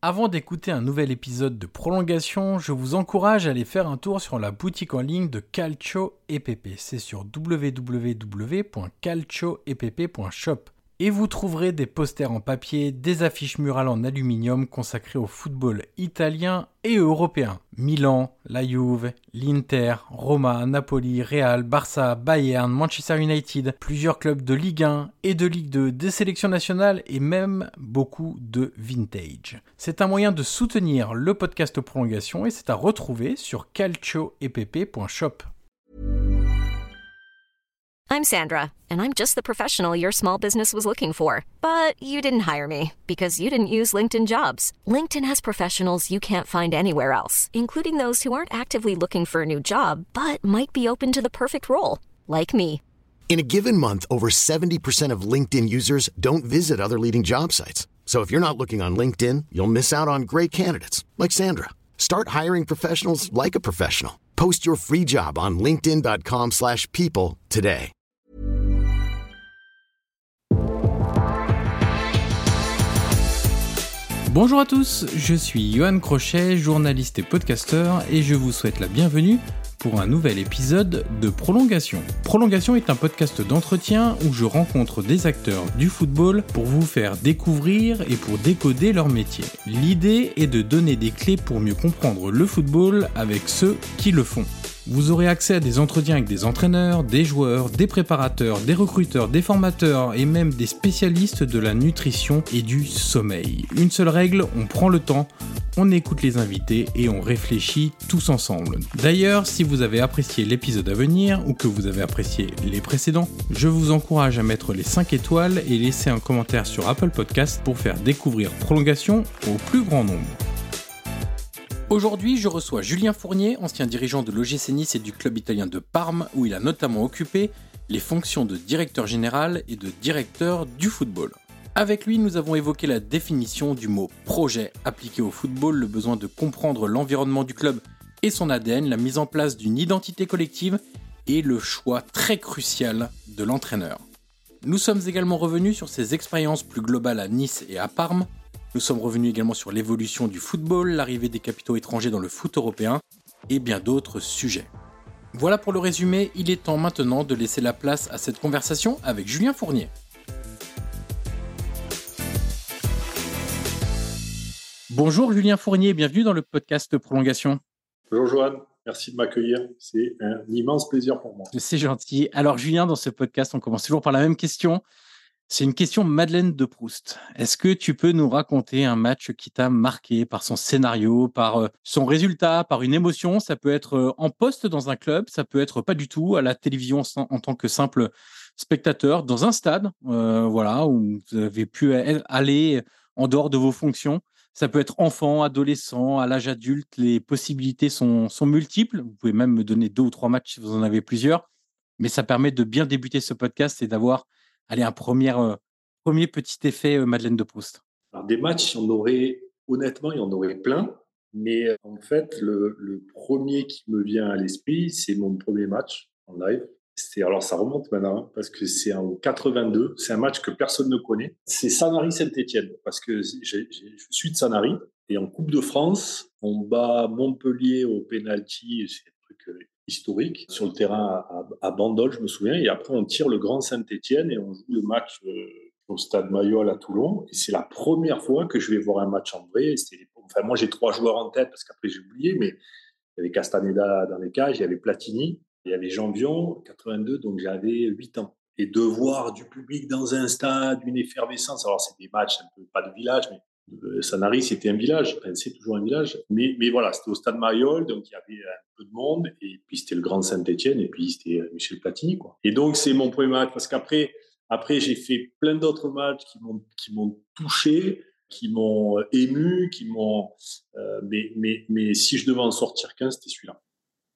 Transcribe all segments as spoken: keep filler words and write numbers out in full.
Avant d'écouter un nouvel épisode de Prolongation, je vous encourage à aller faire un tour sur la boutique en ligne de Calcio E P P. C'est sur w w w point calcio e p p point shop. Et vous trouverez des posters en papier, des affiches murales en aluminium consacrées au football italien et européen. Milan, la Juve, l'Inter, Roma, Napoli, Real, Barça, Bayern, Manchester United, plusieurs clubs de Ligue un et de Ligue deux, des sélections nationales et même beaucoup de vintage. C'est un moyen de soutenir le podcast Prolongation et c'est à retrouver sur calcio e p p point shop. I'm Sandra, and I'm just the professional your small business was looking for. But you didn't hire me because you didn't use LinkedIn Jobs. LinkedIn has professionals you can't find anywhere else, including those who aren't actively looking for a new job, but might be open to the perfect role, like me. In a given month, over seventy percent of LinkedIn users don't visit other leading job sites. So if you're not looking on LinkedIn, you'll miss out on great candidates like Sandra. Start hiring professionals like a professional. Post your free job on linkedin dot com slash people today. Bonjour à tous, je suis Johan Crochet, journaliste et podcasteur, et je vous souhaite la bienvenue pour un nouvel épisode de Prolongation. Prolongation est un podcast d'entretien où je rencontre des acteurs du football pour vous faire découvrir et pour décoder leur métier. L'idée est de donner des clés pour mieux comprendre le football avec ceux qui le font. Vous aurez accès à des entretiens avec des entraîneurs, des joueurs, des préparateurs, des recruteurs, des formateurs et même des spécialistes de la nutrition et du sommeil. Une seule règle, on prend le temps, on écoute les invités et on réfléchit tous ensemble. D'ailleurs, si vous avez apprécié l'épisode à venir ou que vous avez apprécié les précédents, je vous encourage à mettre les cinq étoiles et laisser un commentaire sur Apple Podcast pour faire découvrir Prolongation au plus grand nombre. Aujourd'hui, je reçois Julien Fournier, ancien dirigeant de l'O G C Nice et du club italien de Parme, où il a notamment occupé les fonctions de directeur général et de directeur du football. Avec lui, nous avons évoqué la définition du mot « projet » appliqué au football, le besoin de comprendre l'environnement du club et son A D N, la mise en place d'une identité collective et le choix très crucial de l'entraîneur. Nous sommes également revenus sur ses expériences plus globales à Nice et à Parme. Nous sommes revenus également sur l'évolution du football, l'arrivée des capitaux étrangers dans le foot européen et bien d'autres sujets. Voilà pour le résumé, il est temps maintenant de laisser la place à cette conversation avec Julien Fournier. Bonjour Julien Fournier, bienvenue dans le podcast Prolongation. Bonjour Johan, merci de m'accueillir, c'est un immense plaisir pour moi. C'est gentil. Alors Julien, dans ce podcast, on commence toujours par la même question. C'est une question Madeleine de Proust. Est-ce que tu peux nous raconter un match qui t'a marqué par son scénario, par son résultat, par une émotion ? Ça peut être en poste dans un club, ça peut être pas du tout à la télévision en tant que simple spectateur, dans un stade, euh, voilà, où vous avez pu aller en dehors de vos fonctions. Ça peut être enfant, adolescent, à l'âge adulte. Les possibilités sont, sont multiples. Vous pouvez même me donner deux ou trois matchs si vous en avez plusieurs. Mais ça permet de bien débuter ce podcast et d'avoir Allez, un premier, euh, premier petit effet euh, Madeleine de Proust. Alors, des matchs, il y en aurait, honnêtement, il y en aurait plein. Mais euh, en fait, le, le premier qui me vient à l'esprit, c'est mon premier match en live. C'est, alors, ça remonte maintenant, hein, parce que c'est en quatre-vingt-deux. C'est un match que personne ne connaît. C'est Sanary-Saint-Étienne, parce que j'ai, j'ai, je suis de Sanary. Et en Coupe de France, on bat Montpellier au pénalty. C'est un truc euh, historique, sur le terrain à, à, à Bandol, je me souviens, et après on tire le Grand Saint-Étienne et on joue le match euh, au stade Mayol à Toulon, et c'est la première fois que je vais voir un match en vrai. C'est, enfin, moi j'ai trois joueurs en tête, parce qu'après j'ai oublié, mais il y avait Castaneda dans les cages, il y avait Platini, il y avait Jean-Vion, quatre-vingt-deux, donc j'avais huit ans. Et de voir du public dans un stade, une effervescence, alors c'est des matchs un peu, pas de village, mais Sanary, c'était un village, enfin, c'est toujours un village, mais, mais voilà, c'était au stade Mayol, donc il y avait un peu de monde, et puis c'était le Grand Saint-Étienne, et puis c'était Michel Platini, quoi. Et donc c'est mon premier match, parce qu'après, après j'ai fait plein d'autres matchs qui m'ont, qui m'ont touché, qui m'ont ému, qui m'ont, euh, mais, mais, mais si je devais en sortir qu'un, c'était celui-là.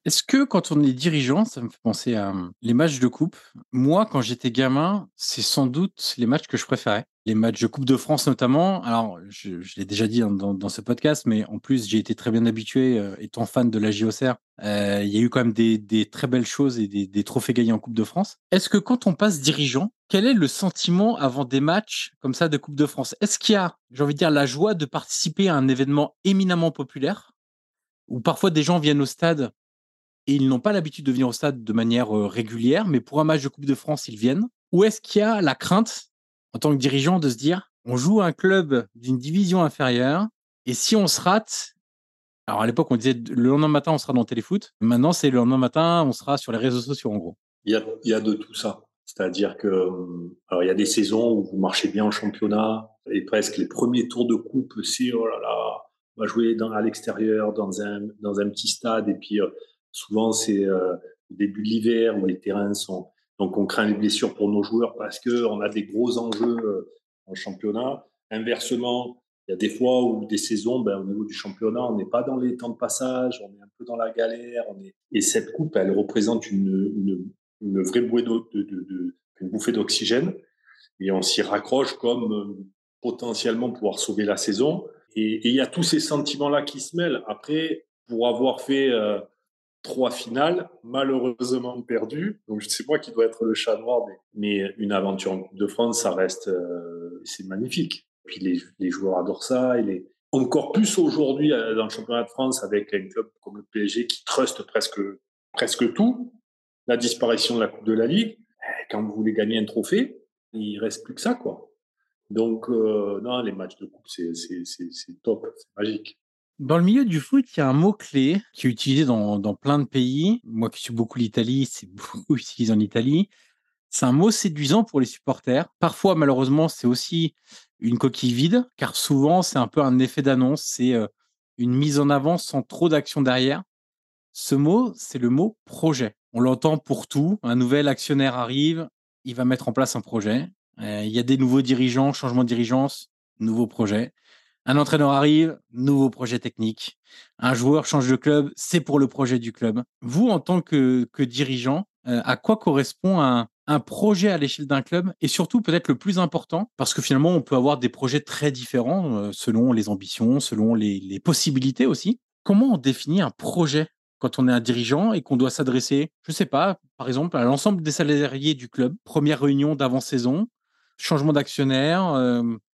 Est-ce que quand on est dirigeant, ça me fait penser à hum, les matchs de coupe. Moi, quand j'étais gamin, c'est sans doute les matchs que je préférais. Les matchs de Coupe de France notamment. Alors, je, je l'ai déjà dit hein, dans, dans ce podcast, mais en plus, j'ai été très bien habitué, euh, étant fan de la J O C R. Euh, Il y a eu quand même des, des très belles choses et des, des trophées gagnés en Coupe de France. Est-ce que quand on passe dirigeant, quel est le sentiment avant des matchs comme ça de Coupe de France? Est-ce qu'il y a, j'ai envie de dire, la joie de participer à un événement éminemment populaire, où parfois des gens viennent au stade et ils n'ont pas l'habitude de venir au stade de manière euh, régulière, mais pour un match de Coupe de France, ils viennent? Ou est-ce qu'il y a la crainte, en tant que dirigeant, de se dire, on joue à un club d'une division inférieure, et si on se rate, alors à l'époque on disait le lendemain matin on sera dans Téléfoot, maintenant c'est le lendemain matin on sera sur les réseaux sociaux en gros. Il y a, il y a de tout ça. C'est-à-dire que, alors il y a des saisons où vous marchez bien en championnat et presque les premiers tours de coupe, c'est oh là là, on va jouer dans, à l'extérieur dans un, dans un petit stade et puis euh, souvent c'est euh, au début de l'hiver où les terrains sont, donc on craint les blessures pour nos joueurs parce que on a des gros enjeux euh, en championnat. Inversement, il y a des fois où des saisons, ben, au niveau du championnat, on n'est pas dans les temps de passage, on est un peu dans la galère. On est... Et cette coupe, elle représente une, une, une vraie bouée de, de, de, de, une bouffée d'oxygène. Et on s'y raccroche comme euh, potentiellement pouvoir sauver la saison. Et il y a tous ces sentiments-là qui se mêlent. Après, pour avoir fait euh, trois finales, malheureusement perdues, donc c'est moi qui dois être le chat noir, mais, mais une aventure en Coupe de France, ça reste, euh, c'est magnifique. Puis les, les joueurs adorent ça. Et les... Encore plus aujourd'hui euh, dans le championnat de France avec un club comme le P S G qui truste presque, presque tout, la disparition de la Coupe de la Ligue. Quand vous voulez gagner un trophée, il reste plus que ça, quoi. Donc, euh, non, les matchs de coupe, c'est, c'est, c'est, c'est top, c'est magique. Dans le milieu du foot, il y a un mot-clé qui est utilisé dans, dans plein de pays. Moi qui suis beaucoup l'Italie, c'est beaucoup utilisé en Italie. C'est un mot séduisant pour les supporters. Parfois, malheureusement, c'est aussi une coquille vide, car souvent, c'est un peu un effet d'annonce. C'est euh, une mise en avant sans trop d'action derrière. Ce mot, c'est le mot projet. On l'entend pour tout. Un nouvel actionnaire arrive, il va mettre en place un projet. Euh, il y a des nouveaux dirigeants, changement de dirigeance, nouveau projet. Un entraîneur arrive, nouveau projet technique. Un joueur change de club, c'est pour le projet du club. Vous, en tant que, que dirigeant, euh, à quoi correspond un, un projet à l'échelle d'un club? Et surtout, peut-être le plus important, parce que finalement, on peut avoir des projets très différents euh, selon les ambitions, selon les, les possibilités aussi. Comment on définit un projet quand on est un dirigeant et qu'on doit s'adresser, je ne sais pas, par exemple, à l'ensemble des salariés du club, première réunion d'avant-saison, changement d'actionnaire, euh,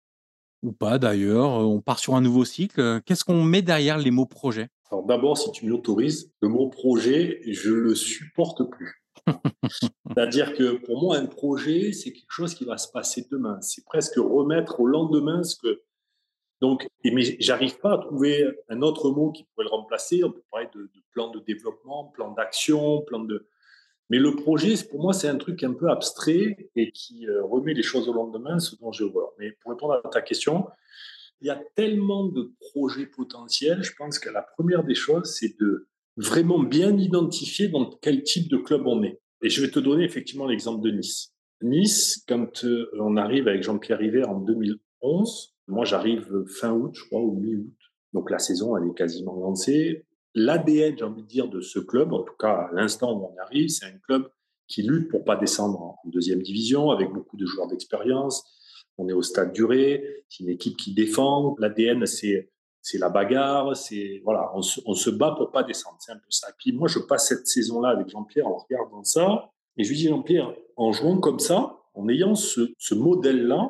ou pas d'ailleurs, euh, on part sur un nouveau cycle. Euh, Qu'est-ce qu'on met derrière les mots projet? Alors d'abord, si tu me l'autorises, le mot projet, je le supporte plus. C'est-à-dire que pour moi, un projet, c'est quelque chose qui va se passer demain. C'est presque remettre au lendemain ce que... Donc, et mais j'arrive pas à trouver un autre mot qui pourrait le remplacer. On peut parler de, de plan de développement, plan d'action, plan de... Mais le projet, pour moi, c'est un truc un peu abstrait et qui euh, remet les choses au lendemain, ce dont je vois. Mais pour répondre à ta question, il y a tellement de projets potentiels. Je pense que la première des choses, c'est de vraiment bien identifier dans quel type de club on est. Et je vais te donner effectivement l'exemple de Nice. Nice, quand euh, on arrive avec Jean-Pierre River en deux mille onze, moi j'arrive fin août, je crois, ou mi-août. Donc la saison, elle est quasiment lancée. L'A D N, j'ai envie de dire, de ce club, en tout cas à l'instant où on arrive, c'est un club qui lutte pour pas descendre en deuxième division, avec beaucoup de joueurs d'expérience. On est au stade duré, c'est une équipe qui défend. L'A D N, c'est c'est la bagarre, c'est voilà, on se, on se bat pour pas descendre, c'est un peu ça. Puis moi, je passe cette saison-là avec Jean-Pierre en regardant ça, et je lui dis Jean-Pierre, en jouant comme ça, en ayant ce, ce modèle-là,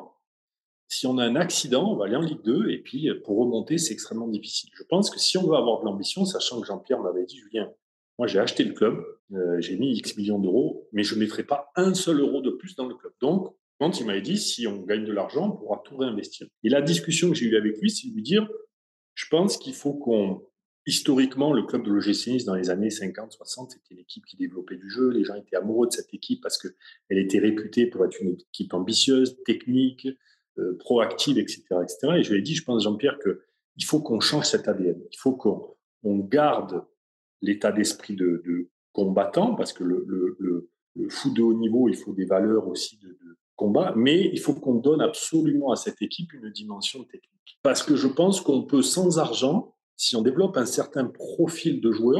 si on a un accident, on va aller en Ligue deux, et puis pour remonter, c'est extrêmement difficile. Je pense que si on veut avoir de l'ambition, sachant que Jean-Pierre m'avait dit, Julien, moi j'ai acheté le club, euh, j'ai mis X millions d'euros, mais je ne mettrai pas un seul euro de plus dans le club. Donc, quand il m'avait dit, si on gagne de l'argent, on pourra tout réinvestir. Et la discussion que j'ai eue avec lui, c'est de lui dire, je pense qu'il faut qu'on... Historiquement, le club de l'O G C Nice, dans les années cinquante soixante, c'était l'équipe qui développait du jeu. Les gens étaient amoureux de cette équipe parce qu'elle était réputée pour être une équipe ambitieuse, technique, euh, proactive, et cetera, et cetera. Et je lui ai dit, je pense, Jean-Pierre, qu'il faut qu'on change cet A D N. Il faut qu'on on garde l'état d'esprit de, de combattant, parce que le, le, le, le foot de haut niveau, il faut des valeurs aussi de, de combat, mais il faut qu'on donne absolument à cette équipe une dimension technique. Parce que je pense qu'on peut, sans argent, si on développe un certain profil de joueurs,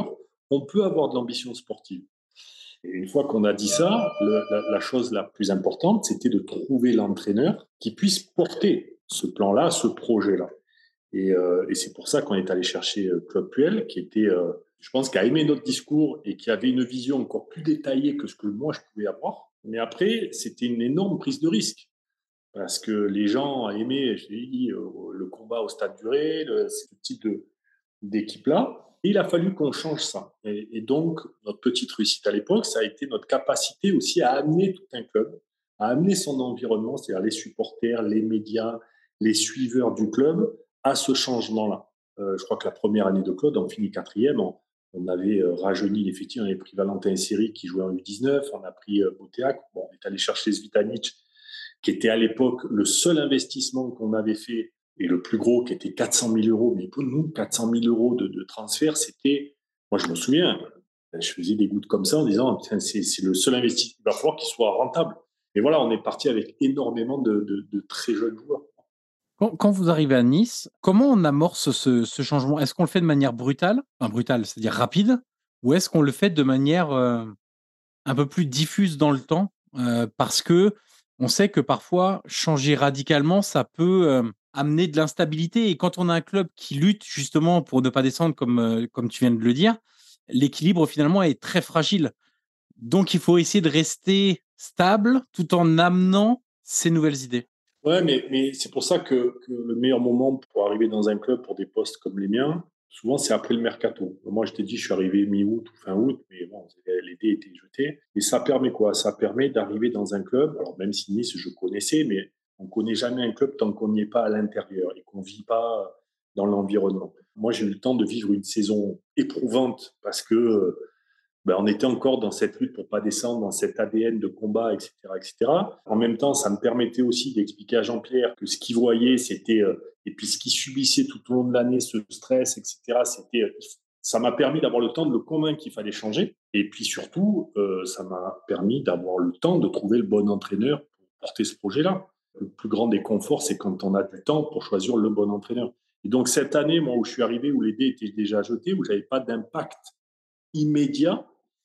on peut avoir de l'ambition sportive. Et une fois qu'on a dit ça, le, la, la chose la plus importante, c'était de trouver l'entraîneur qui puisse porter ce plan-là, ce projet-là. Et, euh, et c'est pour ça qu'on est allé chercher Claude Puel, qui était, euh, je pense, qui a aimé notre discours et qui avait une vision encore plus détaillée que ce que moi je pouvais avoir. Mais après, c'était une énorme prise de risque parce que les gens aimaient, je l'ai dit, le combat au stade duré, le, ce type de, d'équipe-là. Et il a fallu qu'on change ça. Et, et donc, notre petite réussite à l'époque, ça a été notre capacité aussi à amener tout un club, à amener son environnement, c'est-à-dire les supporters, les médias, les suiveurs du club, à ce changement-là. Euh, je crois que la première année de Claude, on finit quatrième, on, on avait euh, rajeuni l'effectif, on avait pris Valentin Seri qui jouait en U dix-neuf, on a pris euh, Boteac, bon, on est allé chercher Zvitanic, qui était à l'époque le seul investissement qu'on avait fait, et le plus gros qui était quatre cent mille euros. Mais pour nous, quatre cent mille euros de, de transfert, c'était, moi je me souviens, je faisais des gouttes comme ça en disant, c'est, c'est le seul investissement, il va falloir qu'il soit rentable. Et voilà, on est parti avec énormément de, de, de très jeunes joueurs. Quand, quand vous arrivez à Nice, comment on amorce ce, ce changement ? Est-ce qu'on le fait de manière brutale, enfin brutale, c'est-à-dire rapide, ou est-ce qu'on le fait de manière euh, un peu plus diffuse dans le temps, euh, parce que on sait que parfois changer radicalement, ça peut euh, amener de l'instabilité. Et quand on a un club qui lutte justement pour ne pas descendre, comme euh, comme tu viens de le dire, l'équilibre finalement est très fragile. Donc il faut essayer de rester stable tout en amenant ces nouvelles idées. Ouais, mais, mais c'est pour ça que, que le meilleur moment pour arriver dans un club pour des postes comme les miens, souvent c'est après le mercato. Moi, je t'ai dit, je suis arrivé mi-août ou fin août, mais bon, les dés étaient jetés. Et ça permet quoi ? Ça permet d'arriver dans un club, alors même si Nice, je connaissais, mais on ne connaît jamais un club tant qu'on n'y est pas à l'intérieur et qu'on ne vit pas dans l'environnement. Moi, j'ai eu le temps de vivre une saison éprouvante parce que ben, on était encore dans cette lutte pour pas descendre, dans cet A D N de combat, et cetera, et cetera. En même temps, ça me permettait aussi d'expliquer à Jean-Pierre que ce qu'il voyait, c'était, euh, et puis ce qu'il subissait tout au long de l'année, ce stress, et cetera, c'était, euh, ça m'a permis d'avoir le temps de le convaincre qu'il fallait changer. Et puis surtout, euh, ça m'a permis d'avoir le temps de trouver le bon entraîneur pour porter ce projet-là. Le plus grand des conforts, c'est quand on a du temps pour choisir le bon entraîneur. Et donc, cette année, moi, où je suis arrivé, où les dés étaient déjà jetés, où j'avais pas d'impact immédiat,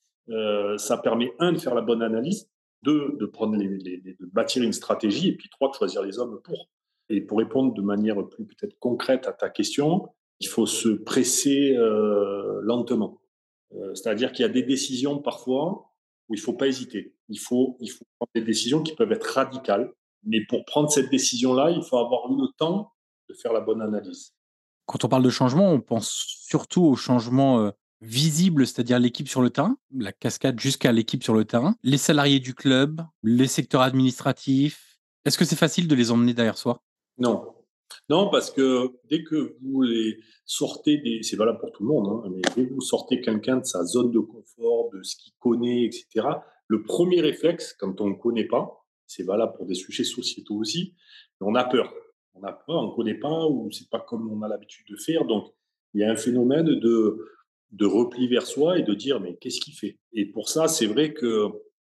Euh, ça permet, un, de faire la bonne analyse, deux, de, prendre les, les, de bâtir une stratégie, et puis trois, de choisir les hommes pour. Et pour répondre de manière plus peut-être concrète à ta question, il faut se presser euh, lentement. Euh, c'est-à-dire qu'il y a des décisions parfois où il ne faut pas hésiter. Il faut, il faut prendre des décisions qui peuvent être radicales, mais pour prendre cette décision-là, il faut avoir eu le temps de faire la bonne analyse. Quand on parle de changement, on pense surtout au changement euh, visible, c'est-à-dire l'équipe sur le terrain, la cascade jusqu'à l'équipe sur le terrain, les salariés du club, les secteurs administratifs. Est-ce que c'est facile de les emmener derrière soi ? Non. Non, parce que dès que vous les sortez, des, c'est valable pour tout le monde, hein, mais dès que vous sortez quelqu'un de sa zone de confort, de ce qu'il connaît, et cetera, le premier réflexe, quand on ne connaît pas, c'est valable pour des sujets sociétaux aussi, on a peur. On a peur, on ne connaît pas, ou c'est pas comme on a l'habitude de faire. Donc, il y a un phénomène de, de repli vers soi et de dire, mais qu'est-ce qu'il fait ? Et pour ça, c'est vrai que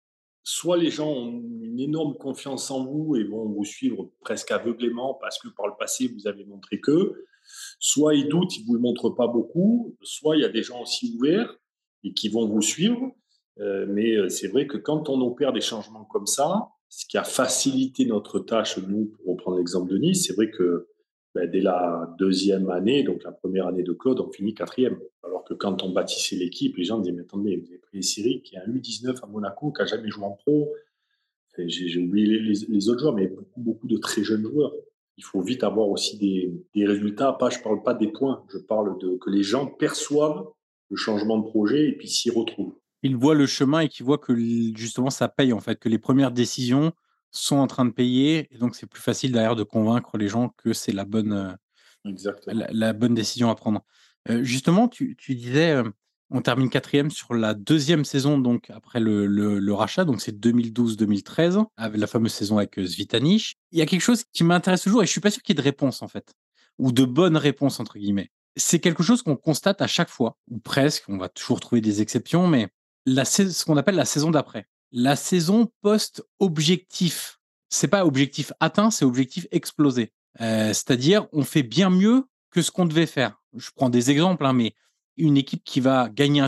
soit les gens ont une énorme confiance en vous et vont vous suivre presque aveuglément parce que par le passé, vous avez montré que, soit ils doutent, ils ne vous le montrent pas beaucoup, soit il y a des gens aussi ouverts et qui vont vous suivre. Euh, mais c'est vrai que quand on opère des changements comme ça, ce qui a facilité notre tâche, nous, pour reprendre l'exemple de Nice, c'est vrai que ben, dès la deuxième année, donc la première année de Claude, on finit quatrième. Alors que quand on bâtissait l'équipe, les gens disaient, mais attendez, vous avez pris Siri qui est un U dix-neuf à Monaco, qui n'a jamais joué en pro. Enfin, j'ai, j'ai oublié les, les, les autres joueurs, mais beaucoup, beaucoup de très jeunes joueurs. Il faut vite avoir aussi des, des résultats. Pas, je ne parle pas des points, je parle de que les gens perçoivent le changement de projet et puis s'y retrouvent. Ils voient le chemin et qu'ils voient que justement ça paye, en fait, que les premières décisions sont en train de payer. Et donc, c'est plus facile derrière de convaincre les gens que c'est la bonne, euh, la, la bonne décision à prendre. Euh, justement, tu, tu disais, euh, on termine quatrième sur la deuxième saison, donc après le, le, le rachat, donc c'est deux mille douze deux mille treize, avec la fameuse saison avec Zvitanic. Il y a quelque chose qui m'intéresse toujours et je suis pas sûr qu'il y ait de réponse, en fait, ou de bonnes réponses, entre guillemets. C'est quelque chose qu'on constate à chaque fois, ou presque, on va toujours trouver des exceptions, mais la, ce qu'on appelle la saison d'après. La saison post-objectif. C'est pas objectif atteint, c'est objectif explosé. Euh, c'est-à-dire, on fait bien mieux que ce qu'on devait faire. Je prends des exemples, hein, mais une équipe qui va gagner un titre,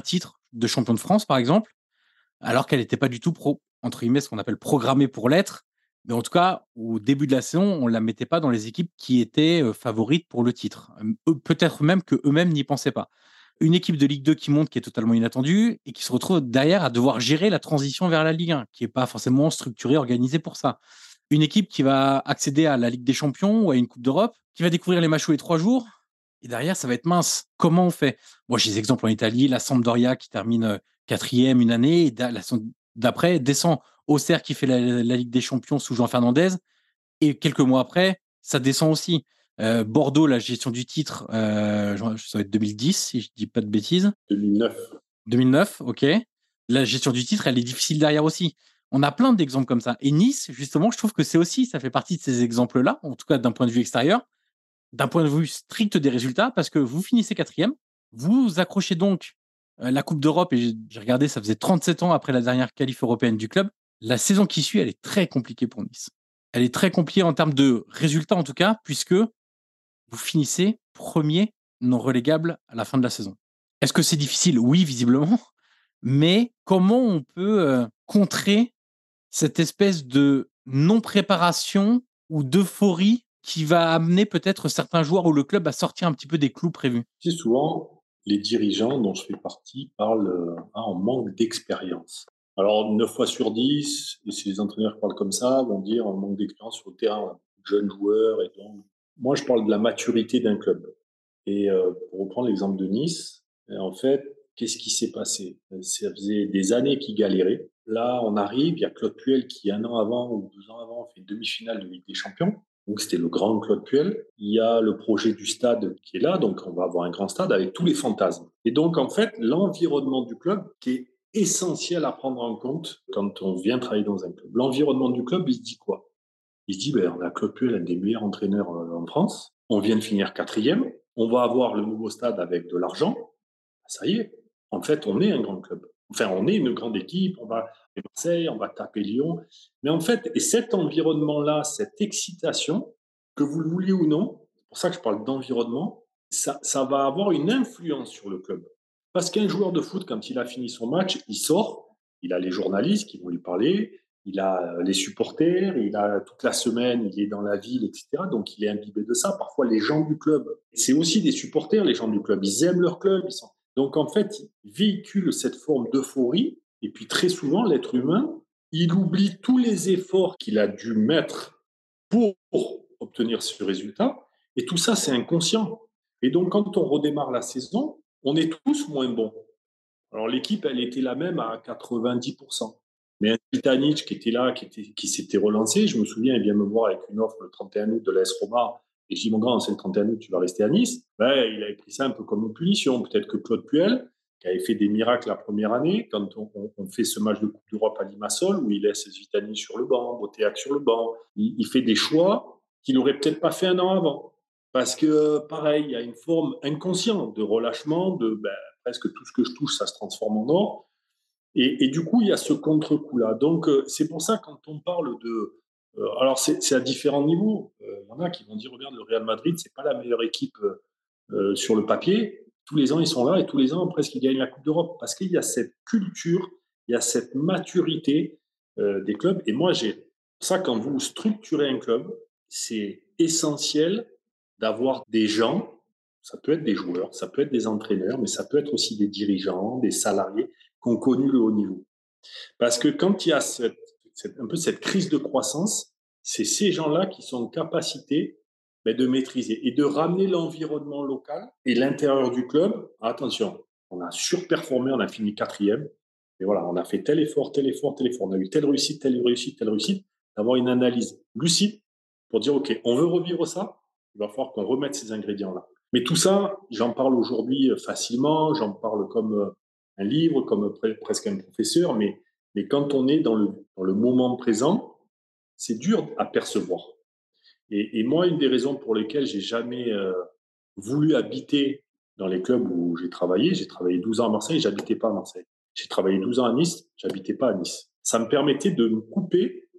de champion de France, par exemple, alors qu'elle n'était pas du tout pro, entre guillemets, ce qu'on appelle programmée pour l'être. Mais en tout cas, au début de la saison, on ne la mettait pas dans les équipes qui étaient euh, favorites pour le titre. Euh, Peut-être même qu'eux-mêmes n'y pensaient pas. Une équipe de Ligue deux qui monte, qui est totalement inattendue, et qui se retrouve derrière à devoir gérer la transition vers la Ligue un, qui n'est pas forcément structurée, organisée pour ça. Une équipe qui va accéder à la Ligue des Champions ou à une Coupe d'Europe, qui va découvrir les matchs tous les trois jours, et derrière, ça va être mince. Comment on fait? Moi, j'ai des exemples en Italie, la Sampdoria qui termine euh, quatrième une année, et la saison d'après descend. Auxerre qui fait la, la Ligue des Champions sous Jean Fernandez, et quelques mois après, ça descend aussi. Euh, Bordeaux, la gestion du titre, euh, ça va être deux mille dix, si je dis pas de bêtises. deux mille neuf. deux mille neuf, ok. La gestion du titre, elle est difficile derrière aussi. On a plein d'exemples comme ça. Et Nice, justement, je trouve que c'est aussi, ça fait partie de ces exemples-là, en tout cas d'un point de vue extérieur, d'un point de vue strict des résultats, parce que vous finissez quatrième, vous accrochez donc euh, la Coupe d'Europe, et j'ai, j'ai regardé, ça faisait trente-sept ans après la dernière qualif européenne du club. La saison qui suit, elle est très compliquée pour Nice. Elle est très compliquée en termes de résultats, en tout cas, puisque vous finissez premier non relégable à la fin de la saison. Est-ce que c'est difficile? Oui, visiblement. Mais comment on peut euh, contrer cette espèce de non-préparation ou d'euphorie qui va amener peut-être certains joueurs ou le club à sortir un petit peu des clous prévus? C'est souvent, les dirigeants dont je fais partie parlent euh, hein, en manque d'expérience. Alors, neuf fois sur dix, et si les entraîneurs parlent comme ça, vont dire un manque d'expérience sur le terrain, jeunes joueurs et donc. Moi, je parle de la maturité d'un club. Et euh, pour reprendre l'exemple de Nice, en fait, qu'est-ce qui s'est passé? Ça faisait des années qu'ils galéraient. Là, on arrive, il y a Claude Puel qui, un an avant ou deux ans avant, fait une demi-finale de Ligue des Champions. Donc, c'était le grand Claude Puel. Il y a le projet du stade qui est là, donc on va avoir un grand stade avec tous les fantasmes. Et donc, en fait, l'environnement du club qui est essentiel à prendre en compte quand on vient travailler dans un club. L'environnement du club, il se dit quoi? Il se dit, ben, on a Claude Puel, un des meilleurs entraîneurs en France. On vient de finir quatrième. On va avoir le nouveau stade avec de l'argent. Ça y est. En fait, on est un grand club. Enfin, on est une grande équipe. On va taper Marseille, on va taper Lyon. Mais en fait, et cet environnement-là, cette excitation, que vous le vouliez ou non, c'est pour ça que je parle d'environnement, ça, ça va avoir une influence sur le club. Parce qu'un joueur de foot, quand il a fini son match, il sort, il a les journalistes qui vont lui parler, il a les supporters, il a toute la semaine, il est dans la ville, et cetera. Donc, il est imbibé de ça. Parfois, les gens du club, c'est aussi des supporters, les gens du club. Ils aiment leur club. Ils sont... Donc, en fait, ils véhiculent cette forme d'euphorie. Et puis, très souvent, l'être humain, il oublie tous les efforts qu'il a dû mettre pour obtenir ce résultat. Et tout ça, c'est inconscient. Et donc, quand on redémarre la saison, on est tous moins bons. Alors, l'équipe, elle était la même à quatre-vingt-dix pour cent. Mais un Titanic qui était là, qui, était, qui s'était relancé, je me souviens, il vient me voir avec une offre le trente et un août de l'A S Roma. Et je dis, mon grand, c'est le trente et un août, tu vas rester à Nice. Ben, il avait pris ça un peu comme une punition. Peut-être que Claude Puel, qui avait fait des miracles la première année, quand on, on, on fait ce match de Coupe d'Europe à Limassol, où il laisse Zvitani sur le banc, Boteac sur le banc, il, il fait des choix qu'il n'aurait peut-être pas fait un an avant. Parce que, pareil, il y a une forme inconsciente de relâchement, de ben, presque tout ce que je touche, ça se transforme en or. Et, et du coup, il y a ce contre-coup-là. Donc, euh, c'est pour ça, quand on parle de... Euh, alors, c'est, c'est à différents niveaux. Il euh, y en a qui vont dire, regarde, le Real Madrid, c'est pas la meilleure équipe euh, sur le papier. Tous les ans, ils sont là et tous les ans, presque, ils gagnent la Coupe d'Europe. Parce qu'il y a cette culture, il y a cette maturité euh, des clubs. Et moi, j'ai ça, quand vous structurez un club, c'est essentiel d'avoir des gens, ça peut être des joueurs, ça peut être des entraîneurs, mais ça peut être aussi des dirigeants, des salariés qui ont connu le haut niveau. Parce que quand il y a cette, cette, un peu cette crise de croissance, c'est ces gens-là qui sont en capacité ben, de maîtriser et de ramener l'environnement local et l'intérieur du club. Attention, on a surperformé, on a fini quatrième, et voilà, on a fait tel effort, tel effort, tel effort, on a eu telle réussite, telle réussite, telle réussite, d'avoir une analyse lucide pour dire, OK, on veut revivre ça, il va falloir qu'on remette ces ingrédients-là. Mais tout ça, j'en parle aujourd'hui facilement, j'en parle comme un livre, comme presque un professeur, mais, mais quand on est dans le, dans le moment présent, c'est dur à percevoir. Et, et moi, une des raisons pour lesquelles j'ai jamais euh, voulu habiter dans les clubs où j'ai travaillé, j'ai travaillé douze ans à Marseille, j'habitais pas à Marseille. J'ai travaillé douze ans à Nice, j'habitais pas à Nice. Ça me permettait de me couper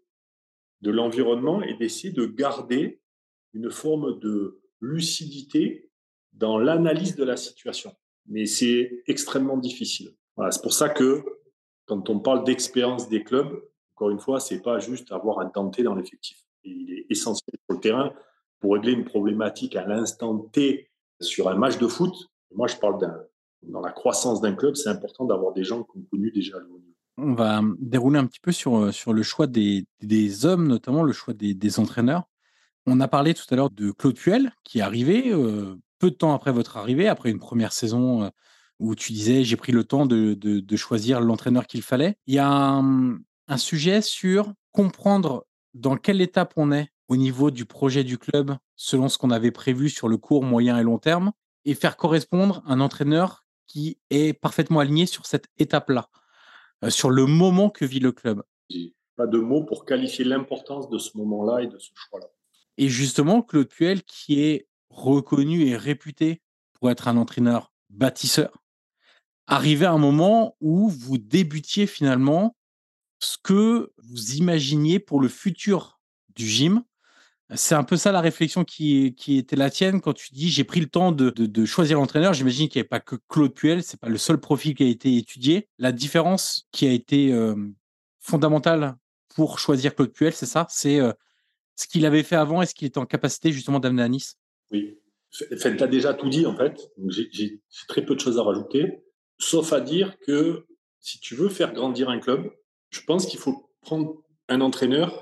de l'environnement et d'essayer de garder une forme de lucidité dans l'analyse de la situation. Mais c'est extrêmement difficile. Voilà, c'est pour ça que quand on parle d'expérience des clubs, encore une fois, c'est pas juste avoir un Dante dans l'effectif. Il est essentiel sur le terrain pour régler une problématique à l'instant T sur un match de foot. Moi, je parle d'un, dans la croissance d'un club, c'est important d'avoir des gens qui ont connu déjà le haut niveau. On va dérouler un petit peu sur, sur le choix des, des hommes, notamment le choix des, des entraîneurs. On a parlé tout à l'heure de Claude Puel, qui est arrivé euh, peu de temps après votre arrivée, après une première saison euh, où tu disais j'ai pris le temps de, de, de choisir l'entraîneur qu'il fallait. Il y a un, un sujet sur comprendre dans quelle étape on est au niveau du projet du club, selon ce qu'on avait prévu sur le court, moyen et long terme, et faire correspondre un entraîneur qui est parfaitement aligné sur cette étape-là, euh, sur le moment que vit le club. J'ai pas de mots pour qualifier l'importance de ce moment-là et de ce choix-là. Et justement, Claude Puel, qui est reconnu et réputé pour être un entraîneur bâtisseur, arrivait à un moment où vous débutiez finalement ce que vous imaginiez pour le futur du gym. C'est un peu ça la réflexion qui, qui était la tienne quand tu dis j'ai pris le temps de, de, de choisir l'entraîneur. J'imagine qu'il n'y avait pas que Claude Puel, c'est pas le seul profil qui a été étudié. La différence qui a été euh, fondamentale pour choisir Claude Puel, c'est ça, c'est euh, ce qu'il avait fait avant et ce qu'il était en capacité justement d'amener à Nice. Oui. Enfin, tu as déjà tout dit en fait. Donc, j'ai, j'ai très peu de choses à rajouter, sauf à dire que si tu veux faire grandir un club, je pense qu'il faut prendre un entraîneur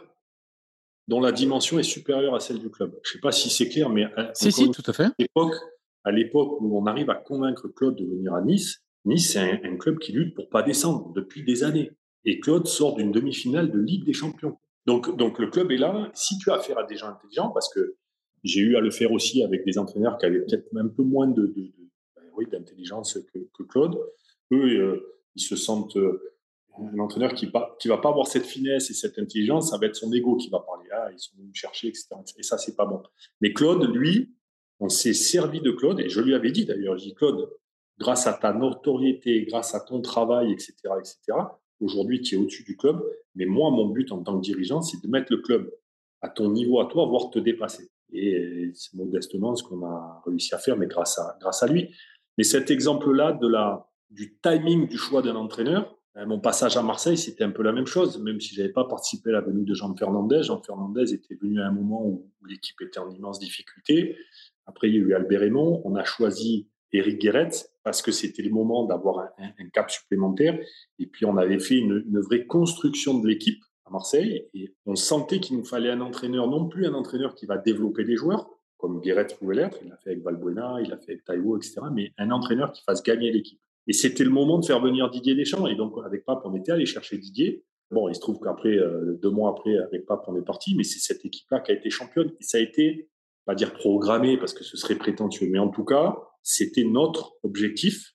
dont la dimension est supérieure à celle du club. Je ne sais pas si c'est clair, mais à, Si, si, tout à fait. À l'époque, à l'époque où on arrive à convaincre Claude de venir à Nice, Nice, c'est un, un club qui lutte pour ne pas descendre depuis des années. Et Claude sort d'une demi-finale de Ligue des Champions. Donc, donc le club est là. Si tu as affaire à des gens intelligents, parce que j'ai eu à le faire aussi avec des entraîneurs qui avaient peut-être un peu moins de, de, de ben oui, d'intelligence que, que Claude, eux, euh, ils se sentent... Euh, un entraîneur qui ne va pas avoir cette finesse et cette intelligence, ça va être son ego qui va parler. Ah, ils sont venus me chercher, et cetera. Et ça, c'est pas bon. Mais Claude, lui, on s'est servi de Claude, et je lui avais dit d'ailleurs, je dis Claude, grâce à ta notoriété, grâce à ton travail, et cetera, et cetera, aujourd'hui, tu es au-dessus du club. Mais moi, mon but en tant que dirigeant, c'est de mettre le club à ton niveau, à toi, voire te dépasser. Et c'est modestement ce qu'on a réussi à faire, mais grâce à, grâce à lui. Mais cet exemple-là de la, du timing du choix d'un entraîneur, mon passage à Marseille, c'était un peu la même chose, même si je n'avais pas participé à la venue de Jean Fernandez. Jean Fernandez était venu à un moment où l'équipe était en immense difficulté. Après, il y a eu Albert Raymond. On a choisi Éric Guéret parce que c'était le moment d'avoir un, un, un cap supplémentaire. Et puis, on avait fait une, une vraie construction de l'équipe à Marseille. Et on sentait qu'il nous fallait un entraîneur, non plus un entraîneur qui va développer des joueurs, comme Guéret pouvait l'être. Il l'a fait avec Valbuena, il l'a fait avec Taïwo, et cetera. Mais un entraîneur qui fasse gagner l'équipe. Et c'était le moment de faire venir Didier Deschamps. Et donc, avec Pape, on était allé chercher Didier. Bon, il se trouve qu'après, euh, deux mois après, avec Pape, on est parti. Mais c'est cette équipe-là qui a été championne. Et ça a été, pas dire programmé, parce que ce serait prétentieux. Mais en tout cas, c'était notre objectif.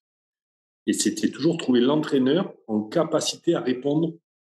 Et c'était toujours trouver l'entraîneur en capacité à répondre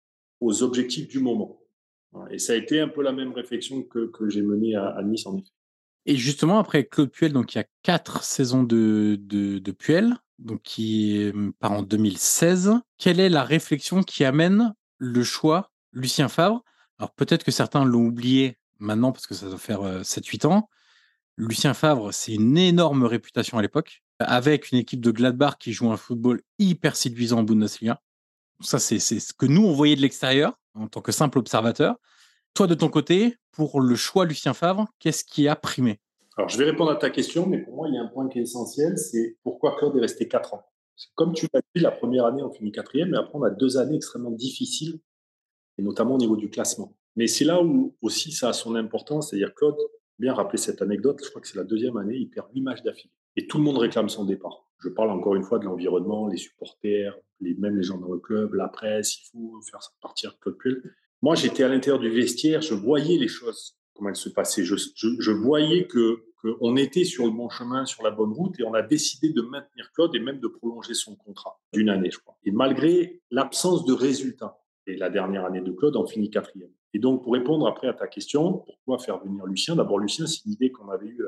aux objectifs du moment. Et ça a été un peu la même réflexion que, que j'ai menée à, à Nice, en effet. Et justement, après Claude Puel, donc il y a quatre saisons de, de, de Puel, donc qui part en deux mille seize. Quelle est la réflexion qui amène le choix Lucien Favre? Alors peut-être que certains l'ont oublié maintenant parce que ça doit faire sept huit ans. Lucien Favre, c'est une énorme réputation à l'époque, avec une équipe de Gladbach qui joue un football hyper séduisant en Bundesliga. Ça, c'est, c'est ce que nous, on voyait de l'extérieur, en tant que simple observateur. Toi, de ton côté, pour le choix Lucien Favre, qu'est-ce qui a primé? Alors, je vais répondre à ta question, mais pour moi, il y a un point qui est essentiel, c'est pourquoi Claude est resté quatre ans. C'est comme tu l'as dit, la première année, on finit quatrième, mais après, on a deux années extrêmement difficiles, et notamment au niveau du classement. Mais c'est là où aussi ça a son importance, c'est-à-dire Claude, bien rappeler cette anecdote, je crois que c'est la deuxième année, il perd huit matchs d'affilée. Et tout le monde réclame son départ. Je parle encore une fois de l'environnement, les supporters, les, même les gens dans le club, la presse, il faut faire partir Claude Puel. Moi, j'étais à l'intérieur du vestiaire, je voyais les choses, comment elles se passaient. Je, je, je voyais que qu'on était sur le bon chemin, sur la bonne route, et on a décidé de maintenir Claude et même de prolonger son contrat d'une année, je crois. Et malgré l'absence de résultats, et la dernière année de Claude, on finit quatrième. Et donc, pour répondre après à ta question, pourquoi faire venir Lucien? D'abord, Lucien, c'est une idée qu'on avait eue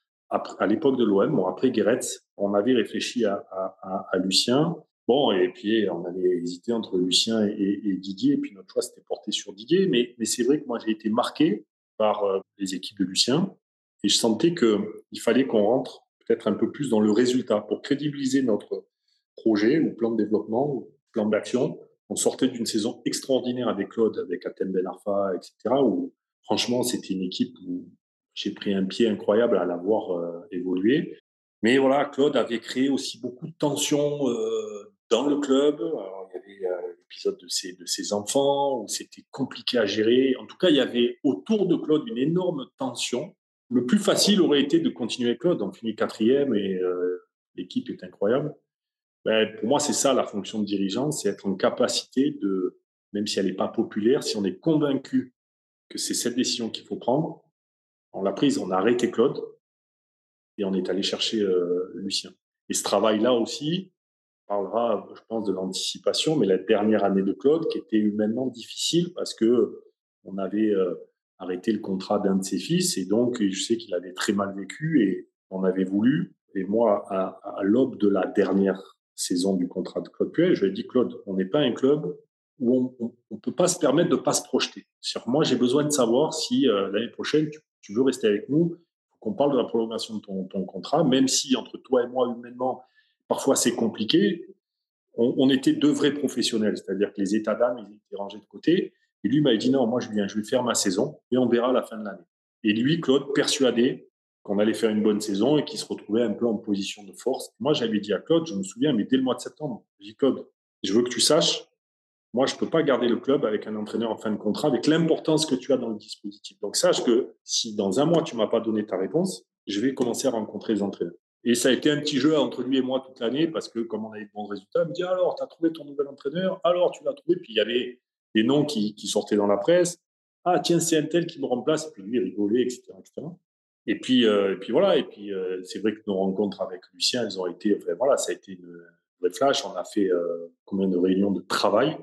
à l'époque de l'O M. Bon, après Guéret, on avait réfléchi à, à, à, à Lucien. Bon, et puis on avait hésité entre Lucien et, et Didier, et puis notre choix s'était porté sur Didier. Mais, mais c'est vrai que moi, j'ai été marqué par euh, les équipes de Lucien, et je sentais qu'il fallait qu'on rentre peut-être un peu plus dans le résultat pour crédibiliser notre, projet ou plan de développement, ou plan d'action. On sortait d'une saison extraordinaire avec Claude, avec Atem Ben Arfa, et cetera, où franchement, c'était une équipe où j'ai pris un pied incroyable à la voir euh, évoluer. Mais voilà, Claude avait créé aussi beaucoup de tensions euh, dans le club. Alors, il y avait euh, l'épisode de ses, de ses enfants, où c'était compliqué à gérer. En tout cas, il y avait autour de Claude une énorme tension. Le plus facile aurait été de continuer avec Claude. On finit quatrième et euh, l'équipe est incroyable. Ben, pour moi, c'est ça la fonction de dirigeant, c'est être en capacité de, même si elle n'est pas populaire, si on est convaincu que c'est cette décision qu'il faut prendre, on l'a prise, on a arrêté Claude et on est allé chercher euh, Lucien. Et ce travail-là aussi parlera, je pense, de l'anticipation, mais la dernière année de Claude qui était humainement difficile parce que on avait euh, arrêté le contrat d'un de ses fils et donc je sais qu'il avait très mal vécu et on avait voulu. Et moi, à, à l'aube de la dernière saison du contrat de Claude Puel, je lui ai dit, Claude, on n'est pas un club où on ne peut pas se permettre de ne pas se projeter. C'est-à-dire, moi, j'ai besoin de savoir si euh, l'année prochaine, tu, tu veux rester avec nous, qu'on parle de la prolongation de ton, ton contrat, même si entre toi et moi, humainement, parfois c'est compliqué. On, on était deux vrais professionnels, c'est-à-dire que les états d'âme, ils étaient rangés de côté. Et lui m'a dit, non, moi, je viens, je vais faire ma saison et on verra à la fin de l'année. Et lui, Claude, persuadé qu'on allait faire une bonne saison et qu'il se retrouvait un peu en position de force. Moi, j'avais dit à Claude, je me souviens, mais dès le mois de septembre, j'ai dit, Claude, je veux que tu saches, moi, je ne peux pas garder le club avec un entraîneur en fin de contrat, avec l'importance que tu as dans le dispositif. Donc, sache que si dans un mois, tu ne m'as pas donné ta réponse, je vais commencer à rencontrer les entraîneurs. Et ça a été un petit jeu entre lui et moi toute l'année parce que, comme on avait de bons résultats, il me dit, alors, tu as trouvé ton nouvel entraîneur? Alors, tu l'as trouvé? Puis, il y avait des noms qui, qui sortaient dans la presse. Ah, tiens, c'est un tel qui me remplace. Et puis, lui, il rigolait, et cetera, et cetera. Et puis, euh, et puis voilà. Et puis, euh, c'est vrai que nos rencontres avec Lucien, elles ont été, enfin, voilà, ça a été une vraie flash. On a fait euh, combien de réunions de travail.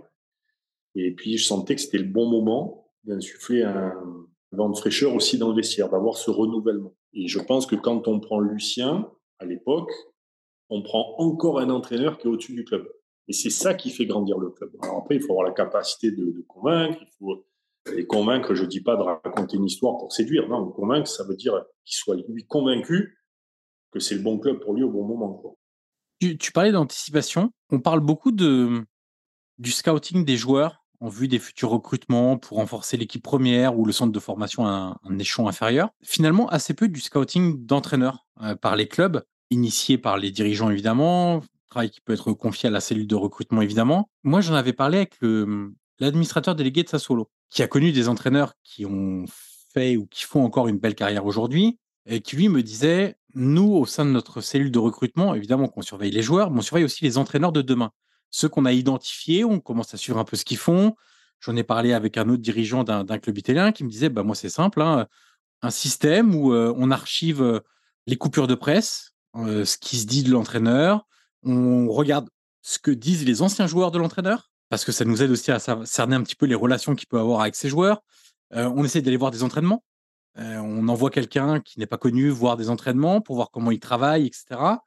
Et puis, je sentais que c'était le bon moment d'insuffler un vent de fraîcheur aussi dans le vestiaire, d'avoir ce renouvellement. Et je pense que quand on prend Lucien, à l'époque, on prend encore un entraîneur qui est au-dessus du club. Et c'est ça qui fait grandir le club. Alors après, il faut avoir la capacité de, de convaincre. Il faut les convaincre, je ne dis pas de raconter une histoire pour séduire. Non, convaincre, ça veut dire qu'il soit lui convaincu que c'est le bon club pour lui au bon moment, quoi. Tu, tu parlais d'anticipation. On parle beaucoup de, du scouting des joueurs en vue des futurs recrutements pour renforcer l'équipe première ou le centre de formation à un, un échelon inférieur. Finalement, assez peu du scouting d'entraîneurs euh, par les clubs, initié par les dirigeants évidemment, travail qui peut être confié à la cellule de recrutement évidemment. Moi, j'en avais parlé avec le, l'administrateur délégué de Sassuolo, qui a connu des entraîneurs qui ont fait ou qui font encore une belle carrière aujourd'hui, et qui lui me disait, nous, au sein de notre cellule de recrutement, évidemment qu'on surveille les joueurs, mais on surveille aussi les entraîneurs de demain. Ceux qu'on a identifiés, on commence à suivre un peu ce qu'ils font. J'en ai parlé avec un autre dirigeant d'un, d'un club italien qui me disait, bah, moi, c'est simple, hein, un système où euh, on archive euh, les coupures de presse, euh, ce qui se dit de l'entraîneur, on regarde ce que disent les anciens joueurs de l'entraîneur, parce que ça nous aide aussi à cerner un petit peu les relations qu'il peut avoir avec ses joueurs. Euh, on essaie d'aller voir des entraînements. Euh, on envoie quelqu'un qui n'est pas connu voir des entraînements pour voir comment il travaille, et cetera.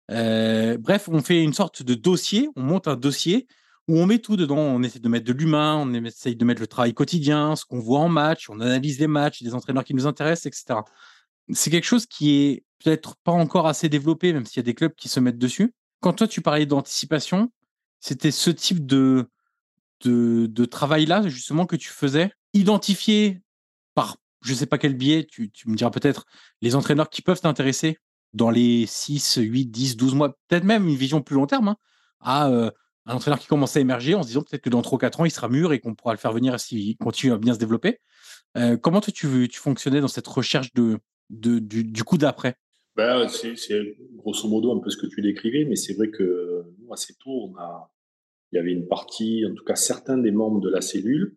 Euh, bref, on fait une sorte de dossier, on monte un dossier où on met tout dedans. On essaie de mettre de l'humain, on essaye de mettre le travail quotidien, ce qu'on voit en match, on analyse les matchs, des entraîneurs qui nous intéressent, et cetera. C'est quelque chose qui est peut-être pas encore assez développé, même s'il y a des clubs qui se mettent dessus. Quand toi, tu parlais d'anticipation, c'était ce type de, de, de travail-là, justement, que tu faisais, identifier par je sais pas quel biais, tu, tu me diras peut-être les entraîneurs qui peuvent t'intéresser dans les six, huit, dix, douze mois, peut-être même une vision plus long terme, hein, à euh, un entraîneur qui commence à émerger en se disant peut-être que dans trois quatre ans, il sera mûr et qu'on pourra le faire venir s'il continue à bien se développer. Euh, comment toi, tu, tu fonctionnais dans cette recherche de, de, du, du coup d'après? Ben, c'est, c'est grosso modo un peu ce que tu décrivais, mais c'est vrai que nous, assez tôt, on a, il y avait une partie, en tout cas certains des membres de la cellule,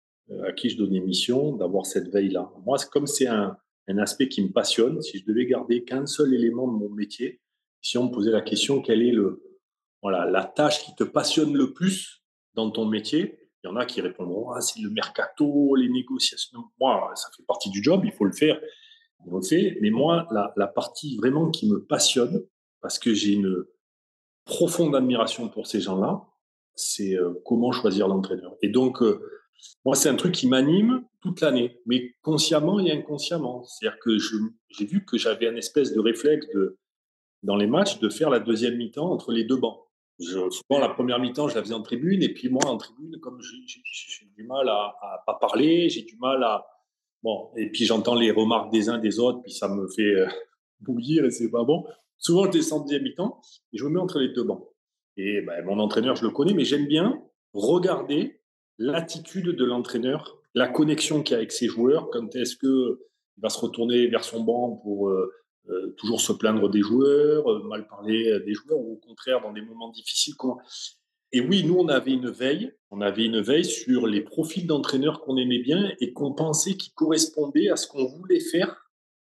à qui je donnais mission d'avoir cette veille-là. Moi, c'est comme c'est un, un aspect qui me passionne, si je devais garder qu'un seul élément de mon métier, si on me posait la question, quelle est le, voilà, la tâche qui te passionne le plus dans ton métier, il y en a qui répondront, ah, c'est le mercato, les négociations. Moi, ça fait partie du job, il faut le faire, on le fait. Mais moi, la, la partie vraiment qui me passionne, parce que j'ai une profonde admiration pour ces gens-là, c'est euh, comment choisir l'entraîneur. Et donc, euh, moi, c'est un truc qui m'anime toute l'année, mais consciemment et inconsciemment. C'est-à-dire que je, j'ai vu que j'avais un espèce de réflexe de, dans les matchs de faire la deuxième mi-temps entre les deux bancs. Je, souvent, la première mi-temps, je la faisais en tribune. Et puis moi, en tribune, comme j'ai, j'ai, j'ai du mal à, à pas parler, j'ai du mal à... Bon, et puis j'entends les remarques des uns des autres, puis ça me fait euh, bouillir et c'est pas bon. Souvent, je descends deuxième mi-temps et je me mets entre les deux bancs. Et ben, mon entraîneur, je le connais, mais j'aime bien regarder l'attitude de l'entraîneur, la connexion qu'il y a avec ses joueurs, quand est-ce qu'il va se retourner vers son banc pour euh, euh, toujours se plaindre des joueurs, euh, mal parler des joueurs, ou au contraire, dans des moments difficiles. Comment... Et oui, nous, on avait une veille, on avait une veille sur les profils d'entraîneurs qu'on aimait bien et qu'on pensait qui correspondaient à ce qu'on voulait faire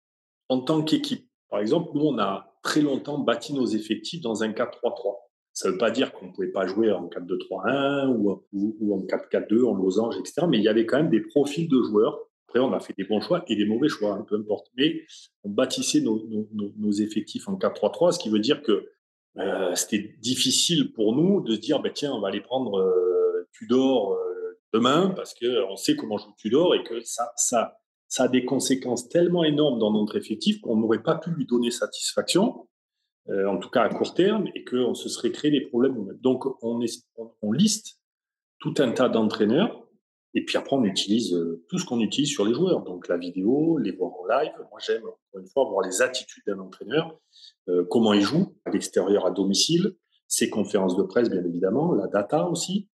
en tant qu'équipe. Par exemple, nous, on a très longtemps bâti nos effectifs dans un quatre trois trois. Ça ne veut pas dire qu'on ne pouvait pas jouer en quatre deux trois un ou, ou, ou en quatre quatre deux, en losange, et cetera. Mais il y avait quand même des profils de joueurs. Après, on a fait des bons choix et des mauvais choix, hein, peu importe. Mais on bâtissait nos, nos, nos effectifs en quatre trois trois, ce qui veut dire que euh, c'était difficile pour nous de se dire, bah, tiens, on va aller prendre euh, Tudor euh, demain parce qu'on sait comment joue Tudor et que ça, ça, ça a des conséquences tellement énormes dans notre effectif qu'on n'aurait pas pu lui donner satisfaction, euh, en tout cas à court terme, et qu'on se serait créé des problèmes nous-mêmes. Donc, on, est, on, on liste tout un tas d'entraîneurs, et puis après, on utilise euh, tout ce qu'on utilise sur les joueurs. Donc, la vidéo, les voir en live. Moi, j'aime, encore une fois, voir les attitudes d'un entraîneur, euh, comment il joue à l'extérieur, à domicile, ses conférences de presse, bien évidemment, la data aussi.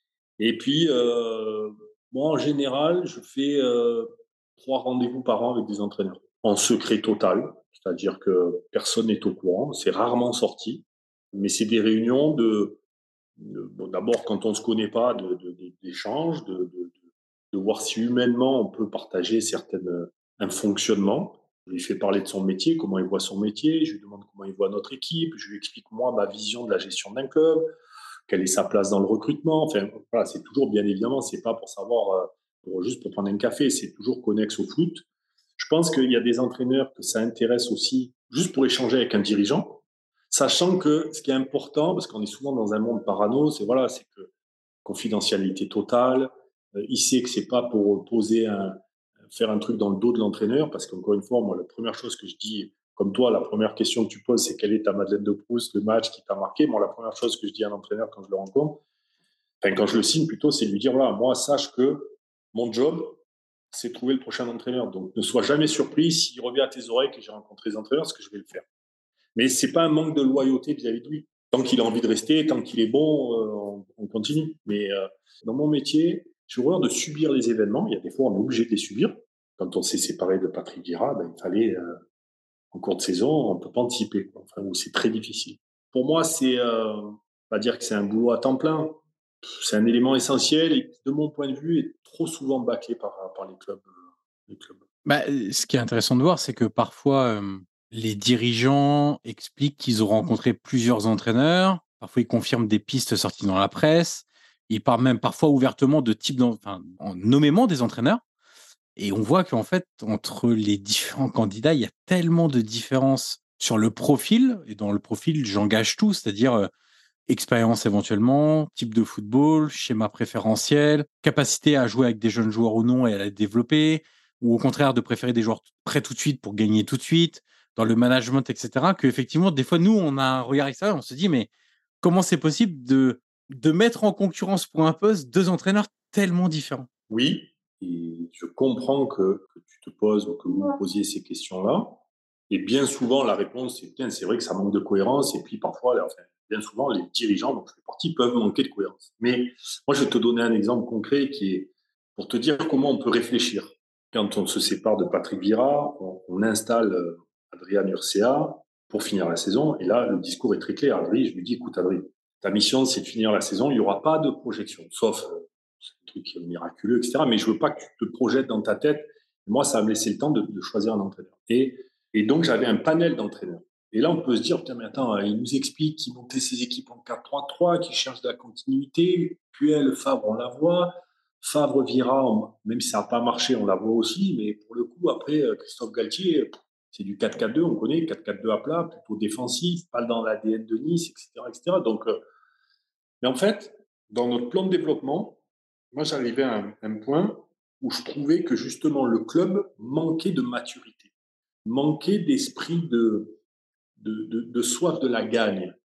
Et puis, euh, moi, en général, je fais euh, trois rendez-vous par an avec des entraîneurs, en secret total, c'est-à-dire que personne n'est au courant, c'est rarement sorti, mais c'est des réunions de, de bon, d'abord, quand on ne se connaît pas, de, de, de, d'échanges, de, de, de, de voir si humainement on peut partager certaines, un fonctionnement. Je lui fais parler de son métier, comment il voit son métier, je lui demande comment il voit notre équipe, je lui explique moi ma vision de la gestion d'un club, quelle est sa place dans le recrutement. Enfin, voilà, c'est toujours, bien évidemment, c'est pas pour savoir, euh, pour, juste pour prendre un café, c'est toujours connexe au foot. Je pense qu'il y a des entraîneurs que ça intéresse aussi, juste pour échanger avec un dirigeant, sachant que ce qui est important, parce qu'on est souvent dans un monde parano, c'est voilà, c'est que confidentialité totale. Euh, il sait que c'est pas pour poser un, faire un truc dans le dos de l'entraîneur, parce qu'encore une fois, moi, la première chose que je dis, comme toi, la première question que tu poses, c'est quelle est ta Madeleine de Proust, le match qui t'a marqué. Moi, la première chose que je dis à l'entraîneur quand je le rencontre, enfin, quand je le signe plutôt, c'est de lui dire, voilà, moi, sache que mon job, c'est de trouver le prochain entraîneur. Donc, ne sois jamais surpris s'il revient à tes oreilles que j'ai rencontré les entraîneurs, parce que je vais le faire. Mais c'est pas un manque de loyauté vis-à-vis de lui. Tant qu'il a envie de rester, tant qu'il est bon, euh, on, on continue. Mais euh, dans mon métier, j'ai horreur de subir les événements. Il y a des fois, on est obligé de les subir. Quand on s'est séparé de Patrick Vieira, ben, il fallait, euh, en cours de saison, on ne peut pas anticiper. Enfin, c'est très difficile. Pour moi, c'est, euh, pas dire que c'est un boulot à temps plein. C'est un élément essentiel et qui, de mon point de vue, est trop souvent bâclé par, par les clubs. Euh, les clubs. Bah, ce qui est intéressant de voir, c'est que parfois, euh, les dirigeants expliquent qu'ils ont rencontré plusieurs entraîneurs. Parfois, ils confirment des pistes sorties dans la presse. Ils parlent même parfois ouvertement de type, enfin, en nommément des entraîneurs. Et on voit qu'en fait, entre les différents candidats, il y a tellement de différences sur le profil. Et dans le profil, j'engage tout, c'est-à-dire euh, expérience éventuellement, type de football, schéma préférentiel, capacité à jouer avec des jeunes joueurs ou non et à les développer, ou au contraire de préférer des joueurs prêts tout de suite pour gagner tout de suite, dans le management, et cetera. Que effectivement, des fois, nous, on a un regard extérieur, on se dit, mais comment c'est possible de, de mettre en concurrence pour un poste deux entraîneurs tellement différents? Oui, et je comprends que, que tu te poses ou que vous vous posiez ces questions-là. Et bien souvent, la réponse, c'est bien, c'est vrai que ça manque de cohérence. Et puis parfois, enfin, bien souvent, les dirigeants, donc les partis, peuvent manquer de cohérence. Mais moi, je vais te donner un exemple concret qui est pour te dire comment on peut réfléchir. Quand on se sépare de Patrick Vieira, on, on installe Adrien Urcea pour finir la saison. Et là, le discours est très clair. Adrien, je lui dis, écoute, Adrien, ta mission, c'est de finir la saison. Il n'y aura pas de projection, sauf c'est un truc miraculeux, et cetera. Mais je veux pas que tu te projettes dans ta tête. Moi, ça va me laisser le temps de, de choisir un entraîneur. Et, et donc, j'avais un panel d'entraîneurs. Et là, on peut se dire, putain, mais attends, il nous explique qu'il montait ses équipes en quatre trois trois, qu'il cherche de la continuité. Puel, Favre, on la voit. Favre, Vieira, on, même si ça n'a pas marché, on la voit aussi. Mais pour le coup, après, Christophe Galtier, c'est du quatre quatre deux, on connaît, quatre quatre deux à plat, plutôt défensif, pas dans l'A D N de Nice, et cetera, et cetera. Donc, euh, mais en fait, dans notre plan de développement, moi, j'arrivais à un, un point où je trouvais que justement le club manquait de maturité, manquait d'esprit de, de, de, de soif de la gagne.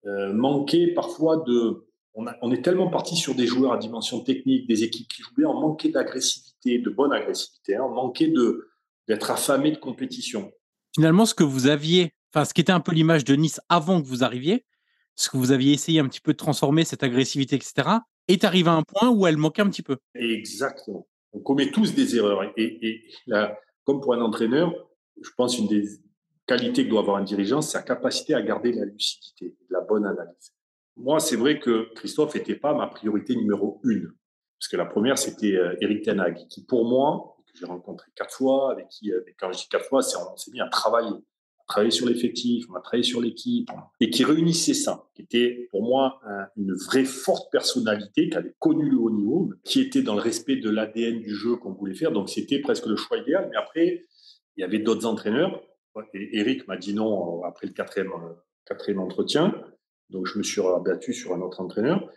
euh, manquait parfois de... On, a, on est tellement parti sur des joueurs à dimension technique, des équipes qui jouent bien, on manquait d'agressivité, de bonne agressivité, hein, on manquait de, d'être affamé de compétition. Finalement, ce que vous aviez, enfin, ce qui était un peu l'image de Nice avant que vous arriviez, ce que vous aviez essayé un petit peu de transformer, cette agressivité, et cetera, est arrivé à un point où elle manquait un petit peu. Exactement. On commet tous des erreurs. Et, et là, comme pour un entraîneur, je pense une des qualités que doit avoir un dirigeant, c'est sa capacité à garder la lucidité, la bonne analyse. Moi, c'est vrai que Christophe n'était pas ma priorité numéro une. Parce que la première, c'était euh, Eric Ten Hag, qui pour moi, que j'ai rencontré quatre fois, avec qui, euh, quand je dis quatre fois, c'est on s'est mis à travailler. Travailler sur l'effectif, on a travaillé sur l'équipe, et qui réunissait ça, qui était pour moi un, une vraie forte personnalité, qui avait connu le haut niveau, qui était dans le respect de l'A D N du jeu qu'on voulait faire, donc c'était presque le choix idéal. Mais après, il y avait d'autres entraîneurs, et Eric m'a dit non après le quatrième, quatrième entretien, donc je me suis rabattu sur un autre entraîneur.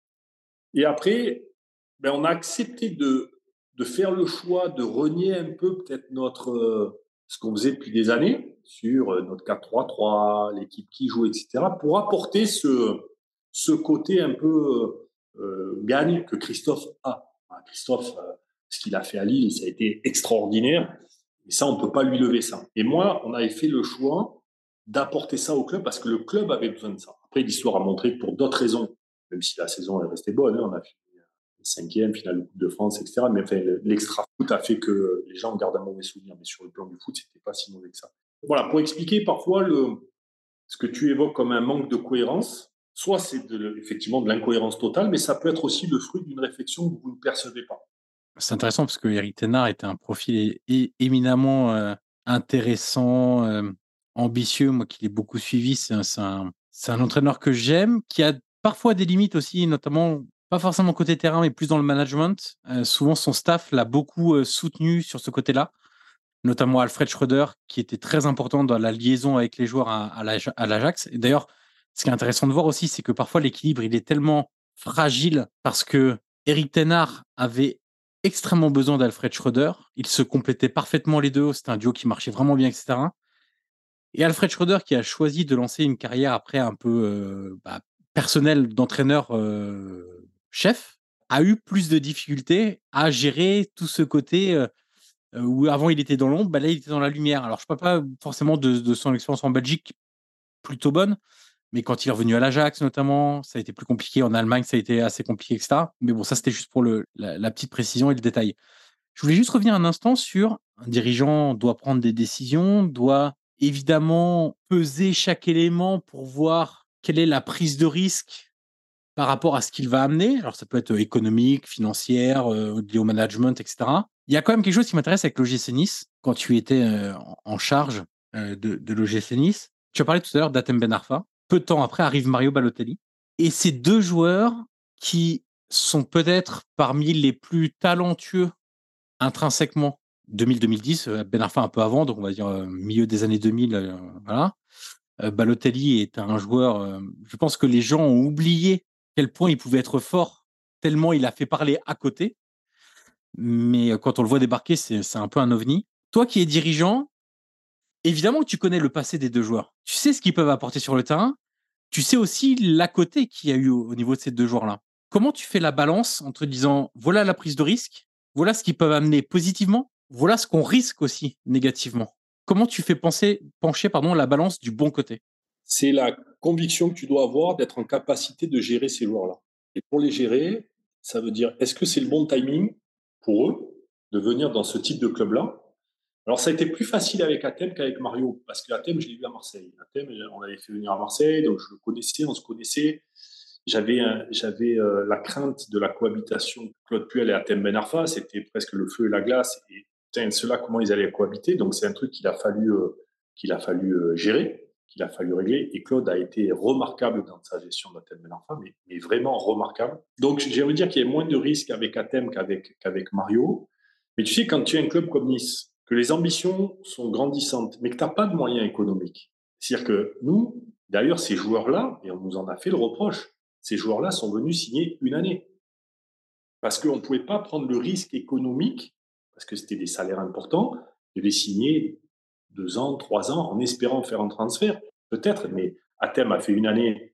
Et après, ben on a accepté de, de faire le choix de renier un peu peut-être notre... Euh, ce qu'on faisait depuis des années sur notre quatre trois trois, l'équipe qui joue, et cetera, pour apporter ce, ce côté un peu euh, gagne que Christophe a. Christophe, euh, ce qu'il a fait à Lille, ça a été extraordinaire. Et ça, on ne peut pas lui lever ça. Et moi, on avait fait le choix d'apporter ça au club parce que le club avait besoin de ça. Après, l'histoire a montré que pour d'autres raisons, même si la saison est restée bonne, hein, on a fait cinquième, finale de Coupe de France, et cetera. Mais enfin, l'extra-foot a fait que les gens gardent un mauvais souvenir. Mais sur le plan du foot, c'était pas si mauvais que ça. Voilà, pour expliquer parfois le, ce que tu évoques comme un manque de cohérence, soit c'est de, effectivement de l'incohérence totale, mais ça peut être aussi le fruit d'une réflexion que vous ne percevez pas. C'est intéressant parce que Eric Ten Hag était un profil é- éminemment euh, intéressant, euh, ambitieux. Moi qui l'ai beaucoup suivi, c'est un, c'est un, c'est un entraîneur que j'aime, qui a parfois des limites aussi, notamment pas forcément côté terrain, mais plus dans le management. Euh, souvent, son staff l'a beaucoup euh, soutenu sur ce côté-là, notamment Alfred Schröder, qui était très important dans la liaison avec les joueurs à, à l'Aj- à l'Ajax. Et d'ailleurs, ce qui est intéressant de voir aussi, c'est que parfois l'équilibre, il est tellement fragile parce que Eric Ten Hag avait extrêmement besoin d'Alfred Schröder. Ils se complétaient parfaitement les deux. C'était un duo qui marchait vraiment bien, et cetera. Et Alfred Schröder, qui a choisi de lancer une carrière après un peu euh, bah, personnelle d'entraîneur euh, chef, a eu plus de difficultés à gérer tout ce côté euh, où avant il était dans l'ombre, bah là il était dans la lumière. Alors je ne parle pas forcément de, de son expérience en Belgique, plutôt bonne, mais quand il est revenu à l'Ajax notamment, ça a été plus compliqué. En Allemagne, ça a été assez compliqué, et cetera. Mais bon, ça c'était juste pour le, la, la petite précision et le détail. Je voulais juste revenir un instant sur un dirigeant doit prendre des décisions, doit évidemment peser chaque élément pour voir quelle est la prise de risque par rapport à ce qu'il va amener. Alors, ça peut être économique, financière, euh, lié au management, et cetera. Il y a quand même quelque chose qui m'intéresse avec l'O G C Nice, quand tu étais euh, en charge euh, de, de l'O G C Nice. Tu as parlé tout à l'heure d'Hatem Ben Arfa. Peu de temps après arrive Mario Balotelli. Et ces deux joueurs qui sont peut-être parmi les plus talentueux intrinsèquement deux mille deux mille dix, Ben Arfa un peu avant, donc on va dire euh, milieu des années deux mille, euh, voilà. Euh, Balotelli est un joueur, euh, je pense que les gens ont oublié quel point il pouvait être fort, tellement il a fait parler à côté. Mais euh, quand on le voit débarquer, c'est, c'est un peu un ovni. Toi qui es dirigeant, évidemment que tu connais le passé des deux joueurs. Tu sais ce qu'ils peuvent apporter sur le terrain. Tu sais aussi l'à côté qu'il y a eu au, au niveau de ces deux joueurs-là. Comment tu fais la balance entre disant voilà la prise de risque, voilà ce qu'ils peuvent amener positivement, voilà ce qu'on risque aussi négativement. Comment tu fais penser, pencher pardon, la balance du bon côté? C'est la conviction que tu dois avoir d'être en capacité de gérer ces joueurs-là. Et pour les gérer, ça veut dire, est-ce que c'est le bon timing pour eux de venir dans ce type de club-là? Alors, ça a été plus facile avec Hatem qu'avec Mario, parce que Hatem, je l'ai vu à Marseille. Hatem, on l'avait fait venir à Marseille, donc je le connaissais, on se connaissait. J'avais, un, j'avais euh, la crainte de la cohabitation Claude Puel et Hatem Ben Arfa, c'était presque le feu et la glace. Et putain, ceux-là, comment ils allaient cohabiter? Donc, c'est un truc qu'il a fallu, euh, qu'il a fallu euh, gérer, qu'il a fallu régler. Et Claude a été remarquable dans sa gestion d'Hatem Ben Arfa, mais, mais vraiment remarquable. Donc, j'ai envie de dire qu'il y a moins de risques avec Hatem qu'avec, qu'avec Mario. Mais tu sais, quand tu es un club comme Nice, que les ambitions sont grandissantes, mais que tu n'as pas de moyens économiques. C'est-à-dire que nous, d'ailleurs, ces joueurs-là, et on nous en a fait le reproche, ces joueurs-là sont venus signer une année. Parce qu'on ne pouvait pas prendre le risque économique, parce que c'était des salaires importants, de les signer deux ans, trois ans, en espérant faire un transfert. Peut-être, mais Hatem a fait une année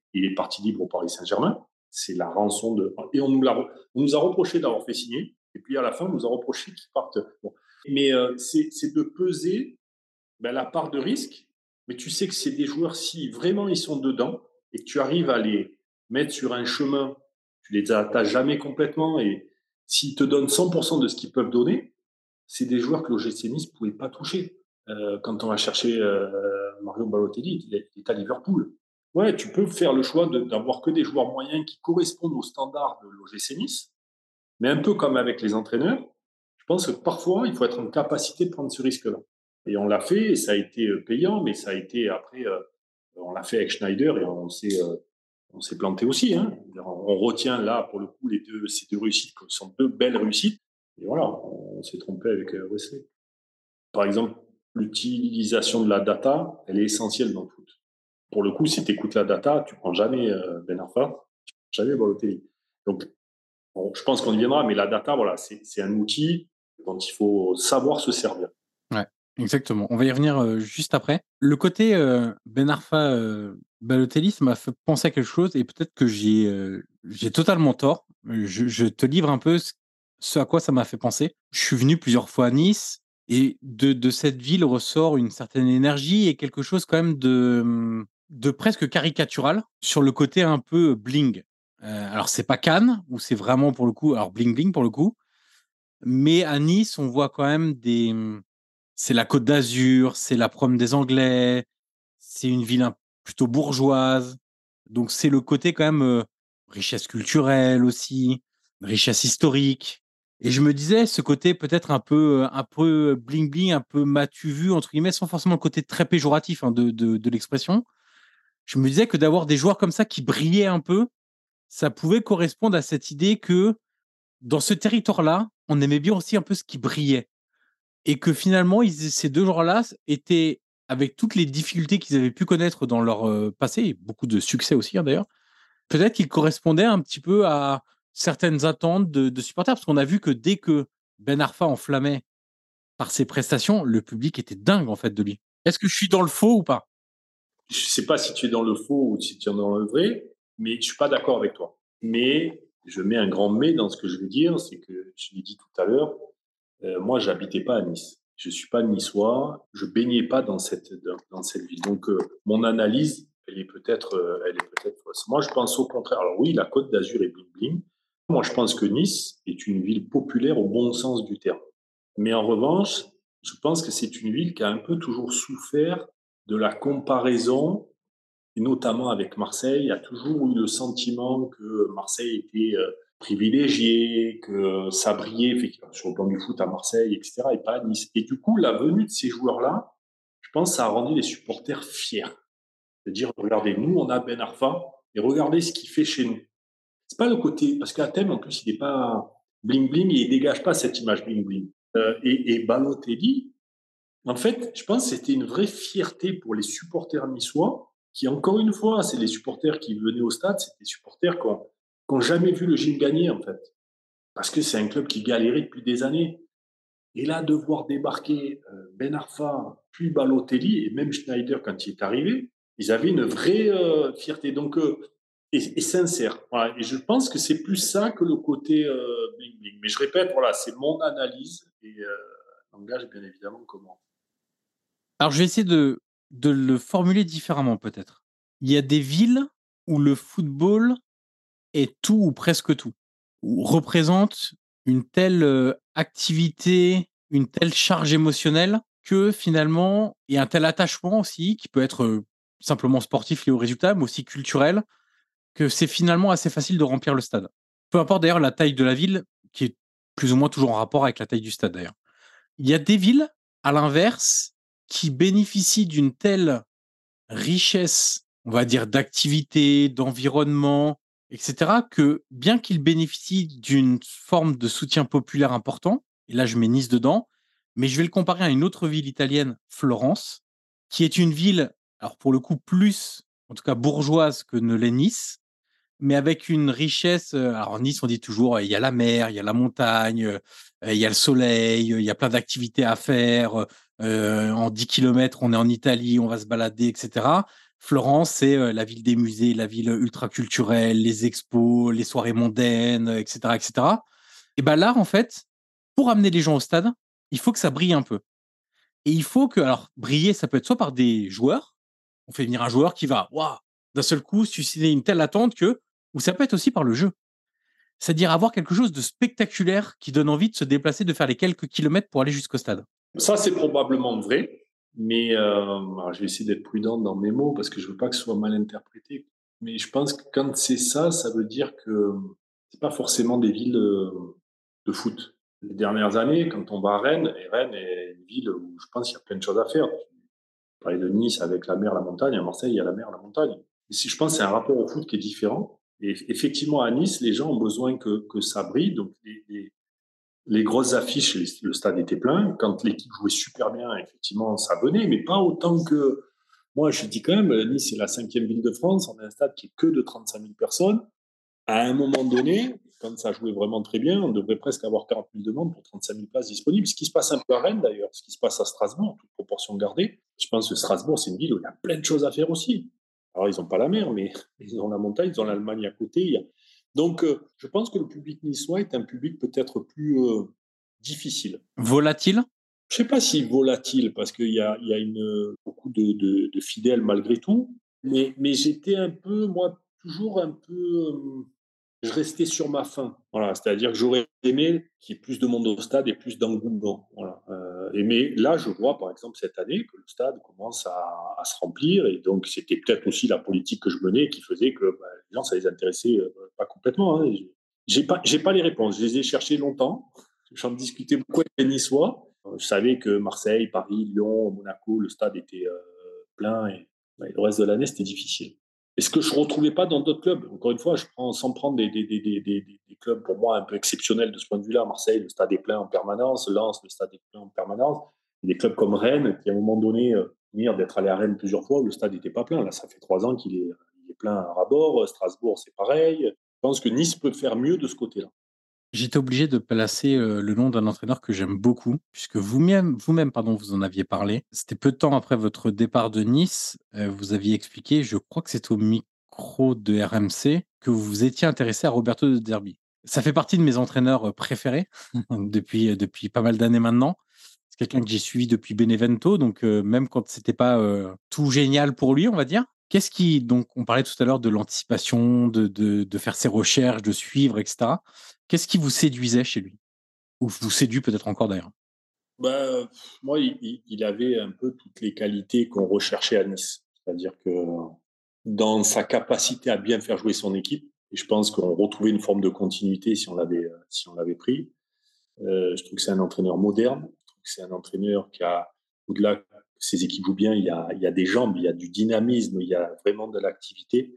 il est parti libre au Paris Saint-Germain. C'est la rançon de... Et on nous, l'a... on nous a reproché d'avoir fait signer. Et puis, à la fin, on nous a reproché qu'il parte. Bon. Mais euh, c'est, c'est de peser ben, la part de risque. Mais tu sais que c'est des joueurs, si vraiment ils sont dedans et que tu arrives à les mettre sur un chemin, tu les attaches jamais complètement. Et s'ils te donnent cent pour cent de ce qu'ils peuvent donner, c'est des joueurs que l'O G C Nice ne pouvait pas toucher. Euh, quand on va chercher euh, Mario Balotelli, il est, il est à Liverpool. Ouais, tu peux faire le choix de, d'avoir que des joueurs moyens qui correspondent aux standards de l'O G C Nice. Mais un peu comme avec les entraîneurs, je pense que parfois, il faut être en capacité de prendre ce risque-là. Et on l'a fait, et ça a été payant, mais ça a été après, euh, on l'a fait avec Schneider et on s'est, euh, on s'est planté aussi. Hein. On retient là, pour le coup, les deux, ces deux réussites, qui sont deux belles réussites. Et voilà, on s'est trompé avec euh, Wesley. Par exemple, l'utilisation de la data, elle est essentielle dans le foot. Pour le coup, si tu écoutes la data, tu ne prends jamais euh, Ben Arfa, tu ne prends jamais Balotelli. Donc, bon, je pense qu'on y viendra, mais la data, voilà, c'est, c'est un outil dont il faut savoir se servir. Ouais, exactement. On va y revenir euh, juste après. Le côté euh, Ben Arfa euh, Balotelli, ça m'a fait penser à quelque chose et peut-être que j'ai, euh, j'ai totalement tort. Je, je te livre un peu ce, ce à quoi ça m'a fait penser. Je suis venu plusieurs fois à Nice et de, de cette ville ressort une certaine énergie et quelque chose quand même de, de presque caricatural sur le côté un peu bling. Euh, alors, c'est pas Cannes, où c'est vraiment pour le coup, alors bling bling pour le coup, mais à Nice, on voit quand même des. C'est la Côte d'Azur, c'est la prom des Anglais, c'est une ville un- plutôt bourgeoise. Donc, c'est le côté quand même euh, richesse culturelle aussi, richesse historique. Et je me disais, ce côté peut-être un peu, euh, un peu bling bling, un peu m'as-tu vu, entre guillemets, sans forcément le côté très péjoratif hein, de, de, de l'expression. Je me disais que d'avoir des joueurs comme ça qui brillaient un peu, ça pouvait correspondre à cette idée que dans ce territoire-là, on aimait bien aussi un peu ce qui brillait. Et que finalement, ils, ces deux joueurs-là étaient, avec toutes les difficultés qu'ils avaient pu connaître dans leur euh, passé, et beaucoup de succès aussi hein, d'ailleurs, peut-être qu'ils correspondaient un petit peu à certaines attentes de, de supporters, parce qu'on a vu que dès que Ben Arfa enflammait par ses prestations, le public était dingue en fait de lui. Est-ce que je suis dans le faux ou pas? Je ne sais pas si tu es dans le faux ou si tu es dans le vrai, mais je ne suis pas d'accord avec toi. Mais je mets un grand mais dans ce que je veux dire, c'est que je l'ai dit tout à l'heure, euh, moi, je n'habitais pas à Nice. Je ne suis pas niçois, je ne baignais pas dans cette, dans, dans cette ville. Donc, euh, mon analyse, elle est peut-être euh, elle est peut-être fausse. Moi, je pense au contraire. Alors oui, la Côte d'Azur est bling-bling. Moi, je pense que Nice est une ville populaire au bon sens du terme. Mais en revanche, je pense que c'est une ville qui a un peu toujours souffert de la comparaison, et notamment avec Marseille. Il y a toujours eu le sentiment que Marseille était euh, privilégié, que ça brillait sur le plan du foot à Marseille, et cetera, et pas à Nice. Et du coup, la venue de ces joueurs-là, je pense, ça a rendu les supporters fiers. De dire, regardez, nous, on a Ben Arfa, et regardez ce qu'il fait chez nous. C'est pas le côté, parce qu'Athènes, en plus, il n'est pas bling-bling, et il dégage pas cette image bling-bling. Euh, et, et Balotelli, en fait, je pense que c'était une vraie fierté pour les supporters niçois, qui, encore une fois, c'est les supporters qui venaient au stade, c'est des supporters qui n'ont jamais vu le Gilles gagner, en fait. Parce que c'est un club qui galérait depuis des années. Et là, de voir débarquer Ben Arfa, puis Balotelli, et même Schneider, quand il est arrivé, ils avaient une vraie euh, fierté. Donc, euh, et, et sincère. Voilà. Et je pense que c'est plus ça que le côté euh, bling bling. Mais je répète, voilà, c'est mon analyse et euh, langage, bien évidemment, comment. Alors, je vais essayer de, de le formuler différemment, peut-être. Il y a des villes où le football est tout ou presque tout, ou représente une telle euh, activité, une telle charge émotionnelle que finalement, il y a un tel attachement aussi, qui peut être euh, simplement sportif lié au résultat, mais aussi culturel, que c'est finalement assez facile de remplir le stade. Peu importe d'ailleurs la taille de la ville, qui est plus ou moins toujours en rapport avec la taille du stade d'ailleurs. Il y a des villes, à l'inverse, qui bénéficient d'une telle richesse, on va dire, d'activité, d'environnement, et cetera, que bien qu'ils bénéficient d'une forme de soutien populaire important, et là je mets Nice dedans, mais je vais le comparer à une autre ville italienne, Florence, qui est une ville, alors pour le coup, plus, en tout cas bourgeoise que ne l'est Nice, mais avec une richesse. euh, Alors, Nice, on dit toujours, euh, il y a la mer, il y a la montagne, euh, il y a le soleil, euh, il y a plein d'activités à faire. euh, en dix kilomètres, on est en Italie, on va se balader, et cetera. Florence, c'est euh, la ville des musées, la ville ultra-culturelle, les expos, les soirées mondaines, et cetera, et cetera. Et ben là, en fait, pour amener les gens au stade, il faut que ça brille un peu. Et il faut que, alors, briller, ça peut être soit par des joueurs, on fait venir un joueur qui va, waouh, d'un seul coup, susciter une telle attente que, ou ça peut être aussi par le jeu. C'est-à-dire avoir quelque chose de spectaculaire qui donne envie de se déplacer, de faire les quelques kilomètres pour aller jusqu'au stade. Ça, c'est probablement vrai, mais euh, alors, je vais essayer d'être prudent dans mes mots parce que je veux pas que ce soit mal interprété. Mais je pense que quand c'est ça, ça veut dire que c'est pas forcément des villes euh, de foot. Les dernières années, quand on va à Rennes, et Rennes est une ville où je pense qu'il y a plein de choses à faire. Je parlais de Nice avec la mer, la montagne. À Marseille, il y a la mer, la montagne. Et si je pense que c'est un rapport au foot qui est différent. Et effectivement, à Nice, les gens ont besoin que, que ça brille. Donc, les, les, les grosses affiches, les, le stade était plein. Quand l'équipe jouait super bien, effectivement, ça venait, mais pas autant que. Moi, je dis quand même, Nice, c'est la cinquième ville de France. On a un stade qui est que de trente-cinq mille personnes. À un moment donné, quand ça jouait vraiment très bien, on devrait presque avoir quarante mille demandes pour trente-cinq mille places disponibles. Ce qui se passe un peu à Rennes, d'ailleurs, ce qui se passe à Strasbourg, toute proportion gardée. Je pense que Strasbourg, c'est une ville où il y a plein de choses à faire aussi. Alors, ils n'ont pas la mer, mais ils ont la montagne, ils ont l'Allemagne à côté. Il y a... Donc, euh, je pense que le public niçois est un public peut-être plus euh, difficile. Volatile? Je ne sais pas si volatile, parce qu'il y a, il y a une, beaucoup de, de, de fidèles malgré tout. Mais, mais j'étais un peu, moi, toujours un peu... Euh, je restais sur ma faim. Voilà, c'est-à-dire que j'aurais aimé qu'il y ait plus de monde au stade et plus d'engouement. Voilà. Euh, et mais là, je vois, par exemple, cette année, que le stade commence à, à se remplir. Et donc, c'était peut-être aussi la politique que je menais qui faisait que bah, les gens, ça les intéressait euh, pas complètement. Hein. J'ai pas, j'ai pas les réponses. Je les ai cherchées longtemps. J'en discutais beaucoup avec les Niçois. Je savais que Marseille, Paris, Lyon, Monaco, le stade était euh, plein. Et, et le reste de l'année, c'était difficile. Et ce que je ne retrouvais pas dans d'autres clubs. Encore une fois, je prends, sans prendre des, des, des, des, des, des clubs pour moi un peu exceptionnels de ce point de vue-là. Marseille, le stade est plein en permanence. Lens, le stade est plein en permanence. Et des clubs comme Rennes, qui à un moment donné, euh, d'être allé à Rennes plusieurs fois, le stade n'était pas plein. Là, ça fait trois ans qu'il est, il est plein à ras-bord. Strasbourg, c'est pareil. Je pense que Nice peut faire mieux de ce côté-là. J'étais obligé de placer euh, le nom d'un entraîneur que j'aime beaucoup, puisque vous-même, vous-même, pardon, vous en aviez parlé. C'était peu de temps après votre départ de Nice. Euh, vous aviez expliqué, je crois que c'est au micro de R M C, que vous vous étiez intéressé à Roberto De Zerbi. Ça fait partie de mes entraîneurs préférés depuis, depuis pas mal d'années maintenant. C'est quelqu'un que j'ai suivi depuis Benevento, donc euh, même quand c'était pas euh, tout génial pour lui, on va dire. Qu'est-ce qui, donc, on parlait tout à l'heure de l'anticipation, de, de, de faire ses recherches, de suivre, et cetera. Qu'est-ce qui vous séduisait chez lui? Ou vous séduit peut-être encore d'ailleurs? Ben, moi, il, il avait un peu toutes les qualités qu'on recherchait à Nice. C'est-à-dire que dans sa capacité à bien faire jouer son équipe, et je pense qu'on retrouvait une forme de continuité si on l'avait, si on l'avait pris. Euh, je trouve que c'est un entraîneur moderne. Je trouve que c'est un entraîneur qui a, au-delà que ses équipes jouent bien, il y a, il y a des jambes, il y a du dynamisme, il y a vraiment de l'activité.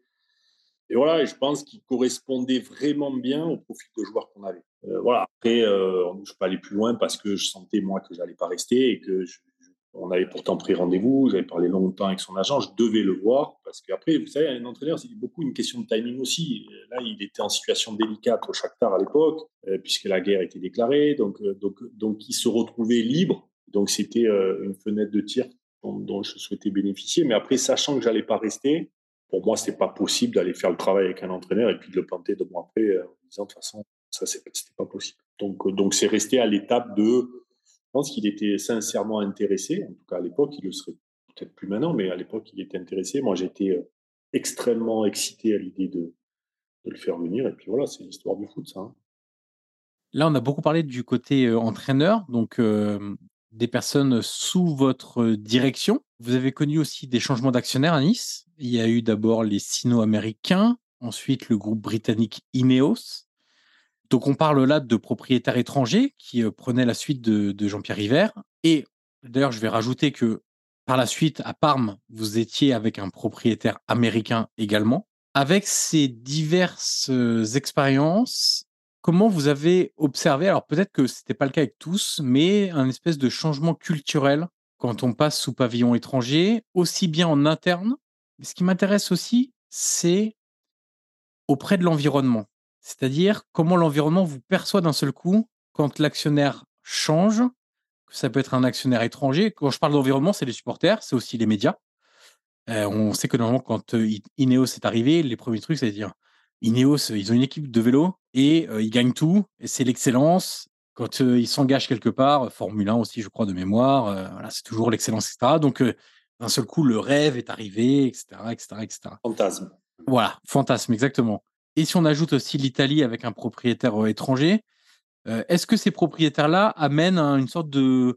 Et voilà, et je pense qu'il correspondait vraiment bien au profil de joueur qu'on avait. Euh, voilà. Après, euh, je ne peux pas aller plus loin parce que je sentais, moi, que je n'allais pas rester et que je, je, on avait pourtant pris rendez-vous. J'avais parlé longtemps avec son agent. Je devais le voir parce qu'après, vous savez, un entraîneur, c'est beaucoup une question de timing aussi. Là, il était en situation délicate au Shakhtar à l'époque, euh, puisque la guerre était déclarée. Donc, euh, donc, donc, il se retrouvait libre. Donc, c'était euh, une fenêtre de tir dont, dont je souhaitais bénéficier. Mais après, sachant que je n'allais pas rester, pour moi, c'était pas possible d'aller faire le travail avec un entraîneur et puis de le planter deux mois après euh, en disant de toute façon, ça, c'était pas possible. Donc, euh, donc c'est resté à l'étape de. Je pense qu'il était sincèrement intéressé. En tout cas, à l'époque, il le serait peut-être plus maintenant, mais à l'époque, il était intéressé. Moi, j'étais euh, extrêmement excité à l'idée de, de le faire venir. Et puis voilà, c'est l'histoire du foot, ça. Hein. Là, on a beaucoup parlé du côté euh, entraîneur, donc euh, des personnes sous votre direction. Vous avez connu aussi des changements d'actionnaires à Nice. Il y a eu d'abord les Sino-Américains, ensuite le groupe britannique Ineos. Donc, on parle là de propriétaires étrangers qui euh, prenaient la suite de, de Jean-Pierre River. Et d'ailleurs, je vais rajouter que par la suite, à Parme, vous étiez avec un propriétaire américain également. Avec ces diverses euh, expériences, comment vous avez observé, alors peut-être que ce n'était pas le cas avec tous, mais un espèce de changement culturel quand on passe sous pavillon étranger, aussi bien en interne. Mais ce qui m'intéresse aussi, c'est auprès de l'environnement. C'est-à-dire comment l'environnement vous perçoit d'un seul coup quand l'actionnaire change, que ça peut être un actionnaire étranger. Quand je parle d'environnement, c'est les supporters, c'est aussi les médias. Euh, on sait que normalement, quand euh, I- Ineos est arrivé, les premiers trucs, c'est de dire Ineos, euh, ils ont une équipe de vélo et euh, ils gagnent tout. Et c'est l'excellence. Quand euh, ils s'engagent quelque part, euh, Formule un aussi, je crois, de mémoire, euh, voilà, c'est toujours l'excellence, et cetera. Donc, euh, d'un seul coup, le rêve est arrivé, et cetera, et cetera, et cetera. Fantasme. Voilà, fantasme, exactement. Et si on ajoute aussi l'Italie avec un propriétaire euh, étranger, euh, est-ce que ces propriétaires-là amènent un- une sorte de,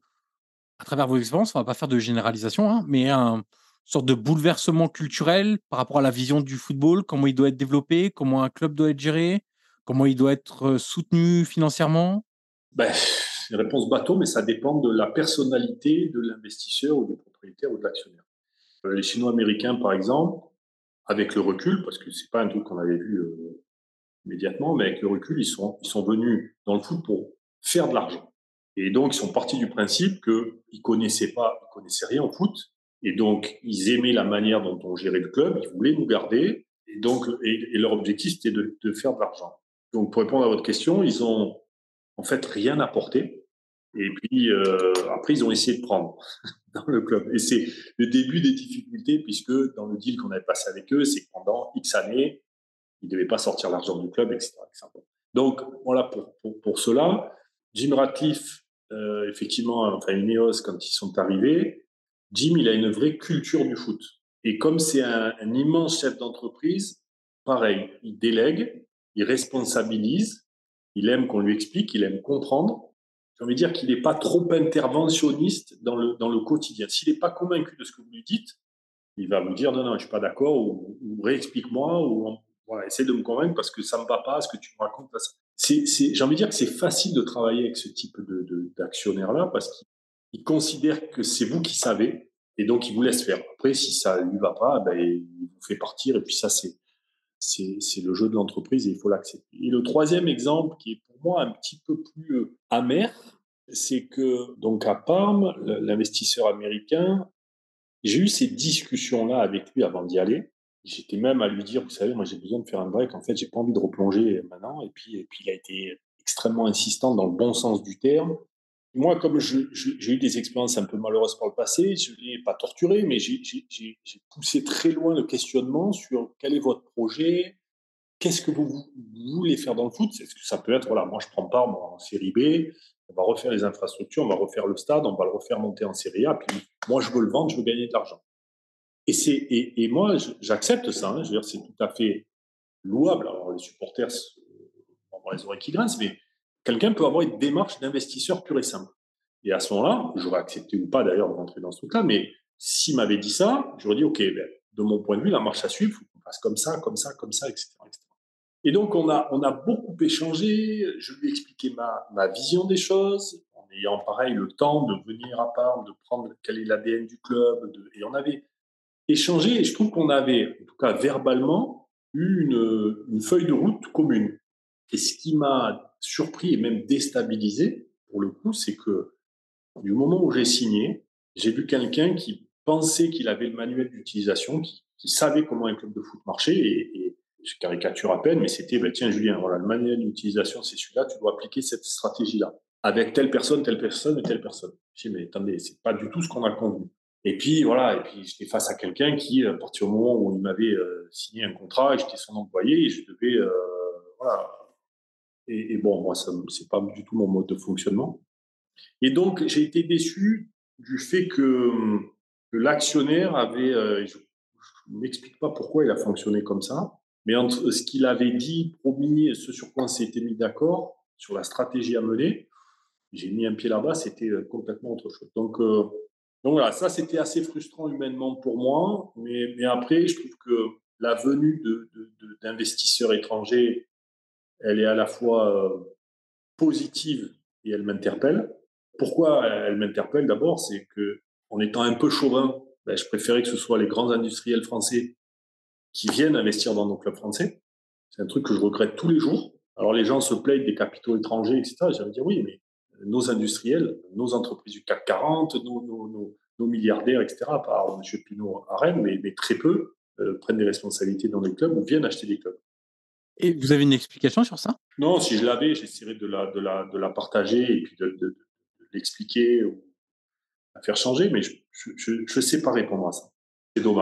à travers vos expériences, on va pas faire de généralisation, hein, mais un sorte de bouleversement culturel par rapport à la vision du football, comment il doit être développé, comment un club doit être géré, comment il doit être euh, soutenu financièrement? Ben, une réponse bateau, mais ça dépend de la personnalité de l'investisseur ou du propriétaire ou de l'actionnaire. Euh, Les Chinois-Américains, par exemple, avec le recul, parce que c'est pas un truc qu'on avait vu euh, immédiatement, mais avec le recul, ils sont, ils sont venus dans le foot pour faire de l'argent. Et donc, ils sont partis du principe qu'ils connaissaient pas, ils connaissaient rien au foot. Et donc, ils aimaient la manière dont on gérait le club, ils voulaient nous garder. Et donc, et, et leur objectif, c'était de, de faire de l'argent. Donc, pour répondre à votre question, ils ont en fait rien apporté. Et puis, euh, après, ils ont essayé de prendre dans le club. Et c'est le début des difficultés, puisque dans le deal qu'on avait passé avec eux, c'est que pendant X années, ils ne devaient pas sortir l'argent du club, et cetera et cetera. Donc, voilà pour, pour, pour cela. Jim Ratcliffe, euh, effectivement, enfin, Ineos, quand ils sont arrivés, Jim, il a une vraie culture du foot. Et comme c'est un, un immense chef d'entreprise, pareil, il délègue, il responsabilise, il aime qu'on lui explique, il aime comprendre. J'ai envie de dire qu'il n'est pas trop interventionniste dans le, dans le quotidien. S'il n'est pas convaincu de ce que vous lui dites, il va vous dire non, non, je ne suis pas d'accord, ou, ou réexplique-moi, ou voilà, essaie de me convaincre parce que ça ne me va pas, ce que tu me racontes. C'est, c'est, j'ai envie de dire que c'est facile de travailler avec ce type de, de, d'actionnaire-là parce qu'il considère que c'est vous qui savez et donc il vous laisse faire. Après, si ça ne lui va pas, ben, il vous fait partir et puis ça, c'est, c'est, c'est le jeu de l'entreprise et il faut l'accepter. Et le troisième exemple qui est pour moi un petit peu plus euh, amer, c'est que donc à Parme, l'investisseur américain, j'ai eu ces discussions-là avec lui avant d'y aller. J'étais même à lui dire, vous savez, moi j'ai besoin de faire un break. En fait, j'ai pas envie de replonger maintenant. Et puis, et puis il a été extrêmement insistant dans le bon sens du terme. Moi, comme je, je, j'ai eu des expériences un peu malheureuses par le passé, je ne l'ai pas torturé, mais j'ai, j'ai, j'ai poussé très loin le questionnement sur quel est votre projet, qu'est-ce que vous, vous voulez faire dans le foot. Est-ce que ça peut être, voilà, moi je prends part moi, en série B, on va refaire les infrastructures, on va refaire le stade, on va le refaire monter en série A, puis moi je veux le vendre, je veux gagner de l'argent. Et, c'est, et, et moi, j'accepte ça. Hein. Je veux dire, c'est tout à fait louable. Alors, les supporters vont avoir les oreilles qui grincent, mais quelqu'un peut avoir une démarche d'investisseur pur et simple. Et à ce moment-là, j'aurais accepté ou pas d'ailleurs de rentrer dans ce truc-là, mais s'il m'avait dit ça, j'aurais dit, OK, ben, de mon point de vue, la marche à suivre, il faut qu'on fasse comme ça, comme ça, comme ça, et cetera et cetera. Et donc, on a, on a beaucoup échangé. Je lui ai expliqué ma, ma vision des choses, en ayant pareil le temps de venir à Parme, de prendre quel est l'A D N du club. De, et on avait échangé, et je trouve qu'on avait, en tout cas verbalement, eu une, une feuille de route commune. Et ce qui m'a surpris et même déstabilisé, pour le coup, c'est que du moment où j'ai signé, j'ai vu quelqu'un qui pensait qu'il avait le manuel d'utilisation, qui, qui savait comment un club de foot marchait, et, et je caricature à peine, mais c'était, ben, tiens Julien, voilà, le manuel d'utilisation, c'est celui-là, tu dois appliquer cette stratégie-là, avec telle personne, telle personne et telle personne. Je dis, mais attendez, c'est pas du tout ce qu'on a convenu. Et puis voilà, et puis j'étais face à quelqu'un qui, à partir du moment où il m'avait euh, signé un contrat, et j'étais son employé, et je devais, euh, voilà. Et, et bon, moi, ça, c'est pas du tout mon mode de fonctionnement. Et donc, j'ai été déçu du fait que, que l'actionnaire avait, euh, je ne m'explique pas pourquoi il a fonctionné comme ça, mais entre ce qu'il avait dit, promis, et ce sur quoi on s'était mis d'accord, sur la stratégie à mener, j'ai mis un pied là-bas, c'était complètement autre chose. Donc, euh, donc voilà, ça c'était assez frustrant humainement pour moi, mais, mais après, je trouve que la venue de, de, de, d'investisseurs étrangers, elle est à la fois euh, positive et elle m'interpelle. Pourquoi elle m'interpelle d'abord, c'est que en étant un peu chauvin, ben, je préférais que ce soit les grands industriels français qui viennent investir dans nos clubs français. C'est un truc que je regrette tous les jours. Alors les gens se plaignent des capitaux étrangers, et cetera. J'allais dire oui, mais nos industriels, nos entreprises du C A C quarante, nos, nos, nos, nos milliardaires, et cetera, par M. Pinault à Rennes, mais, mais très peu euh, prennent des responsabilités dans les clubs ou viennent acheter des clubs. Et vous avez une explication sur ça? Non, si je l'avais, j'essaierais de la, de la, de la partager et puis de, de, de l'expliquer ou la faire changer, mais je ne sais pas répondre à ça. C'est dommage.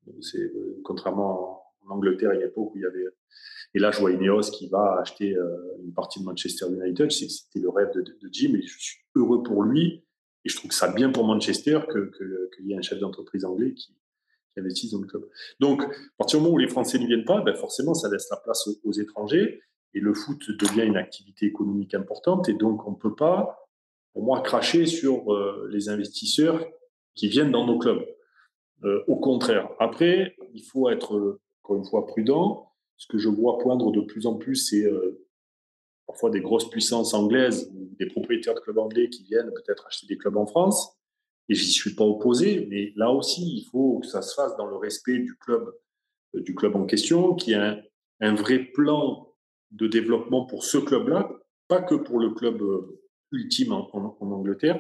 C'est, euh, contrairement en Angleterre, à une époque où il y avait. Et là, je vois Ineos qui va acheter euh, une partie de Manchester United. C'est que c'était le rêve de, de Jim et je suis heureux pour lui. Et je trouve que ça bien pour Manchester que, que, qu'il y ait un chef d'entreprise anglais qui, qui investisse dans le club. Donc, à partir du moment où les Français n'y viennent pas, ben forcément, ça laisse la place aux, aux étrangers. Et le foot devient une activité économique importante. Et donc, on ne peut pas, pour moi, cracher sur euh, les investisseurs qui viennent dans nos clubs. Euh, au contraire. Après, il faut être, euh, encore une fois, prudent. Ce que je vois poindre de plus en plus, c'est euh, parfois des grosses puissances anglaises ou des propriétaires de clubs anglais qui viennent peut-être acheter des clubs en France. Et j'y suis pas opposé, mais là aussi, il faut que ça se fasse dans le respect du club, euh, du club en question, qui a un, un vrai plan de développement pour ce club-là, pas que pour le club euh, ultime en, en, en Angleterre.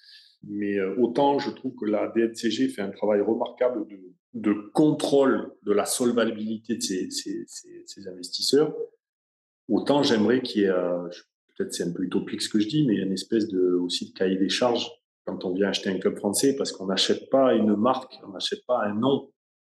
Mais euh, autant je trouve que la D N C G fait un travail remarquable de, de contrôle de la solvabilité de ces, ces, ces, ces investisseurs, autant j'aimerais qu'il y ait, euh, peut-être c'est un peu utopique ce que je dis, mais une espèce de, aussi de cahier des charges quand on vient acheter un club français, parce qu'on n'achète pas une marque, on n'achète pas un nom,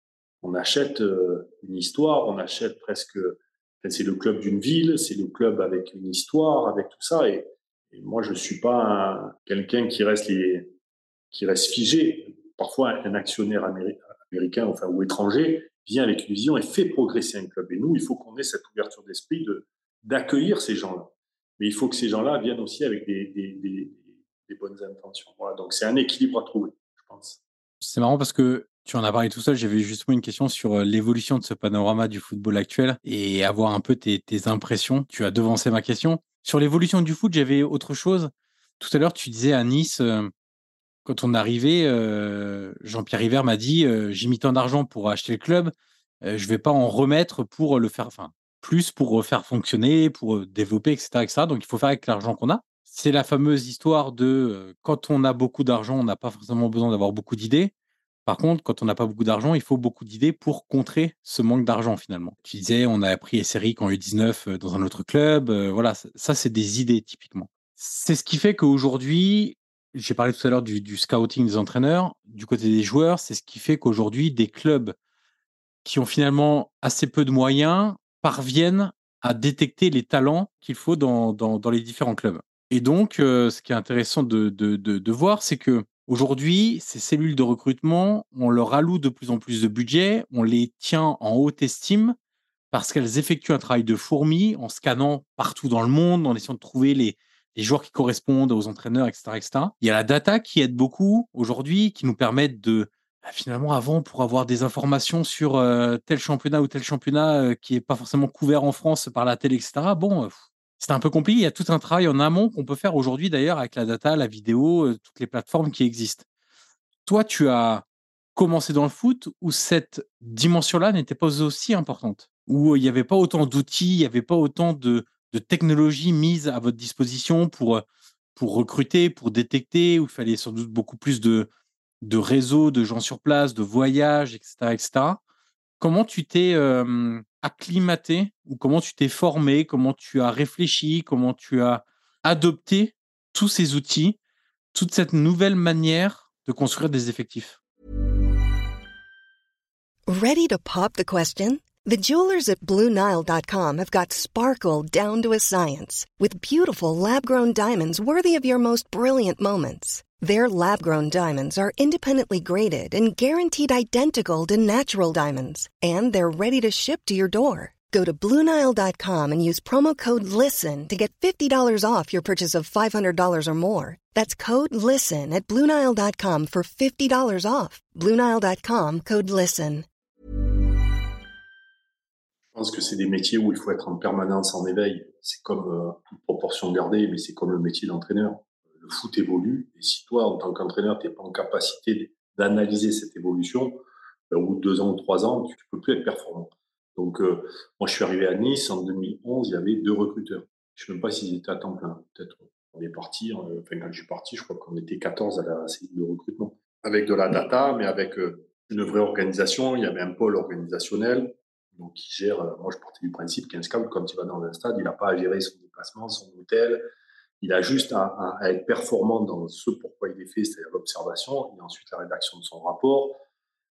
on achète euh, une histoire, on achète presque, c'est le club d'une ville, c'est le club avec une histoire, avec tout ça, et, et moi je suis pas un, quelqu'un qui reste les, qui reste figé. Parfois un actionnaire améri- américain, enfin ou étranger, vient avec une vision et fait progresser un club. Et nous, il faut qu'on ait cette ouverture d'esprit de d'accueillir ces gens-là. Mais il faut que ces gens-là viennent aussi avec des, des, des, des bonnes intentions. Voilà. Donc c'est un équilibre à trouver, je pense. C'est marrant parce que tu en as parlé tout seul. J'avais justement une question sur euh, l'évolution de ce panorama du football actuel et avoir un peu tes, tes impressions. Tu as devancé ma question. Sur l'évolution du foot, j'avais autre chose. Tout à l'heure, tu disais à Nice, euh, quand on est arrivé, euh, Jean-Pierre River m'a dit euh, j'ai mis tant d'argent pour acheter le club, euh, je vais pas en remettre pour le faire, enfin, plus pour refaire fonctionner, pour euh, développer, et cetera, et cetera. Donc, il faut faire avec l'argent qu'on a. C'est la fameuse histoire de euh, quand on a beaucoup d'argent, on n'a pas forcément besoin d'avoir beaucoup d'idées. Par contre, quand on n'a pas beaucoup d'argent, il faut beaucoup d'idées pour contrer ce manque d'argent finalement. Tu disais, on a pris Esseric en U dix-neuf euh, dans un autre club. euh, voilà, ça, ça, c'est des idées typiquement. C'est ce qui fait qu'aujourd'hui, j'ai parlé tout à l'heure du, du scouting des entraîneurs, du côté des joueurs, c'est ce qui fait qu'aujourd'hui, des clubs qui ont finalement assez peu de moyens parviennent à détecter les talents qu'il faut dans, dans, dans les différents clubs. Et donc, euh, ce qui est intéressant de, de, de, de voir, c'est que aujourd'hui, ces cellules de recrutement, on leur alloue de plus en plus de budget, on les tient en haute estime parce qu'elles effectuent un travail de fourmi en scannant partout dans le monde, en essayant de trouver les, les joueurs qui correspondent aux entraîneurs, et cetera, et cetera. Il y a la data qui aide beaucoup aujourd'hui, qui nous permettent de, bah, finalement, avant, pour avoir des informations sur euh, tel championnat ou tel championnat euh, qui n'est pas forcément couvert en France par la télé, et cetera, bon, euh, c'est un peu compliqué. Il y a tout un travail en amont qu'on peut faire aujourd'hui, d'ailleurs, avec la data, la vidéo, euh, toutes les plateformes qui existent. Toi, tu as commencé dans le foot où cette dimension-là n'était pas aussi importante, où il n'y avait pas autant d'outils, il n'y avait pas autant de, de technologies mises à votre disposition pour, pour recruter, pour détecter, où il fallait sans doute beaucoup plus de, de réseaux, de gens sur place, de voyages, et cetera, et cetera. Comment tu t'es euh, acclimaté ou comment tu t'es formé, comment tu as réfléchi, comment tu as adopté tous ces outils, toute cette nouvelle manière de construire des effectifs? Ready to pop the question? The jewelers at Blue Nile dot com have got sparkle down to a science with beautiful lab-grown diamonds worthy of your most brilliant moments. Their lab-grown diamonds are independently graded and guaranteed identical to natural diamonds, and they're ready to ship to your door. Go to Blue Nile dot com and use promo code LISTEN to get fifty dollars off your purchase of five hundred dollars or more. That's code LISTEN at Blue Nile dot com for fifty dollars off. Blue Nile dot com, code LISTEN. Je pense que c'est des métiers où il faut être en permanence en éveil. C'est comme, euh, toute proportion gardée, mais c'est comme le métier d'entraîneur. Le foot évolue, et si toi, en tant qu'entraîneur, tu n'es pas en capacité d'analyser cette évolution, ben, au bout de deux ans ou trois ans, tu ne peux plus être performant. Donc, euh, moi, je suis arrivé à Nice en deux mille onze, il y avait deux recruteurs. Je ne sais même pas s'ils étaient à temps plein. Peut-être on est parti, euh, enfin, quand je suis parti, je crois qu'on était quatorze à la cellule de recrutement. Avec de la data, mais avec euh, une vraie organisation. Il y avait un pôle organisationnel. Donc, qui gère, euh, moi, je partais du principe qu'un scout, quand il va dans un stade, il n'a pas à gérer son déplacement, son hôtel. Il a juste à, à, à être performant dans ce pourquoi il est fait, c'est-à-dire l'observation, et ensuite la rédaction de son rapport,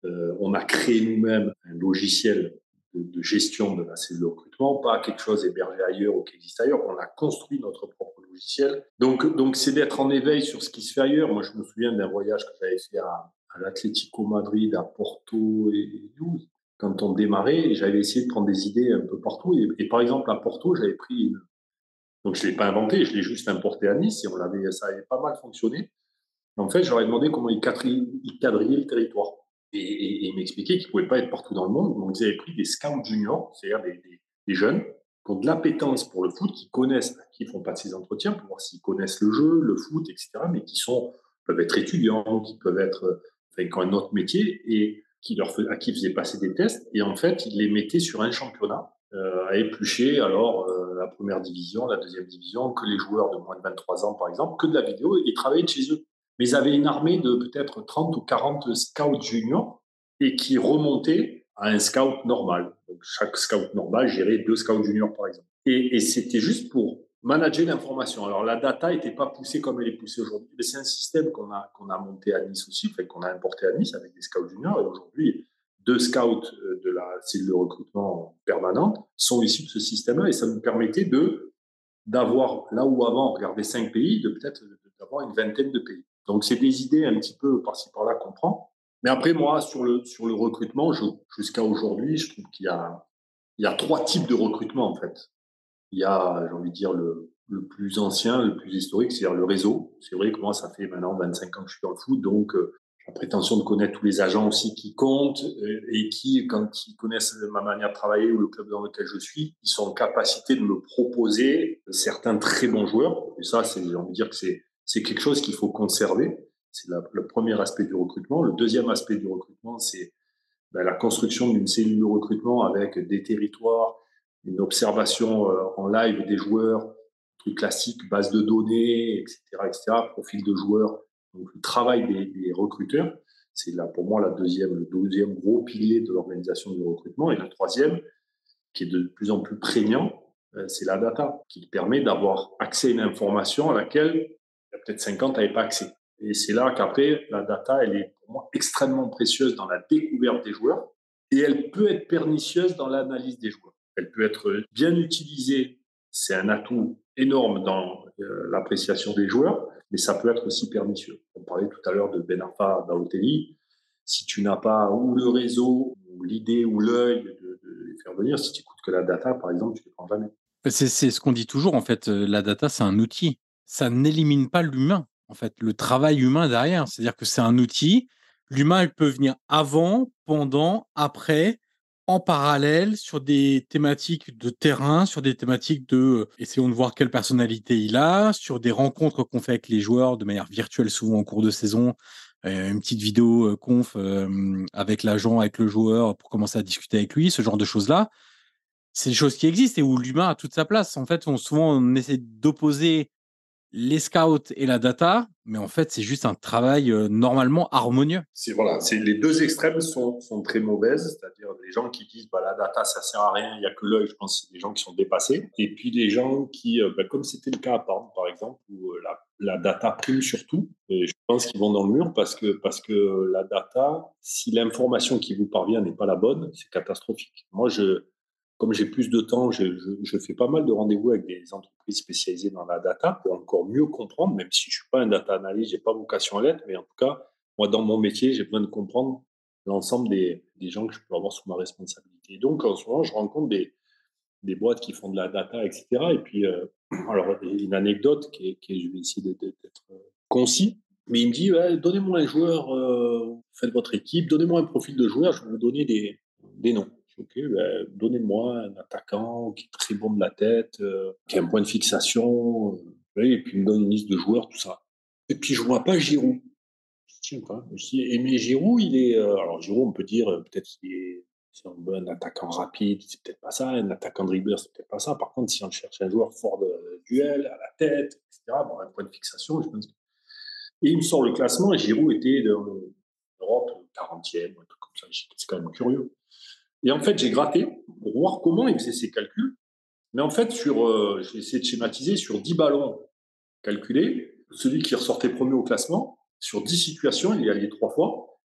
Euh, on a créé nous-mêmes un logiciel de, de gestion de la cellule de recrutement, pas quelque chose hébergé ailleurs ou qui existe ailleurs. On a construit notre propre logiciel. Donc, donc c'est d'être en éveil sur ce qui se fait ailleurs. Moi, je me souviens d'un voyage que j'avais fait à, à l'Atlético Madrid, à Porto et, et Toulouse. Quand on démarrait, j'avais essayé de prendre des idées un peu partout. Et, et par exemple, à Porto, j'avais pris une... Donc, je ne l'ai pas inventé, je l'ai juste importé à Nice et on l'avait, ça avait pas mal fonctionné. En fait, j'aurais demandé comment ils quadrillaient, ils quadrillaient le territoire. Et, et, et ils m'expliquaient qu'ils ne pouvaient pas être partout dans le monde. Donc, ils avaient pris des scouts juniors, c'est-à-dire des, des, des jeunes qui ont de l'appétence pour le foot, qui connaissent, qui font pas de ces entretiens pour voir s'ils connaissent le jeu, le foot, et cetera, mais qui sont, peuvent être étudiants, qui peuvent être, enfin, qui ont un autre métier et qui leur, à qui faisaient passer des tests. Et en fait, ils les mettaient sur un championnat euh, à éplucher alors euh, la première division, la deuxième division, que les joueurs de moins de vingt-trois ans, par exemple, que de la vidéo et travailler de chez eux. Mais ils avaient une armée de peut-être trente ou quarante scouts juniors et qui remontaient à un scout normal. Donc, chaque scout normal gérait deux scouts juniors, par exemple. Et, et c'était juste pour manager l'information. Alors, la data n'était pas poussée comme elle est poussée aujourd'hui. Mais c'est un système qu'on a, qu'on a monté à Nice aussi, fait qu'on a importé à Nice avec des scouts juniors. Et aujourd'hui, deux scouts de la cellule de recrutement permanente sont issus de ce système-là. Et ça nous permettait de, d'avoir, là où avant on regardait cinq pays, de peut-être d'avoir une vingtaine de pays. Donc, c'est des idées un petit peu par-ci par-là qu'on prend. Mais après, moi, sur le, sur le recrutement, je, jusqu'à aujourd'hui, je trouve qu'il y a, il y a trois types de recrutement, en fait. Il y a, j'ai envie de dire, le, le plus ancien, le plus historique, c'est-à-dire le réseau. C'est vrai que moi, ça fait maintenant vingt-cinq ans que je suis dans le foot, donc euh, j'ai la prétention de connaître tous les agents aussi qui comptent euh, et qui, quand ils connaissent ma manière de travailler ou le club dans lequel je suis, ils sont en capacité de me proposer certains très bons joueurs. Et ça, c'est, j'ai envie de dire que c'est C'est quelque chose qu'il faut conserver. C'est la, le premier aspect du recrutement. Le deuxième aspect du recrutement, c'est ben, la construction d'une cellule de recrutement avec des territoires, une observation euh, en live des joueurs, trucs classiques, base de données, et cetera, et cetera, profil de joueurs. Donc, le travail des, des recruteurs, c'est là pour moi la deuxième, le deuxième gros pilier de l'organisation du recrutement. Et le troisième, qui est de plus en plus prégnant, euh, c'est la data, qui permet d'avoir accès à une information à laquelle il y a peut-être cinq ans, tu n'avais pas accès. Et c'est là qu'après, la data, elle est pour moi extrêmement précieuse dans la découverte des joueurs et elle peut être pernicieuse dans l'analyse des joueurs. Elle peut être bien utilisée, c'est un atout énorme dans euh, l'appréciation des joueurs, mais ça peut être aussi pernicieux. On parlait tout à l'heure de Ben Arfa Balotelli. Si tu n'as pas ou le réseau, ou l'idée, ou l'œil de, de les faire venir, si tu n'écoutes que la data, par exemple, tu ne les prends jamais. C'est, c'est ce qu'on dit toujours, en fait. La data, c'est un outil. Ça n'élimine pas l'humain, en fait, le travail humain derrière. C'est-à-dire que c'est un outil. L'humain, il peut venir avant, pendant, après, en parallèle, sur des thématiques de terrain, sur des thématiques de euh, essayons de voir quelle personnalité il a, sur des rencontres qu'on fait avec les joueurs de manière virtuelle, souvent en cours de saison, euh, une petite vidéo euh, conf euh, avec l'agent, avec le joueur pour commencer à discuter avec lui, ce genre de choses-là. C'est des choses qui existent et où l'humain a toute sa place. En fait, on, souvent, on essaie d'opposer les scouts et la data, mais en fait, c'est juste un travail euh, normalement harmonieux. C'est, voilà, c'est, les deux extrêmes sont, sont très mauvaises, c'est-à-dire les gens qui disent bah, la data, ça sert à rien, il n'y a que l'œil, je pense que c'est des gens qui sont dépassés. Et puis des gens qui, euh, bah, comme c'était le cas à Parme, par exemple, où euh, la, la data prime surtout, et je pense qu'ils vont dans le mur parce que, parce que la data, si l'information qui vous parvient n'est pas la bonne, c'est catastrophique. Moi, je... Comme j'ai plus de temps, je, je, je fais pas mal de rendez-vous avec des entreprises spécialisées dans la data pour encore mieux comprendre, même si je suis pas un data analyst, j'ai pas vocation à l'être, mais en tout cas, moi, dans mon métier, j'ai besoin de comprendre l'ensemble des, des gens que je peux avoir sous ma responsabilité. Et donc, en ce moment, je rencontre des, des boîtes qui font de la data, et cetera. Et puis, euh, alors, une anecdote qui est, qui est, je vais essayer d'être concis, mais il me dit, ouais, donnez-moi un joueur, euh, faites votre équipe, donnez-moi un profil de joueur, je vais vous donner des, des noms. Ok, ben, donnez-moi un attaquant qui est très bon de la tête, euh, qui a un point de fixation, euh, et puis il me donne une liste de joueurs, tout ça. Et puis je vois pas Giroud. Je dis, tiens, je dis, et mais Giroud, il est. Euh, alors Giroud, on peut dire euh, peut-être qu'il est, c'est un bon attaquant rapide, c'est peut-être pas ça. Un attaquant dribbleur, c'est peut-être pas ça. Par contre, si on cherche un joueur fort de duel, à la tête, et cetera, bon, un point de fixation, je pense. Et il me sort le classement, et Giroud était dans l'Europe quarantième, un truc comme ça. C'est quand même curieux. Et en fait, j'ai gratté pour voir comment il faisait ses calculs. Mais en fait, sur, euh, j'ai essayé de schématiser sur dix ballons calculés, celui qui ressortait premier au classement, sur dix situations, il y allait trois fois.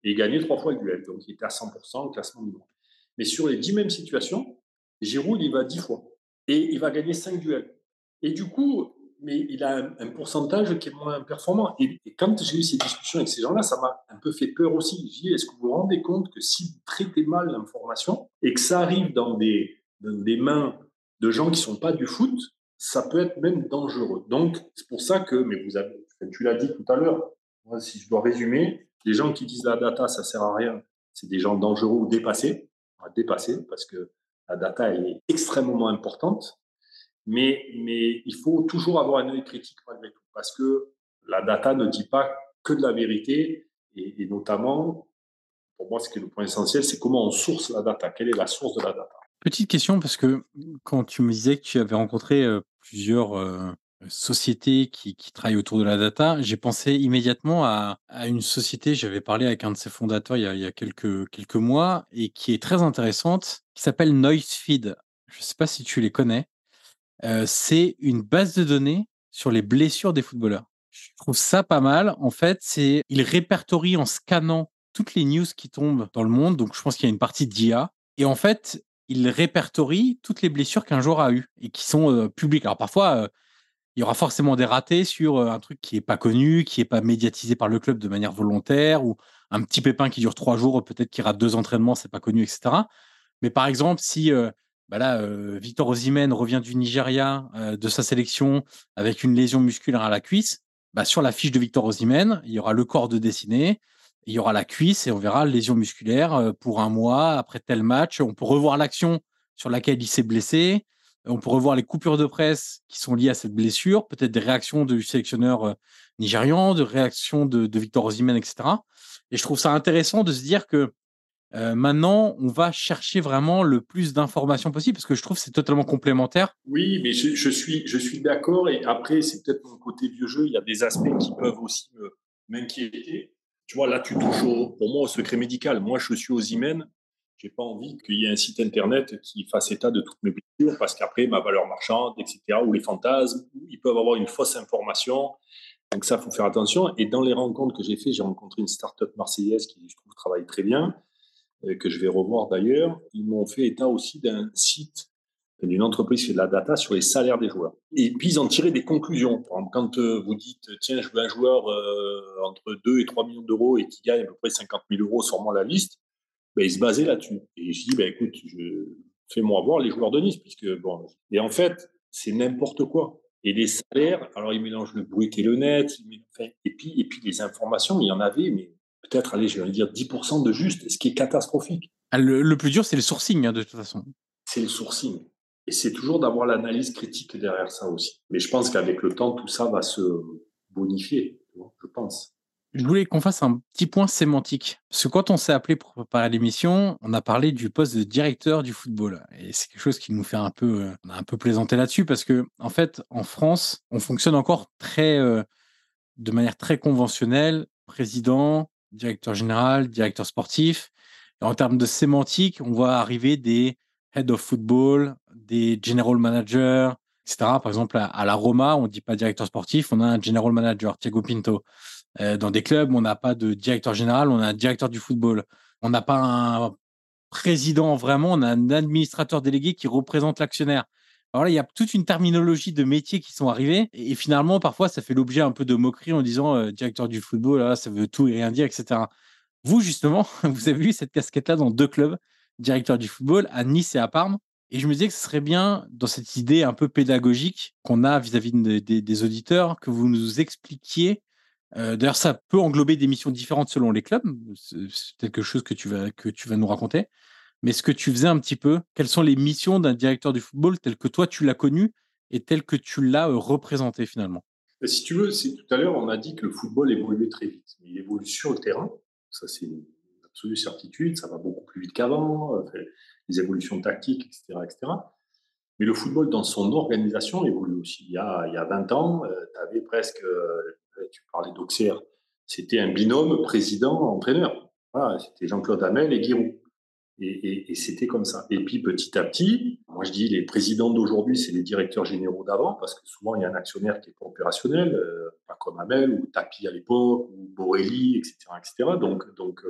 Et il gagnait trois fois le duel. Donc, il était à cent pour cent au classement du monde. Mais sur les dix mêmes situations, Giroud, il va dix fois. Et il va gagner cinq duels. Et du coup, mais il a un, un pourcentage qui est moins performant. Et, et quand j'ai eu ces discussions avec ces gens-là, ça m'a un peu fait peur aussi. J'ai dit, est-ce que vous vous rendez compte que si vous traitez mal l'information et que ça arrive dans des, dans des mains de gens qui ne sont pas du foot, ça peut être même dangereux. Donc, c'est pour ça que, mais vous avez, tu l'as dit tout à l'heure, moi, si je dois résumer, les gens qui disent la data, ça ne sert à rien, c'est des gens dangereux ou dépassés, dépassés, parce que la data, elle est extrêmement importante. Mais, mais il faut toujours avoir un œil critique malgré tout, parce que la data ne dit pas que de la vérité, et, et notamment, pour moi, ce qui est le point essentiel, c'est comment on source la data, quelle est la source de la data. Petite question, parce que quand tu me disais que tu avais rencontré euh, plusieurs euh, sociétés qui, qui travaillent autour de la data, j'ai pensé immédiatement à, à une société, j'avais parlé avec un de ses fondateurs il y a, il y a quelques, quelques mois, et qui est très intéressante, qui s'appelle Noisefeed. Je ne sais pas si tu les connais. Euh, c'est une base de données sur les blessures des footballeurs. Je trouve ça pas mal. En fait, c'est il répertorie en scannant toutes les news qui tombent dans le monde. Donc, je pense qu'il y a une partie d'I A. Et en fait, il répertorie toutes les blessures qu'un joueur a eues et qui sont euh, publiques. Alors, parfois, euh, il y aura forcément des ratés sur euh, un truc qui est pas connu, qui est pas médiatisé par le club de manière volontaire, ou un petit pépin qui dure trois jours, peut-être qu'il rate deux entraînements, c'est pas connu, et cetera. Mais par exemple, si euh, bah là, euh, Victor Osimhen revient du Nigeria, euh, de sa sélection, avec une lésion musculaire à la cuisse, bah sur la fiche de Victor Osimhen, il y aura le corps de dessiné, il y aura la cuisse et on verra lésion musculaire euh, pour un mois après tel match. On peut revoir l'action sur laquelle il s'est blessé. On peut revoir les coupures de presse qui sont liées à cette blessure, peut-être des réactions du sélectionneur euh, nigérian, de réactions de, de Victor Osimhen, et cetera. Et je trouve ça intéressant de se dire que euh, maintenant, on va chercher vraiment le plus d'informations possible parce que je trouve que c'est totalement complémentaire. Oui, mais je, je suis, je suis d'accord. Et après, c'est peut-être mon côté vieux jeu. Il y a des aspects qui peuvent aussi me, m'inquiéter. Tu vois, là, tu touches au, pour moi au secret médical. Moi, je suis Osimhen. J'ai pas envie qu'il y ait un site internet qui fasse état de toutes mes blessures parce qu'après, ma valeur marchande, et cetera, ou les fantasmes, ils peuvent avoir une fausse information. Donc ça, il faut faire attention. Et dans les rencontres que j'ai faites, j'ai rencontré une start-up marseillaise qui, je trouve, travaille très bien, que je vais revoir d'ailleurs. Ils m'ont fait état aussi d'un site d'une entreprise qui fait de la data sur les salaires des joueurs. Et puis, ils en tiraient des conclusions. Par exemple, quand euh, vous dites, tiens, je veux un joueur euh, entre deux et trois millions d'euros et qui gagne à peu près cinquante mille euros, sors-moi la liste, ben, ils se basaient là-dessus. Et je dis, ben, écoute, je... fais-moi voir les joueurs de Nice. Puisque, bon... Et en fait, c'est n'importe quoi. Et les salaires, alors ils mélangent le brut et le net. Ils... Enfin, et, puis, et puis, les informations, il y en avait, mais peut-être, allez, je vais dire dix pour cent de juste, ce qui est catastrophique. Le, le plus dur, c'est le sourcing, hein, de toute façon. C'est le sourcing. Et c'est toujours d'avoir l'analyse critique derrière ça aussi. Mais je pense qu'avec le temps, tout ça va se bonifier, je pense. Je voulais qu'on fasse un petit point sémantique. Parce que quand on s'est appelé pour préparer l'émission, on a parlé du poste de directeur du football. Et c'est quelque chose qui nous fait un peu, euh, on a un peu plaisanté là-dessus parce que, en fait, en France, on fonctionne encore très, euh, de manière très conventionnelle. Président, directeur général, directeur sportif. Et en termes de sémantique, on voit arriver des head of football, des general managers, et cetera. Par exemple, à, à la Roma, on ne dit pas directeur sportif, on a un general manager, Thiago Pinto. Euh, dans des clubs, on n'a pas de directeur général, on a un directeur du football. On n'a pas un président vraiment, on a un administrateur délégué qui représente l'actionnaire. Alors là, il y a toute une terminologie de métiers qui sont arrivés et, et finalement, parfois, ça fait l'objet un peu de moquerie en disant euh, directeur du football, là, ça veut tout et rien dire, et cetera. Vous, justement, vous avez eu cette casquette-là dans deux clubs, directeur du football, à Nice et à Parme. Et je me disais que ce serait bien, dans cette idée un peu pédagogique qu'on a vis-à-vis de, de, des auditeurs, que vous nous expliquiez. Euh, d'ailleurs, ça peut englober des missions différentes selon les clubs. C'est, c'est quelque chose que tu vas, que tu vas nous raconter. Mais ce que tu faisais un petit peu, quelles sont les missions d'un directeur du football tel que toi tu l'as connu et tel que tu l'as euh, représenté finalement? Si tu veux, c'est, tout à l'heure, on a dit que le football évoluait très vite. Mais il évolue sur le terrain. Ça, c'est une absolue certitude. Ça va beaucoup plus vite qu'avant. Les évolutions tactiques, et cetera, et cetera. Mais le football, dans son organisation, évolue aussi. Il y a, il y a vingt ans, euh, tu avais presque, euh, tu parlais d'Auxerre, c'était un binôme président-entraîneur. Voilà, c'était Jean-Claude Hamel et Giroud. Et, et, et c'était comme ça. Et puis petit à petit, moi je dis les présidents d'aujourd'hui, c'est les directeurs généraux d'avant, parce que souvent il y a un actionnaire qui est pas opérationnel, euh, pas comme Hamel ou Tapi à l'époque, ou Borelli, et cetera, et cetera. Donc, donc euh,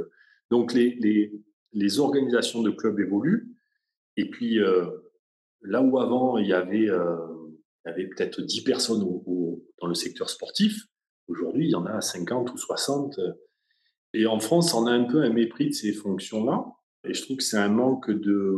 Donc, les, les, les organisations de clubs évoluent. Et puis, euh, là où avant, il y avait, euh, il y avait peut-être dix personnes au, au, dans le secteur sportif, aujourd'hui, il y en a cinquante ou soixante. Et en France, on a un peu un mépris de ces fonctions-là. Et je trouve que c'est un manque de,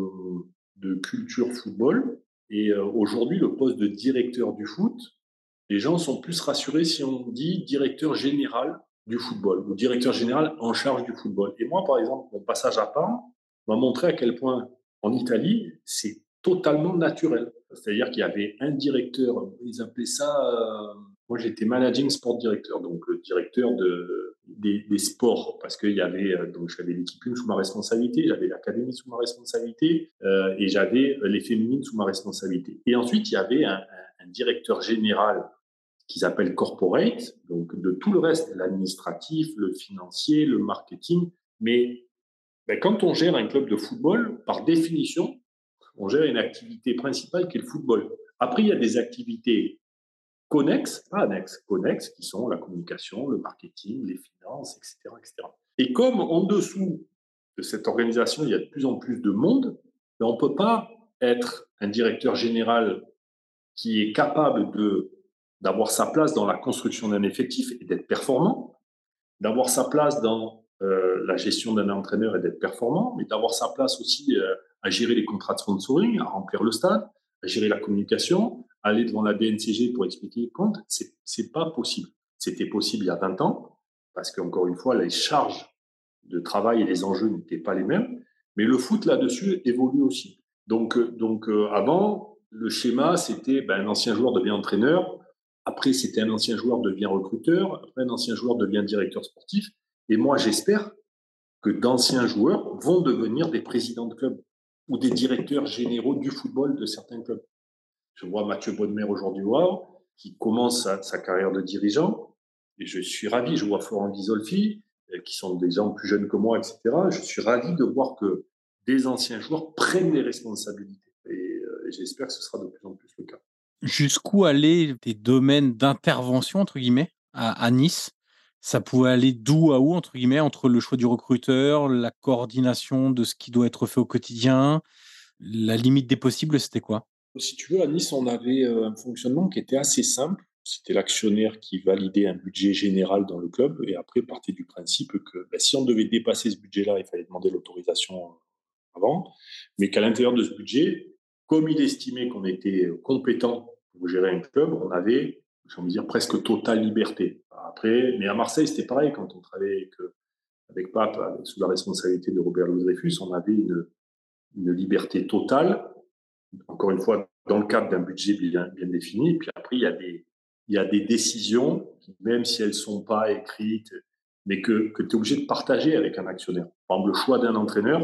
de culture football. Et euh, aujourd'hui, le poste de directeur du foot, les gens sont plus rassurés si on dit directeur général du football ou directeur général en charge du football. Et moi, par exemple, mon passage à Parme m'a montré à quel point en Italie, c'est totalement naturel. C'est-à-dire qu'il y avait un directeur, ils appelaient ça, euh, moi j'étais managing sport directeur, donc le directeur de, des, des sports, parce qu'il y avait, donc j'avais l'équipe une sous ma responsabilité, j'avais l'académie sous ma responsabilité, euh, et j'avais les féminines sous ma responsabilité. Et ensuite, il y avait un, un, un directeur général qu'ils appellent corporate, donc de tout le reste, l'administratif, le financier, le marketing. Mais ben, quand on gère un club de football, par définition, on gère une activité principale qui est le football. Après, il y a des activités connexes, pas annexes, connexes, qui sont la communication, le marketing, les finances, et cetera, et cetera. Et comme en dessous de cette organisation, il y a de plus en plus de monde, ben, on ne peut pas être un directeur général qui est capable de d'avoir sa place dans la construction d'un effectif et d'être performant, d'avoir sa place dans euh, la gestion d'un entraîneur et d'être performant, mais d'avoir sa place aussi euh, à gérer les contrats de sponsoring, à remplir le stade, à gérer la communication, à aller devant la D N C G pour expliquer les comptes. C'est, c'est pas possible. C'était possible il y a vingt ans, parce qu'encore une fois, les charges de travail et les enjeux n'étaient pas les mêmes, mais le foot là-dessus évolue aussi. Donc, donc euh, avant, le schéma, c'était ben, un ancien joueur devient entraîneur. Après, c'était un ancien joueur devient recruteur. Après, un ancien joueur devient directeur sportif. Et moi, j'espère que d'anciens joueurs vont devenir des présidents de clubs ou des directeurs généraux du football de certains clubs. Je vois Mathieu Bodmer aujourd'hui au Havre, qui commence sa, sa carrière de dirigeant. Et je suis ravi. Je vois Florent Ghisolfi, qui sont des gens plus jeunes que moi, et cetera. Je suis ravi de voir que des anciens joueurs prennent des responsabilités. Et, euh, et j'espère que ce sera de plus en plus le cas. Jusqu'où allaient tes domaines d'intervention, entre guillemets, à, à Nice? Ça pouvait aller d'où à où, entre guillemets, entre le choix du recruteur, la coordination de ce qui doit être fait au quotidien, la limite des possibles, c'était quoi? Si tu veux, à Nice, on avait un fonctionnement qui était assez simple. C'était l'actionnaire qui validait un budget général dans le club et après partait du principe que ben, si on devait dépasser ce budget-là, il fallait demander l'autorisation avant, mais qu'à l'intérieur de ce budget, comme il estimait qu'on était compétent pour gérer un club, on avait, j'ai envie de dire, presque totale liberté. Après, mais à Marseille, c'était pareil, quand on travaillait avec, avec Pape, avec, sous la responsabilité de Robert Louis Dreyfus, on avait une, une liberté totale, encore une fois, dans le cadre d'un budget bien, bien défini. Et puis après, il y a des, il y a des décisions, qui, même si elles ne sont pas écrites, mais que, que tu es obligé de partager avec un actionnaire. Par exemple, le choix d'un entraîneur,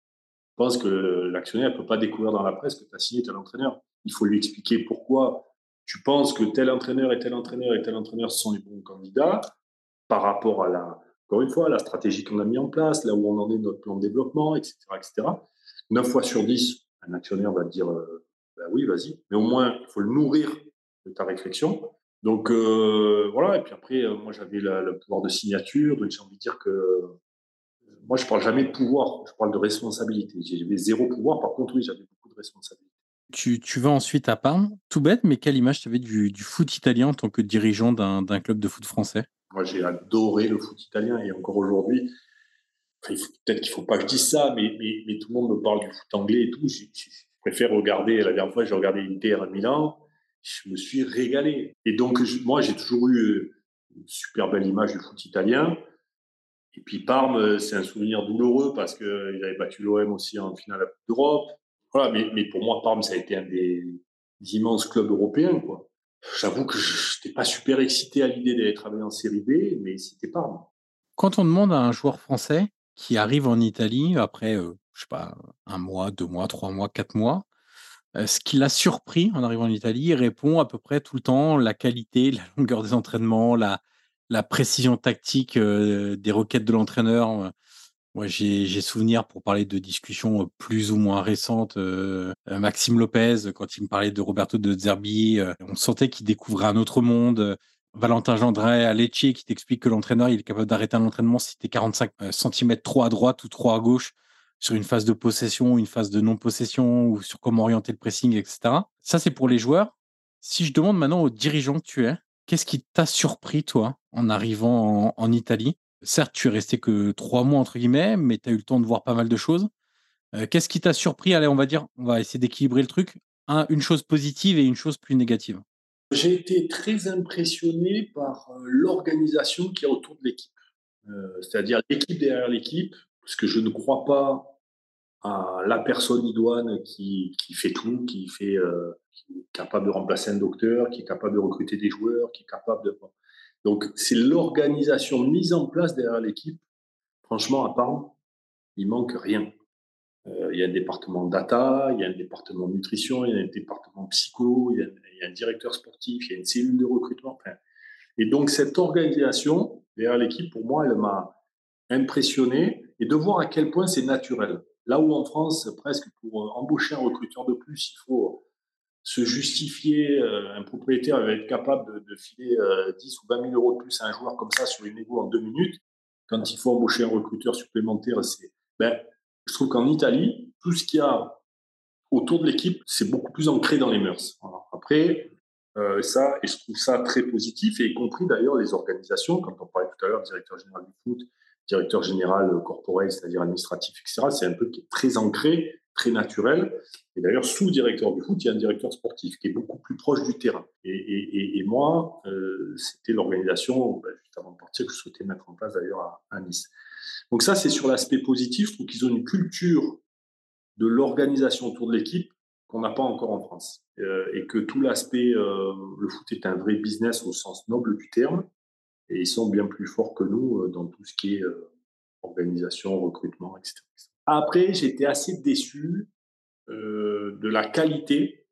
je pense que l'actionnaire ne peut pas découvrir dans la presse que tu as signé tel entraîneur. Il faut lui expliquer pourquoi tu penses que tel entraîneur et tel entraîneur et tel entraîneur sont les bons candidats par rapport à la, encore une fois, la stratégie qu'on a mis en place, là où on en est notre plan de développement, et cetera, et cetera. neuf fois sur dix, un actionnaire va te dire euh, ben oui, vas-y. Mais au moins, il faut le nourrir de ta réflexion. Donc, euh, voilà. Et puis après, euh, moi, j'avais la, le pouvoir de signature. Donc, j'ai envie de dire que moi, je ne parle jamais de pouvoir, je parle de responsabilité. J'avais zéro pouvoir, par contre, oui, j'avais beaucoup de responsabilité. Tu, tu vas ensuite à Parme, tout bête, mais quelle image tu avais du, du foot italien en tant que dirigeant d'un, d'un club de foot français? Moi, j'ai adoré le foot italien et encore aujourd'hui, enfin, peut-être qu'il ne faut pas que je dise ça, mais, mais, mais tout le monde me parle du foot anglais et tout. Je, je préfère regarder, la dernière fois, j'ai regardé Inter à Milan, je me suis régalé. Et donc, je, moi, j'ai toujours eu une super belle image du foot italien. Et puis Parme, c'est un souvenir douloureux parce qu'ils avaient battu l'O M aussi en finale de la Coupe d'Europe. Voilà, mais, mais pour moi, Parme, ça a été un des, des immenses clubs européens, quoi. J'avoue que je n'étais pas super excité à l'idée d'aller travailler en série B, mais c'était Parme. Quand on demande à un joueur français qui arrive en Italie après, euh, je sais pas, un mois, deux mois, trois mois, quatre mois, euh, ce qui l'a surpris en arrivant en Italie, il répond à peu près tout le temps la qualité, la longueur des entraînements, la, la précision tactique euh, des requêtes de l'entraîneur. Moi, j'ai, j'ai souvenir, pour parler de discussions plus ou moins récentes, euh, Maxime Lopez, quand il me parlait de Roberto De Zerbi, euh, on sentait qu'il découvrait un autre monde. Valentin Gendret à Lecce qui t'explique que l'entraîneur il est capable d'arrêter un entraînement si tu es quarante-cinq centimètres trop à droite ou trop à gauche sur une phase de possession, une phase de non-possession ou sur comment orienter le pressing, et cetera. Ça, c'est pour les joueurs. Si je demande maintenant aux dirigeants que tu es, qu'est-ce qui t'a surpris, toi, en arrivant en, en Italie? Certes, tu es resté que trois mois, entre guillemets, mais tu as eu le temps de voir pas mal de choses. Euh, qu'est-ce qui t'a surpris? Allez, on va dire, on va essayer d'équilibrer le truc. Un, une chose positive et une chose plus négative. J'ai été très impressionné par euh, l'organisation qu'il y a autour de l'équipe. Euh, c'est-à-dire l'équipe derrière l'équipe, parce que je ne crois pas à la personne idoine qui, qui fait tout, qui, fait, euh, qui est capable de remplacer un docteur, qui est capable de recruter des joueurs, qui est capable de... Donc, c'est l'organisation mise en place derrière l'équipe. Franchement, à Parme, il manque rien. Euh, il y a un département data, il y a un département nutrition, il y a un département psycho, il y a, il y a un directeur sportif, il y a une cellule de recrutement. Enfin, et donc, cette organisation derrière l'équipe, pour moi, elle m'a impressionné et de voir à quel point c'est naturel. Là où en France, presque pour embaucher un recruteur de plus, il faut se justifier, euh, un propriétaire va être capable de, de filer euh, dix ou vingt mille euros de plus à un joueur comme ça sur une égo en deux minutes. Quand il faut embaucher un recruteur supplémentaire, c'est... Ben, je trouve qu'en Italie, tout ce qu'il y a autour de l'équipe, c'est beaucoup plus ancré dans les mœurs. Voilà. Après, euh, ça, et je trouve ça très positif, et y compris d'ailleurs les organisations, quand on parlait tout à l'heure, directeur général du foot, directeur général corporel, c'est-à-dire administratif, et cetera, c'est un peu qui est très ancré, très naturel. Et d'ailleurs, sous le directeur du foot, il y a un directeur sportif qui est beaucoup plus proche du terrain. Et, et, et moi, euh, c'était l'organisation, ben, juste avant de partir, que je souhaitais mettre en place d'ailleurs à, à Nice. Donc ça, c'est sur l'aspect positif. Je trouve qu'ils ont une culture de l'organisation autour de l'équipe qu'on n'a pas encore en France. Euh, et que tout l'aspect, euh, le foot est un vrai business au sens noble du terme, et ils sont bien plus forts que nous euh, dans tout ce qui est euh, organisation, recrutement, et cetera. Après, j'étais assez déçu euh, de la qualité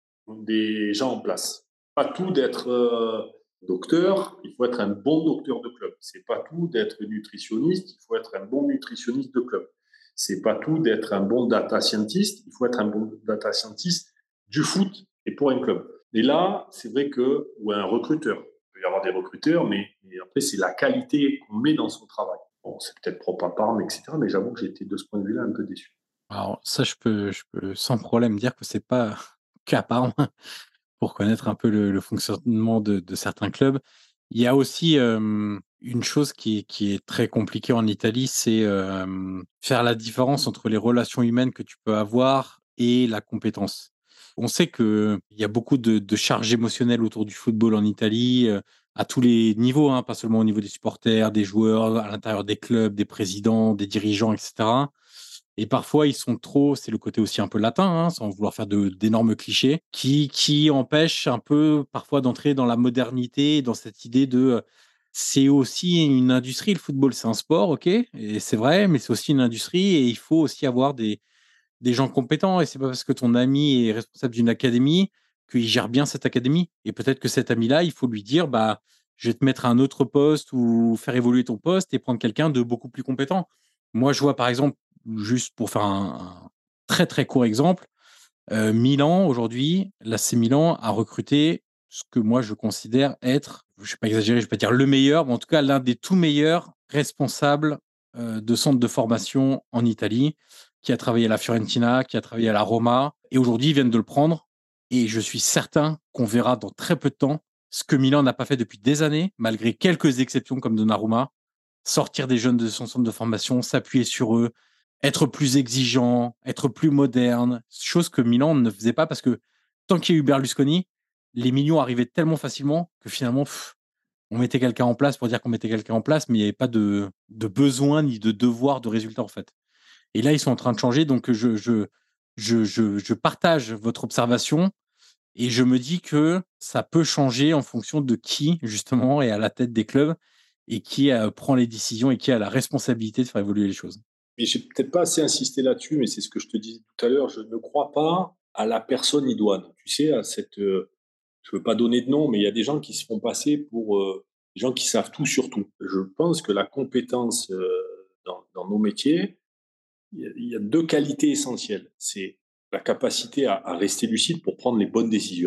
des gens en place. Pas tout d'être euh, docteur, il faut être un bon docteur de club. C'est pas tout d'être nutritionniste, il faut être un bon nutritionniste de club. C'est pas tout d'être un bon data scientist, il faut être un bon data scientist du foot et pour un club. Et là, c'est vrai que, ou un recruteur, il peut y avoir des recruteurs, mais, mais après, c'est la qualité qu'on met dans son travail. Bon, c'est peut-être propre à Parme, et cetera, mais j'avoue que j'ai été de ce point de vue-là un peu déçu. Alors ça, je peux, je peux sans problème dire que c'est pas qu'à Parme pour connaître un peu le, le fonctionnement de, de certains clubs. Il y a aussi euh, une chose qui, qui est très compliquée en Italie, c'est euh, faire la différence entre les relations humaines que tu peux avoir et la compétence. On sait qu'il y a beaucoup de, de charges émotionnelles autour du football en Italie, euh, à tous les niveaux, hein, pas seulement au niveau des supporters, des joueurs, à l'intérieur des clubs, des présidents, des dirigeants, et cetera. Et parfois, ils sont trop, c'est le côté aussi un peu latin, hein, sans vouloir faire de, d'énormes clichés, qui, qui empêchent un peu parfois d'entrer dans la modernité, dans cette idée de euh, c'est aussi une industrie, le football, c'est un sport, ok, et c'est vrai, mais c'est aussi une industrie et il faut aussi avoir des, des gens compétents. Et c'est pas parce que ton ami est responsable d'une académie qu'il gère bien cette académie. Et peut-être que cet ami-là, il faut lui dire, bah, je vais te mettre à un autre poste ou faire évoluer ton poste et prendre quelqu'un de beaucoup plus compétent. Moi, je vois par exemple, juste pour faire un, un très très court exemple, euh, Milan aujourd'hui, l'A C Milan a recruté ce que moi je considère être, je ne vais pas exagérer, je ne vais pas dire le meilleur, mais en tout cas l'un des tout meilleurs responsables euh, de centre de formation en Italie, qui a travaillé à la Fiorentina, qui a travaillé à la Roma, et aujourd'hui ils viennent de le prendre. Et je suis certain qu'on verra dans très peu de temps ce que Milan n'a pas fait depuis des années, malgré quelques exceptions comme Donnarumma, sortir des jeunes de son centre de formation, s'appuyer sur eux, être plus exigeant, être plus moderne, chose que Milan ne faisait pas parce que tant qu'il y a eu Berlusconi, les millions arrivaient tellement facilement que finalement, pff, on mettait quelqu'un en place pour dire qu'on mettait quelqu'un en place, mais il n'y avait pas de, de besoin ni de devoir de résultat en fait. Et là, ils sont en train de changer, donc je, je, je, je, je partage votre observation et je me dis que ça peut changer en fonction de qui, justement, est à la tête des clubs et qui euh, prend les décisions et qui a la responsabilité de faire évoluer les choses. Mais j'ai peut-être pas assez insisté là-dessus, mais c'est ce que je te disais tout à l'heure. Je ne crois pas à la personne idoine. Tu sais, à cette, euh, je veux pas donner de nom, mais il y a des gens qui se font passer pour euh, des gens qui savent tout sur tout. Je pense que la compétence euh, dans, dans nos métiers, il y, a, il y a deux qualités essentielles. C'est la capacité à, à rester lucide pour prendre les bonnes décisions.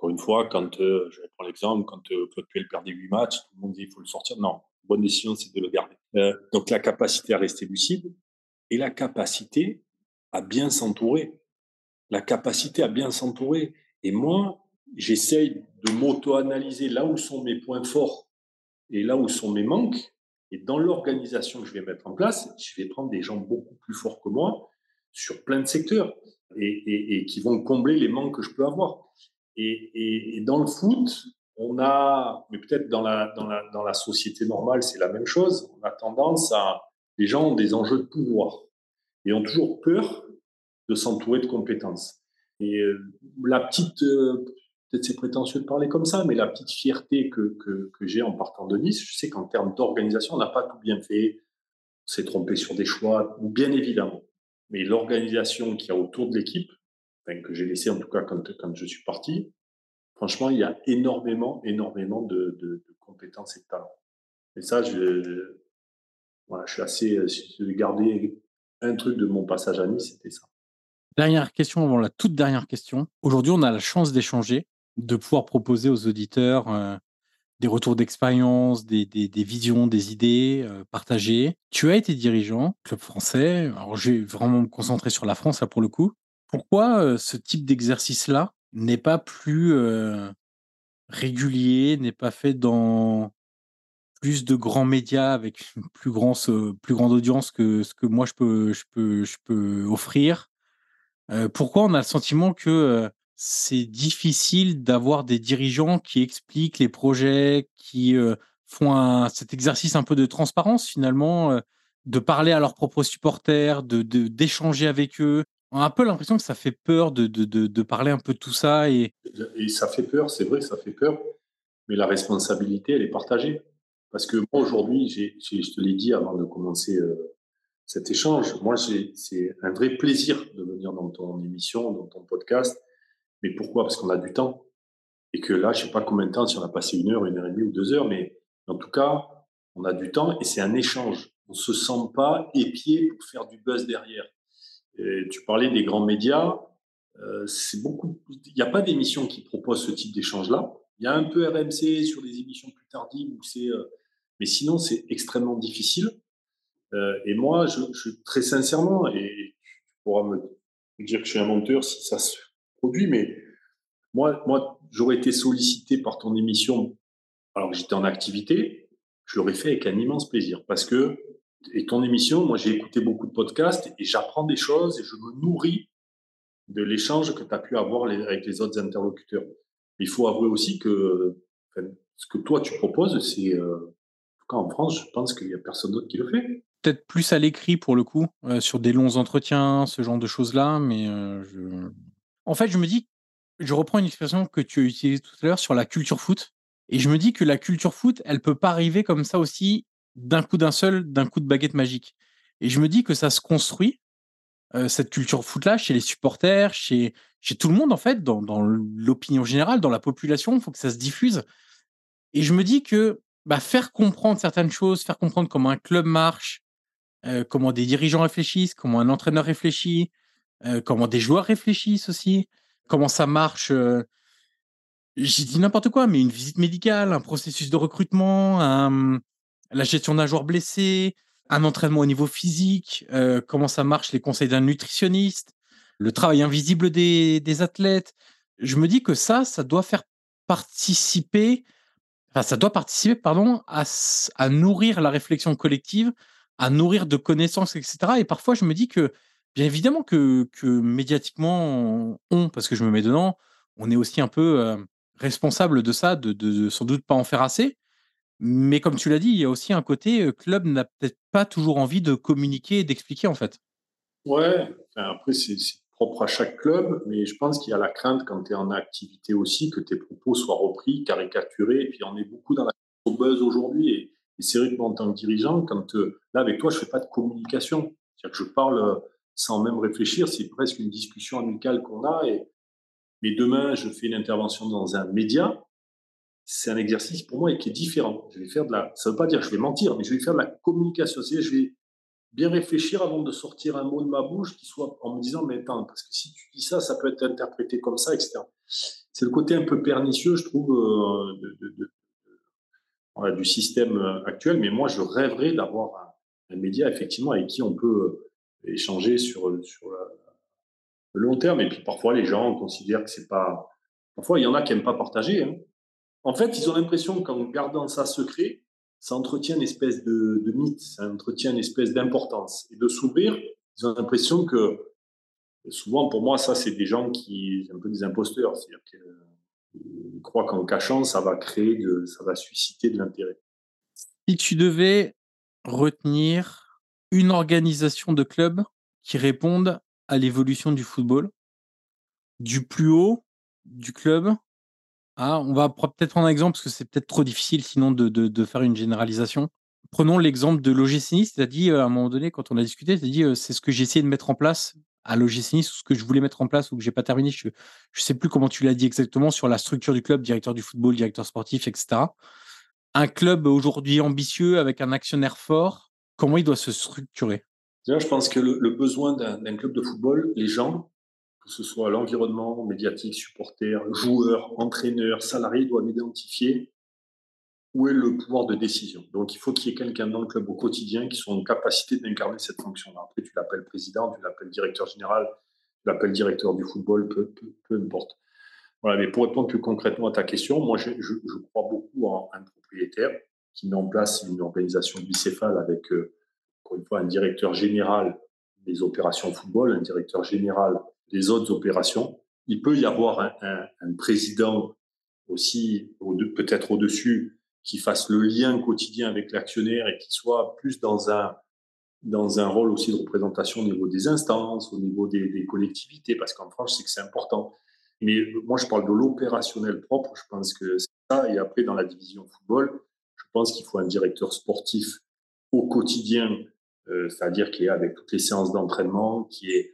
Encore une fois, quand, euh, je vais prendre l'exemple, quand euh, Claude Puel perdait huit matchs, tout le monde dit il faut le sortir. Non, bonne décision, c'est de le garder. Euh, donc la capacité à rester lucide et la capacité à bien s'entourer. La capacité à bien s'entourer. Et moi, j'essaye de m'auto-analyser là où sont mes points forts et là où sont mes manques. Et dans l'organisation que je vais mettre en place, je vais prendre des gens beaucoup plus forts que moi sur plein de secteurs et, et, et qui vont combler les manques que je peux avoir. Et, et, et dans le foot, on a, mais peut-être dans la, dans, la, dans la société normale, c'est la même chose. On a tendance à, les gens ont des enjeux de pouvoir et ont toujours peur de s'entourer de compétences. Et euh, la petite, euh, peut-être c'est prétentieux de parler comme ça, mais la petite fierté que, que, que j'ai en partant de Nice, je sais qu'en termes d'organisation, on n'a pas tout bien fait, on s'est trompé sur des choix, bien évidemment. Mais l'organisation qu'il y a autour de l'équipe, enfin, que j'ai laissée en tout cas quand, quand je suis parti, franchement, il y a énormément, énormément de, de, de compétences et de talents. Et ça, je, je, voilà, je suis assez, si je vais garder un truc de mon passage à Nice, c'était ça. Dernière question avant la toute dernière question. Aujourd'hui, on a la chance d'échanger, de pouvoir proposer aux auditeurs euh, des retours d'expérience, des, des, des visions, des idées euh, partagées. Tu as été dirigeant, club français. Alors, je vais vraiment me concentrer sur la France, là, pour le coup. Pourquoi euh, ce type d'exercice-là n'est pas plus euh, régulier, n'est pas fait dans plus de grands médias avec une plus, grand, euh, plus grande audience que ce que moi, je peux, je peux, je peux offrir? Euh, pourquoi on a le sentiment que euh, c'est difficile d'avoir des dirigeants qui expliquent les projets, qui euh, font un- cet exercice un peu de transparence finalement, euh, de parler à leurs propres supporters, de, de- d'échanger avec eux. On a un peu l'impression que ça fait peur de, de, de, de parler un peu de tout ça. Et Et ça fait peur, c'est vrai, ça fait peur, mais la responsabilité, elle est partagée. Parce que moi, aujourd'hui, j'ai, j'ai, je te l'ai dit avant de commencer euh, cet échange, moi, j'ai, c'est un vrai plaisir de venir dans ton émission, dans ton podcast. Mais pourquoi? Parce qu'on a du temps. Et que là, je sais pas combien de temps, si on a passé une heure, une heure et demie ou deux heures, mais en tout cas, on a du temps et c'est un échange. On se sent pas épié pour faire du buzz derrière. Et tu parlais des grands médias. Euh, c'est beaucoup. Il n'y a pas d'émission qui propose ce type d'échange-là. Il y a un peu R M C sur des émissions plus tardives où c'est, euh, mais sinon c'est extrêmement difficile. Euh, et moi, je, je, très sincèrement, et tu pourras me dire que je suis un menteur si ça se produit, mais moi, moi, j'aurais été sollicité par ton émission alors que j'étais en activité, je l'aurais fait avec un immense plaisir parce que et ton émission, moi j'ai écouté beaucoup de podcasts et j'apprends des choses et je me nourris de l'échange que tu as pu avoir les, avec les autres interlocuteurs. Il faut avouer aussi que enfin, ce que toi tu proposes, c'est, euh, en tout cas en France, je pense qu'il n'y a personne d'autre qui le fait. peut-être plus à l'écrit pour le coup, euh, sur des longs entretiens, ce genre de choses-là. Mais euh, je... en fait, je me dis, je reprends une expression que tu as utilisée tout à l'heure sur la culture foot. Et je me dis que la culture foot, elle peut pas arriver comme ça aussi d'un coup d'un seul, d'un coup de baguette magique. Et je me dis que ça se construit, euh, cette culture foot-là, chez les supporters, chez, chez tout le monde, en fait, dans, dans l'opinion générale, dans la population, il faut que ça se diffuse. Et je me dis que bah, faire comprendre certaines choses, faire comprendre comment un club marche, euh, comment des dirigeants réfléchissent, comment un entraîneur réfléchit, euh, comment des joueurs réfléchissent aussi, comment ça marche. Euh, j'ai dit n'importe quoi, mais une visite médicale, un processus de recrutement, un- la gestion d'un joueur blessé, un entraînement au niveau physique, euh, comment ça marche, les conseils d'un nutritionniste, le travail invisible des, des athlètes. Je me dis que ça, ça doit faire participer, enfin, ça doit participer, pardon, à, s- à nourrir la réflexion collective, à nourrir de connaissances, et cetera. Et parfois, je me dis que, bien évidemment, que, que médiatiquement, on, parce que je me mets dedans, on est aussi un peu euh, responsable de ça, de, de, de sans doute pas en faire assez. Mais comme tu l'as dit, il y a aussi un côté, euh, club n'a peut-être pas toujours envie de communiquer et d'expliquer, en fait. Ouais, enfin, après c'est c'est propre à chaque club, mais je pense qu'il y a la crainte quand tu es en activité aussi que tes propos soient repris, caricaturés, et puis on est beaucoup dans la au buzz aujourd'hui, et, et c'est vrai que moi en tant que dirigeant, quand euh, là avec toi je fais pas de communication, c'est-à-dire que je parle euh, sans même réfléchir, c'est presque une discussion amicale qu'on a, et mais demain je fais une intervention dans un média, c'est un exercice pour moi et qui est différent. Je vais faire de la, ça veut pas dire que je vais mentir, mais je vais faire de la communication, c'est-à-dire je vais bien réfléchir avant de sortir un mot de ma bouche qui soit en me disant, mais attends, parce que si tu dis ça, ça peut être interprété comme ça, et cetera. C'est le côté un peu pernicieux, je trouve, euh, de, de, de, voilà, du système actuel. Mais moi, je rêverais d'avoir un, un média, effectivement, avec qui on peut échanger sur, sur le long terme. Et puis, parfois, les gens considèrent que c'est pas... Parfois, il y en a qui n'aiment pas partager. Hein. En fait, ils ont l'impression qu'en gardant ça secret, ça entretient une espèce de, de mythe, ça entretient une espèce d'importance. Et de s'ouvrir, ils ont l'impression que, souvent, pour moi, ça, c'est des gens qui, c'est un peu des imposteurs. C'est-à-dire qu'ils croient qu'en cachant, ça va créer, de, ça va susciter de l'intérêt. Si tu devais retenir une organisation de club qui réponde à l'évolution du football, du plus haut du club, ah, on va peut-être prendre un exemple parce que c'est peut-être trop difficile sinon de, de, de faire une généralisation. Prenons l'exemple de l'O G C Nice. Tu as dit à un moment donné, quand on a discuté, tu as dit euh, c'est ce que j'ai essayé de mettre en place à l'O G C Nice ou ce que je voulais mettre en place ou que j'ai pas terminé. Je ne sais plus comment tu l'as dit exactement sur la structure du club, directeur du football, directeur sportif, et cetera. Un club aujourd'hui ambitieux avec un actionnaire fort, comment il doit se structurer? Déjà, je pense que le, le besoin d'un, d'un club de football, les gens, que ce soit l'environnement médiatique, supporters, joueurs, entraîneurs, salariés, doivent identifier où est le pouvoir de décision. Donc, il faut qu'il y ait quelqu'un dans le club au quotidien qui soit en capacité d'incarner cette fonction-là. Après, tu l'appelles président, tu l'appelles directeur général, tu l'appelles directeur du football, peu, peu, peu importe. Voilà, mais pour répondre plus concrètement à ta question, moi, je, je, je crois beaucoup en un propriétaire qui met en place une organisation bicéphale avec, euh, encore une fois, un directeur général des opérations football, un directeur général des autres opérations. Il peut y avoir un, un, un président aussi, au, peut-être au-dessus, qui fasse le lien quotidien avec l'actionnaire et qui soit plus dans un, dans un rôle aussi de représentation au niveau des instances, au niveau des, des collectivités, parce qu'en France, c'est que c'est important. Mais moi, je parle de l'opérationnel propre, je pense que c'est ça. Et après, dans la division football, je pense qu'il faut un directeur sportif au quotidien, euh, c'est-à-dire qui est avec toutes les séances d'entraînement, qui est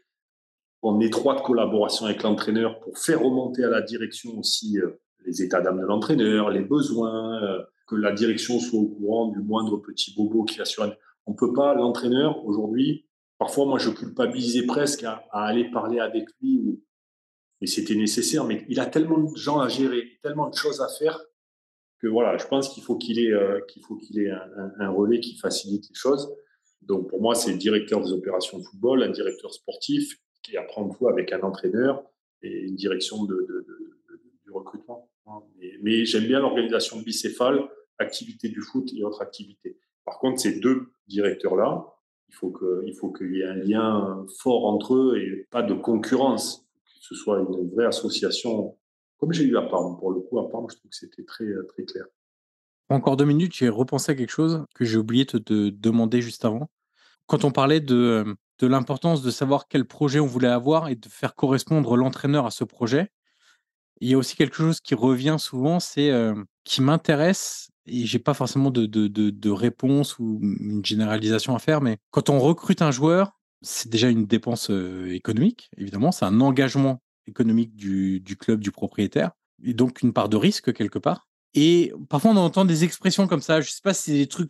en étroite collaboration avec l'entraîneur pour faire remonter à la direction aussi euh, les états d'âme de l'entraîneur, les besoins, euh, que la direction soit au courant du moindre petit bobo qui assure. On ne peut pas, l'entraîneur, aujourd'hui, parfois, moi, je culpabilisais presque à, à aller parler avec lui, ou, et c'était nécessaire, mais il a tellement de gens à gérer, tellement de choses à faire, que voilà, je pense qu'il faut qu'il ait, euh, qu'il faut qu'il ait un, un, un relais qui facilite les choses. Donc, pour moi, c'est le directeur des opérations de football, un directeur sportif, qui apprend tout avec un entraîneur et une direction de, de, de, de, du recrutement. Mais, mais j'aime bien l'organisation bicéphale, activité du foot et autres activités. Par contre, ces deux directeurs-là, il faut que, il faut qu'il y ait un lien fort entre eux et pas de concurrence, que ce soit une vraie association, comme j'ai eu à Parme. Pour le coup, à Parme, je trouve que c'était très, très clair. Encore deux minutes, j'ai repensé à quelque chose que j'ai oublié de te demander juste avant. Quand on parlait de, de l'importance de savoir quel projet on voulait avoir et de faire correspondre l'entraîneur à ce projet, il y a aussi quelque chose qui revient souvent, c'est euh, qui m'intéresse, et j'ai pas forcément de, de, de, de réponse ou une généralisation à faire, mais quand on recrute un joueur, c'est déjà une dépense euh, économique, évidemment, c'est un engagement économique du, du club, du propriétaire, et donc une part de risque quelque part. Et parfois, on entend des expressions comme ça. Je sais pas si c'est des trucs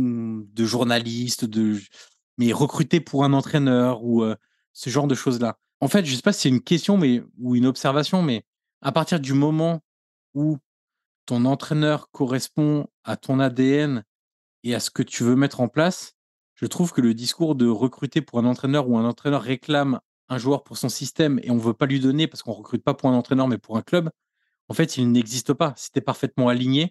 de journalistes, de... mais recruter pour un entraîneur ou euh, ce genre de choses-là. En fait, je sais pas si c'est une question mais, ou une observation, mais à partir du moment où ton entraîneur correspond à ton A D N et à ce que tu veux mettre en place, je trouve que le discours de recruter pour un entraîneur ou un entraîneur réclame un joueur pour son système et on ne veut pas lui donner parce qu'on ne recrute pas pour un entraîneur mais pour un club, en fait, il n'existe pas. Si tu es parfaitement aligné,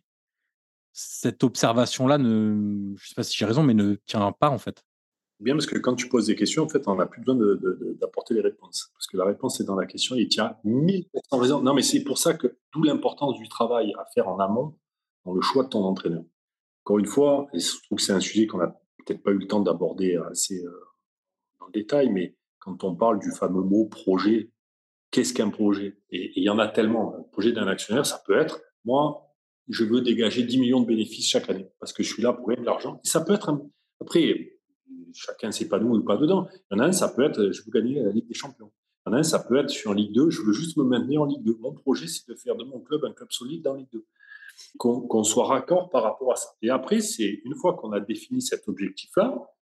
cette observation-là, ne, je ne sais pas si j'ai raison, mais ne tient pas en fait. Bien, parce que quand tu poses des questions, en fait, on n'a plus besoin de, de, de, d'apporter les réponses. Parce que la réponse est dans la question et il tient mille pour cent raison. Non, mais c'est pour ça que d'où l'importance du travail à faire en amont dans le choix de ton entraîneur. Encore une fois, et je trouve que c'est un sujet qu'on n'a peut-être pas eu le temps d'aborder assez euh, dans le détail, mais quand on parle du fameux mot projet, qu'est-ce qu'un projet? Et il y en a tellement. Un projet d'un actionnaire, ça peut être, moi, je veux dégager dix millions de bénéfices chaque année parce que je suis là pour gagner de l'argent. Et ça peut être, un... après, chacun s'épanouit ou pas dedans. Il y en a un, ça peut être, je veux gagner la Ligue des Champions. Il y en a un, ça peut être, je suis en Ligue deux, je veux juste me maintenir en Ligue deux. Mon projet, c'est de faire de mon club un club solide dans Ligue deux. Qu'on, qu'on soit raccord par rapport à ça. Et après, c'est une fois qu'on a défini cet objectif-là,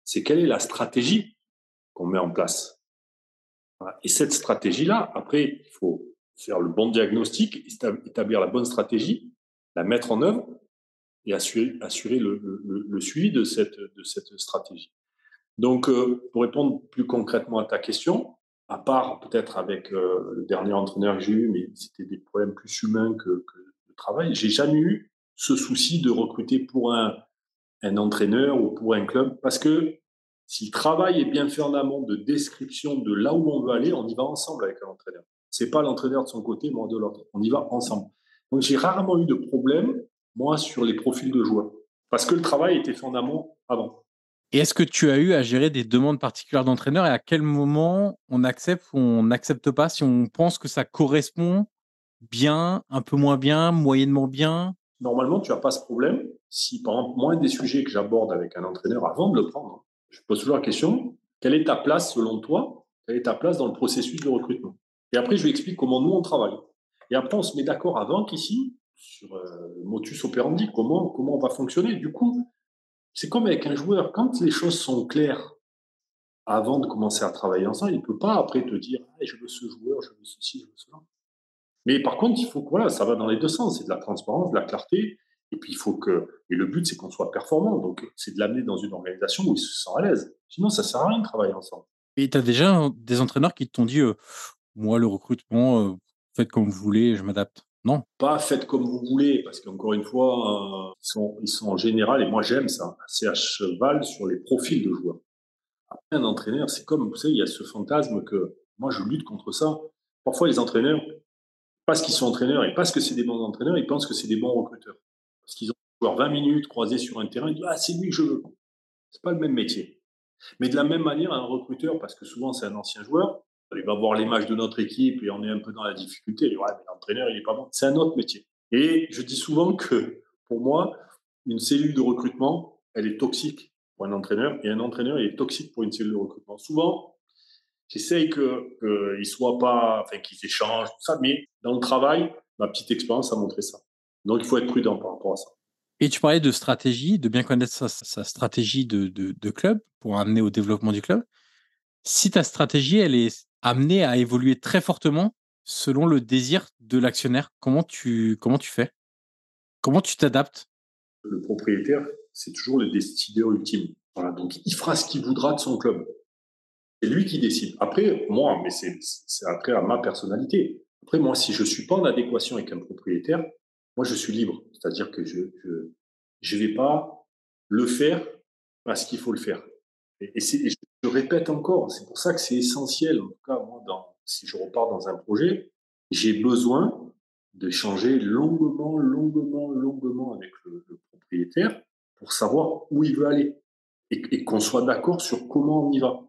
c'est quelle est la stratégie qu'on met en place. Voilà. Et cette stratégie-là, après, il faut faire le bon diagnostic, établir la bonne stratégie, la mettre en œuvre et assurer, assurer le, le, le suivi de cette, de cette stratégie. Donc, euh, pour répondre plus concrètement à ta question, à part peut-être avec euh, le dernier entraîneur que j'ai eu, mais c'était des problèmes plus humains que, que de travail, j'ai jamais eu ce souci de recruter pour un, un entraîneur ou pour un club, parce que si le travail est bien fait en amont de description de là où on veut aller, on y va ensemble avec un entraîneur. C'est pas l'entraîneur de son côté, moi de l'autre. On y va ensemble. Donc, j'ai rarement eu de problème, moi, sur les profils de joueurs, parce que le travail était fait en amont avant. Et est-ce que tu as eu à gérer des demandes particulières d'entraîneurs et à quel moment on accepte ou on n'accepte pas si on pense que ça correspond bien, un peu moins bien, moyennement bien? Normalement, tu n'as pas ce problème si, par exemple, moi, un des sujets que j'aborde avec un entraîneur avant de le prendre, je pose toujours la question, quelle est ta place selon toi? Quelle est ta place dans le processus de recrutement? Et après, je lui explique comment nous, on travaille. Et après, on se met d'accord avant qu'ici, sur euh, le motus operandi, comment, comment on va fonctionner. Du coup, c'est comme avec un joueur, quand les choses sont claires avant de commencer à travailler ensemble, il ne peut pas après te dire ah, je veux ce joueur, je veux ceci, je veux cela. Mais par contre, il faut que voilà, ça va dans les deux sens. C'est de la transparence, de la clarté. Et puis, il faut que. Et le but, c'est qu'on soit performant. Donc, c'est de l'amener dans une organisation où il se sent à l'aise. Sinon, ça ne sert à rien de travailler ensemble. Et tu as déjà des entraîneurs qui t'ont dit euh, moi, le recrutement, euh, faites comme vous voulez, je m'adapte. Non. Pas faites comme vous voulez, parce qu'encore une fois, euh, ils, sont, ils sont en général, et moi j'aime ça, c'est à cheval sur les profils de joueurs. Après, un entraîneur, c'est comme, vous savez, il y a ce fantasme que moi je lutte contre ça. Parfois, les entraîneurs, parce qu'ils sont entraîneurs et parce que c'est des bons entraîneurs, ils pensent que c'est des bons recruteurs. Parce qu'ils ont joué vingt minutes croisés sur un terrain, ils disent ah, c'est lui que je veux. C'est pas le même métier. Mais de la même manière, un recruteur, parce que souvent c'est un ancien joueur, il va voir les matchs de notre équipe et on est un peu dans la difficulté. Il dit, ouais, mais l'entraîneur, il est pas bon. C'est un autre métier. Et je dis souvent que, pour moi, une cellule de recrutement, elle est toxique pour un entraîneur et un entraîneur, il est toxique pour une cellule de recrutement. Souvent, j'essaye que, qu'ils soient pas, enfin, qu'ils échangent, tout ça, mais dans le travail, ma petite expérience a montré ça. Donc, il faut être prudent par rapport à ça. Et tu parlais de stratégie, de bien connaître sa, sa stratégie de, de, de club pour amener au développement du club. Si ta stratégie, elle est amenée à évoluer très fortement selon le désir de l'actionnaire, comment tu, comment tu fais? Comment tu t'adaptes? Le propriétaire, c'est toujours le décideur ultime. Voilà, donc, il fera ce qu'il voudra de son club. C'est lui qui décide. Après, moi, mais c'est, c'est après à ma personnalité. Après, moi, si je suis pas en adéquation avec un propriétaire, moi, je suis libre. C'est-à-dire que je je, je vais pas le faire parce qu'il faut le faire. Et, et, c'est, et je, je répète encore, c'est pour ça que c'est essentiel. En tout cas, moi, dans, si je repars dans un projet, j'ai besoin d'échanger longuement, longuement, longuement avec le, le propriétaire pour savoir où il veut aller et, et qu'on soit d'accord sur comment on y va.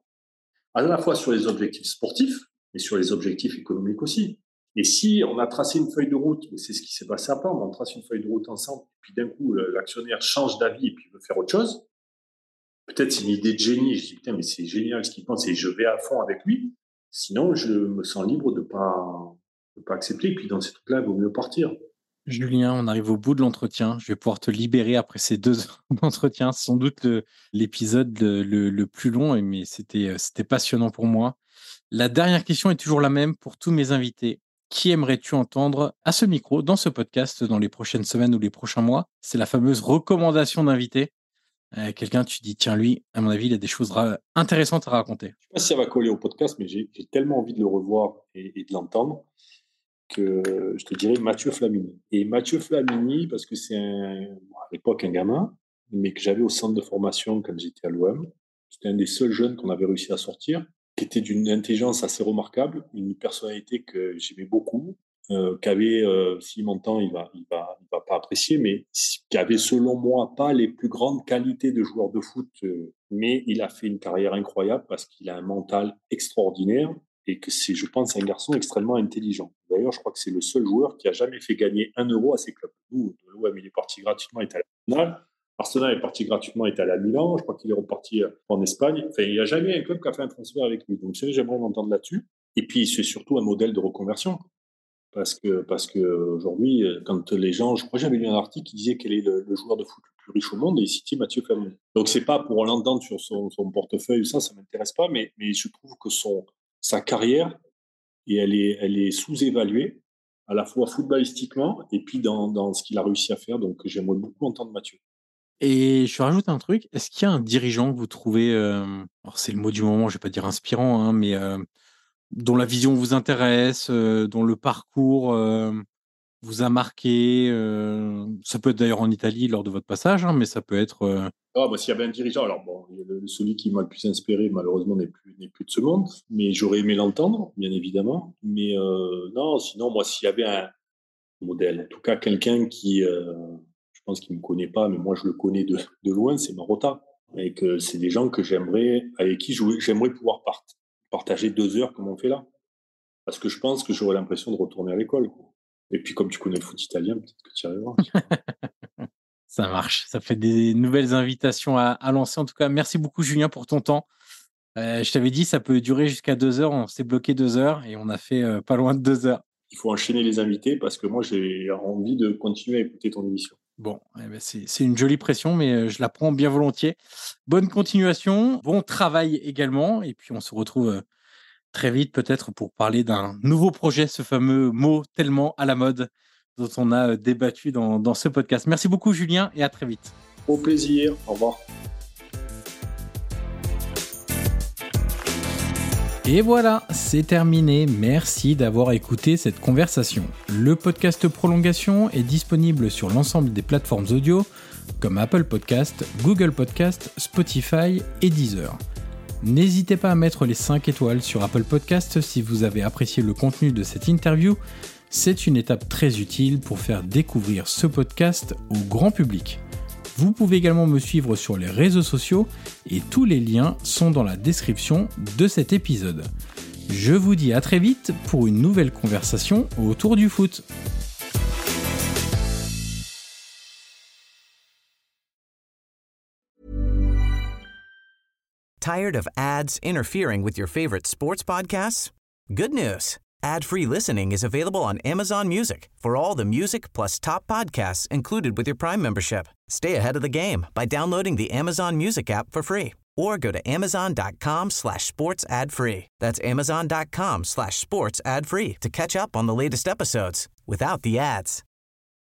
À la fois sur les objectifs sportifs, mais sur les objectifs économiques aussi. Et si on a tracé une feuille de route, mais c'est ce qui s'est passé à Parme, on trace une feuille de route ensemble, puis d'un coup, l'actionnaire change d'avis et puis veut faire autre chose, peut-être c'est une idée de génie, je dis putain, mais c'est génial ce qu'il pense et je vais à fond avec lui, sinon je me sens libre de ne pas, de pas accepter, et puis dans ces trucs-là, il vaut mieux partir. Julien, on arrive au bout de l'entretien. Je vais pouvoir te libérer après ces deux heures d'entretien. C'est sans doute le, l'épisode le, le, le plus long, mais c'était, c'était passionnant pour moi. La dernière question est toujours la même pour tous mes invités. Qui aimerais-tu entendre à ce micro, dans ce podcast, dans les prochaines semaines ou les prochains mois? C'est la fameuse recommandation d'invité. Euh, quelqu'un, tu dis, tiens, lui, à mon avis, il a des choses ra- intéressantes à raconter. Je ne sais pas si ça va coller au podcast, mais j'ai, j'ai tellement envie de le revoir et, et de l'entendre que je te dirais Mathieu Flamini. Et Mathieu Flamini, parce que c'est un, bon, à l'époque un gamin, mais que j'avais au centre de formation quand j'étais à l'O M. C'était un des seuls jeunes qu'on avait réussi à sortir, qui était d'une intelligence assez remarquable, une personnalité que j'aimais beaucoup, euh, qu'avait, euh, s'il m'entend, il va, il va, il va pas apprécier, mais qui avait selon moi pas les plus grandes qualités de joueur de foot, euh, mais il a fait une carrière incroyable parce qu'il a un mental extraordinaire et que c'est, je pense, un garçon extrêmement intelligent. D'ailleurs, je crois que c'est le seul joueur qui a jamais fait gagner un euro à ses clubs. Nous, l'O M, il est parti gratuitement, il est à la finale. Arsenal est parti gratuitement, il est allé à Milan. Je crois qu'il est reparti en Espagne. Enfin, il n'y a jamais un club qui a fait un transfert avec lui. Donc, j'aimerais m'entendre là-dessus. Et puis, c'est surtout un modèle de reconversion. Parce que, parce que aujourd'hui, quand les gens, je crois que j'avais lu un article qui disait quel est le, le joueur de foot le plus riche au monde, et City, Mathieu Flamand. Donc, c'est pas pour l'entendre sur son, son portefeuille, ça, ça m'intéresse pas, mais, mais je trouve que son, sa carrière, et elle est, elle est sous-évaluée, à la fois footballistiquement et puis dans, dans ce qu'il a réussi à faire. Donc, j'aimerais beaucoup entendre Mathieu. Et je rajoute un truc, est-ce qu'il y a un dirigeant que vous trouvez, euh, alors c'est le mot du moment, je vais pas dire inspirant, hein, mais euh, dont la vision vous intéresse, euh, dont le parcours euh, vous a marqué, euh, ça peut être d'ailleurs en Italie lors de votre passage, hein, mais ça peut être... euh, Ah, bah, s'il y avait un dirigeant, alors bon, le- celui qui m'a le plus inspiré, malheureusement, n'est plus, n'est plus de ce monde, mais j'aurais aimé l'entendre, bien évidemment. Mais euh, non, sinon, moi, s'il y avait un modèle, en tout cas, quelqu'un qui, euh, je pense qu'il ne me connaît pas, mais moi, je le connais de, de loin, c'est Marotta. Et que c'est des gens que j'aimerais, avec qui je- j'aimerais pouvoir part- partager deux heures comme on fait là. Parce que je pense que j'aurais l'impression de retourner à l'école, quoi. Et puis, comme tu connais le foot italien, peut-être que tu y arriveras. Ça marche, ça fait des nouvelles invitations à, à lancer. En tout cas, merci beaucoup Julien pour ton temps. Euh, je t'avais dit, ça peut durer jusqu'à deux heures. On s'est bloqué deux heures et on a fait euh, pas loin de deux heures. Il faut enchaîner les invités parce que moi, j'ai envie de continuer à écouter ton émission. Bon, eh ben c'est, c'est une jolie pression, mais euh, je la prends bien volontiers. Bonne continuation, bon travail également. Et puis on se retrouve euh, très vite peut-être pour parler d'un nouveau projet, ce fameux mot tellement à la mode dont on a euh, débattu dans, dans ce podcast. Merci beaucoup Julien et à très vite. Au plaisir, au revoir. Et voilà, c'est terminé. Merci d'avoir écouté cette conversation. Le podcast Prolongation est disponible sur l'ensemble des plateformes audio comme Apple Podcast, Google Podcast, Spotify et Deezer. N'hésitez pas à mettre les cinq étoiles sur Apple Podcast si vous avez apprécié le contenu de cette interview. C'est une étape très utile pour faire découvrir ce podcast au grand public. Vous pouvez également me suivre sur les réseaux sociaux et tous les liens sont dans la description de cet épisode. Je vous dis à très vite pour une nouvelle conversation autour du foot. Tired of ads interfering with your favorite sports podcasts? Good news. Ad-free listening is available on Amazon Music for all the music plus top podcasts included with your Prime membership. Stay ahead of the game by downloading the Amazon Music app for free or go to amazon.com slash sports ad free. That's amazon.com slash sports ad free to catch up on the latest episodes without the ads.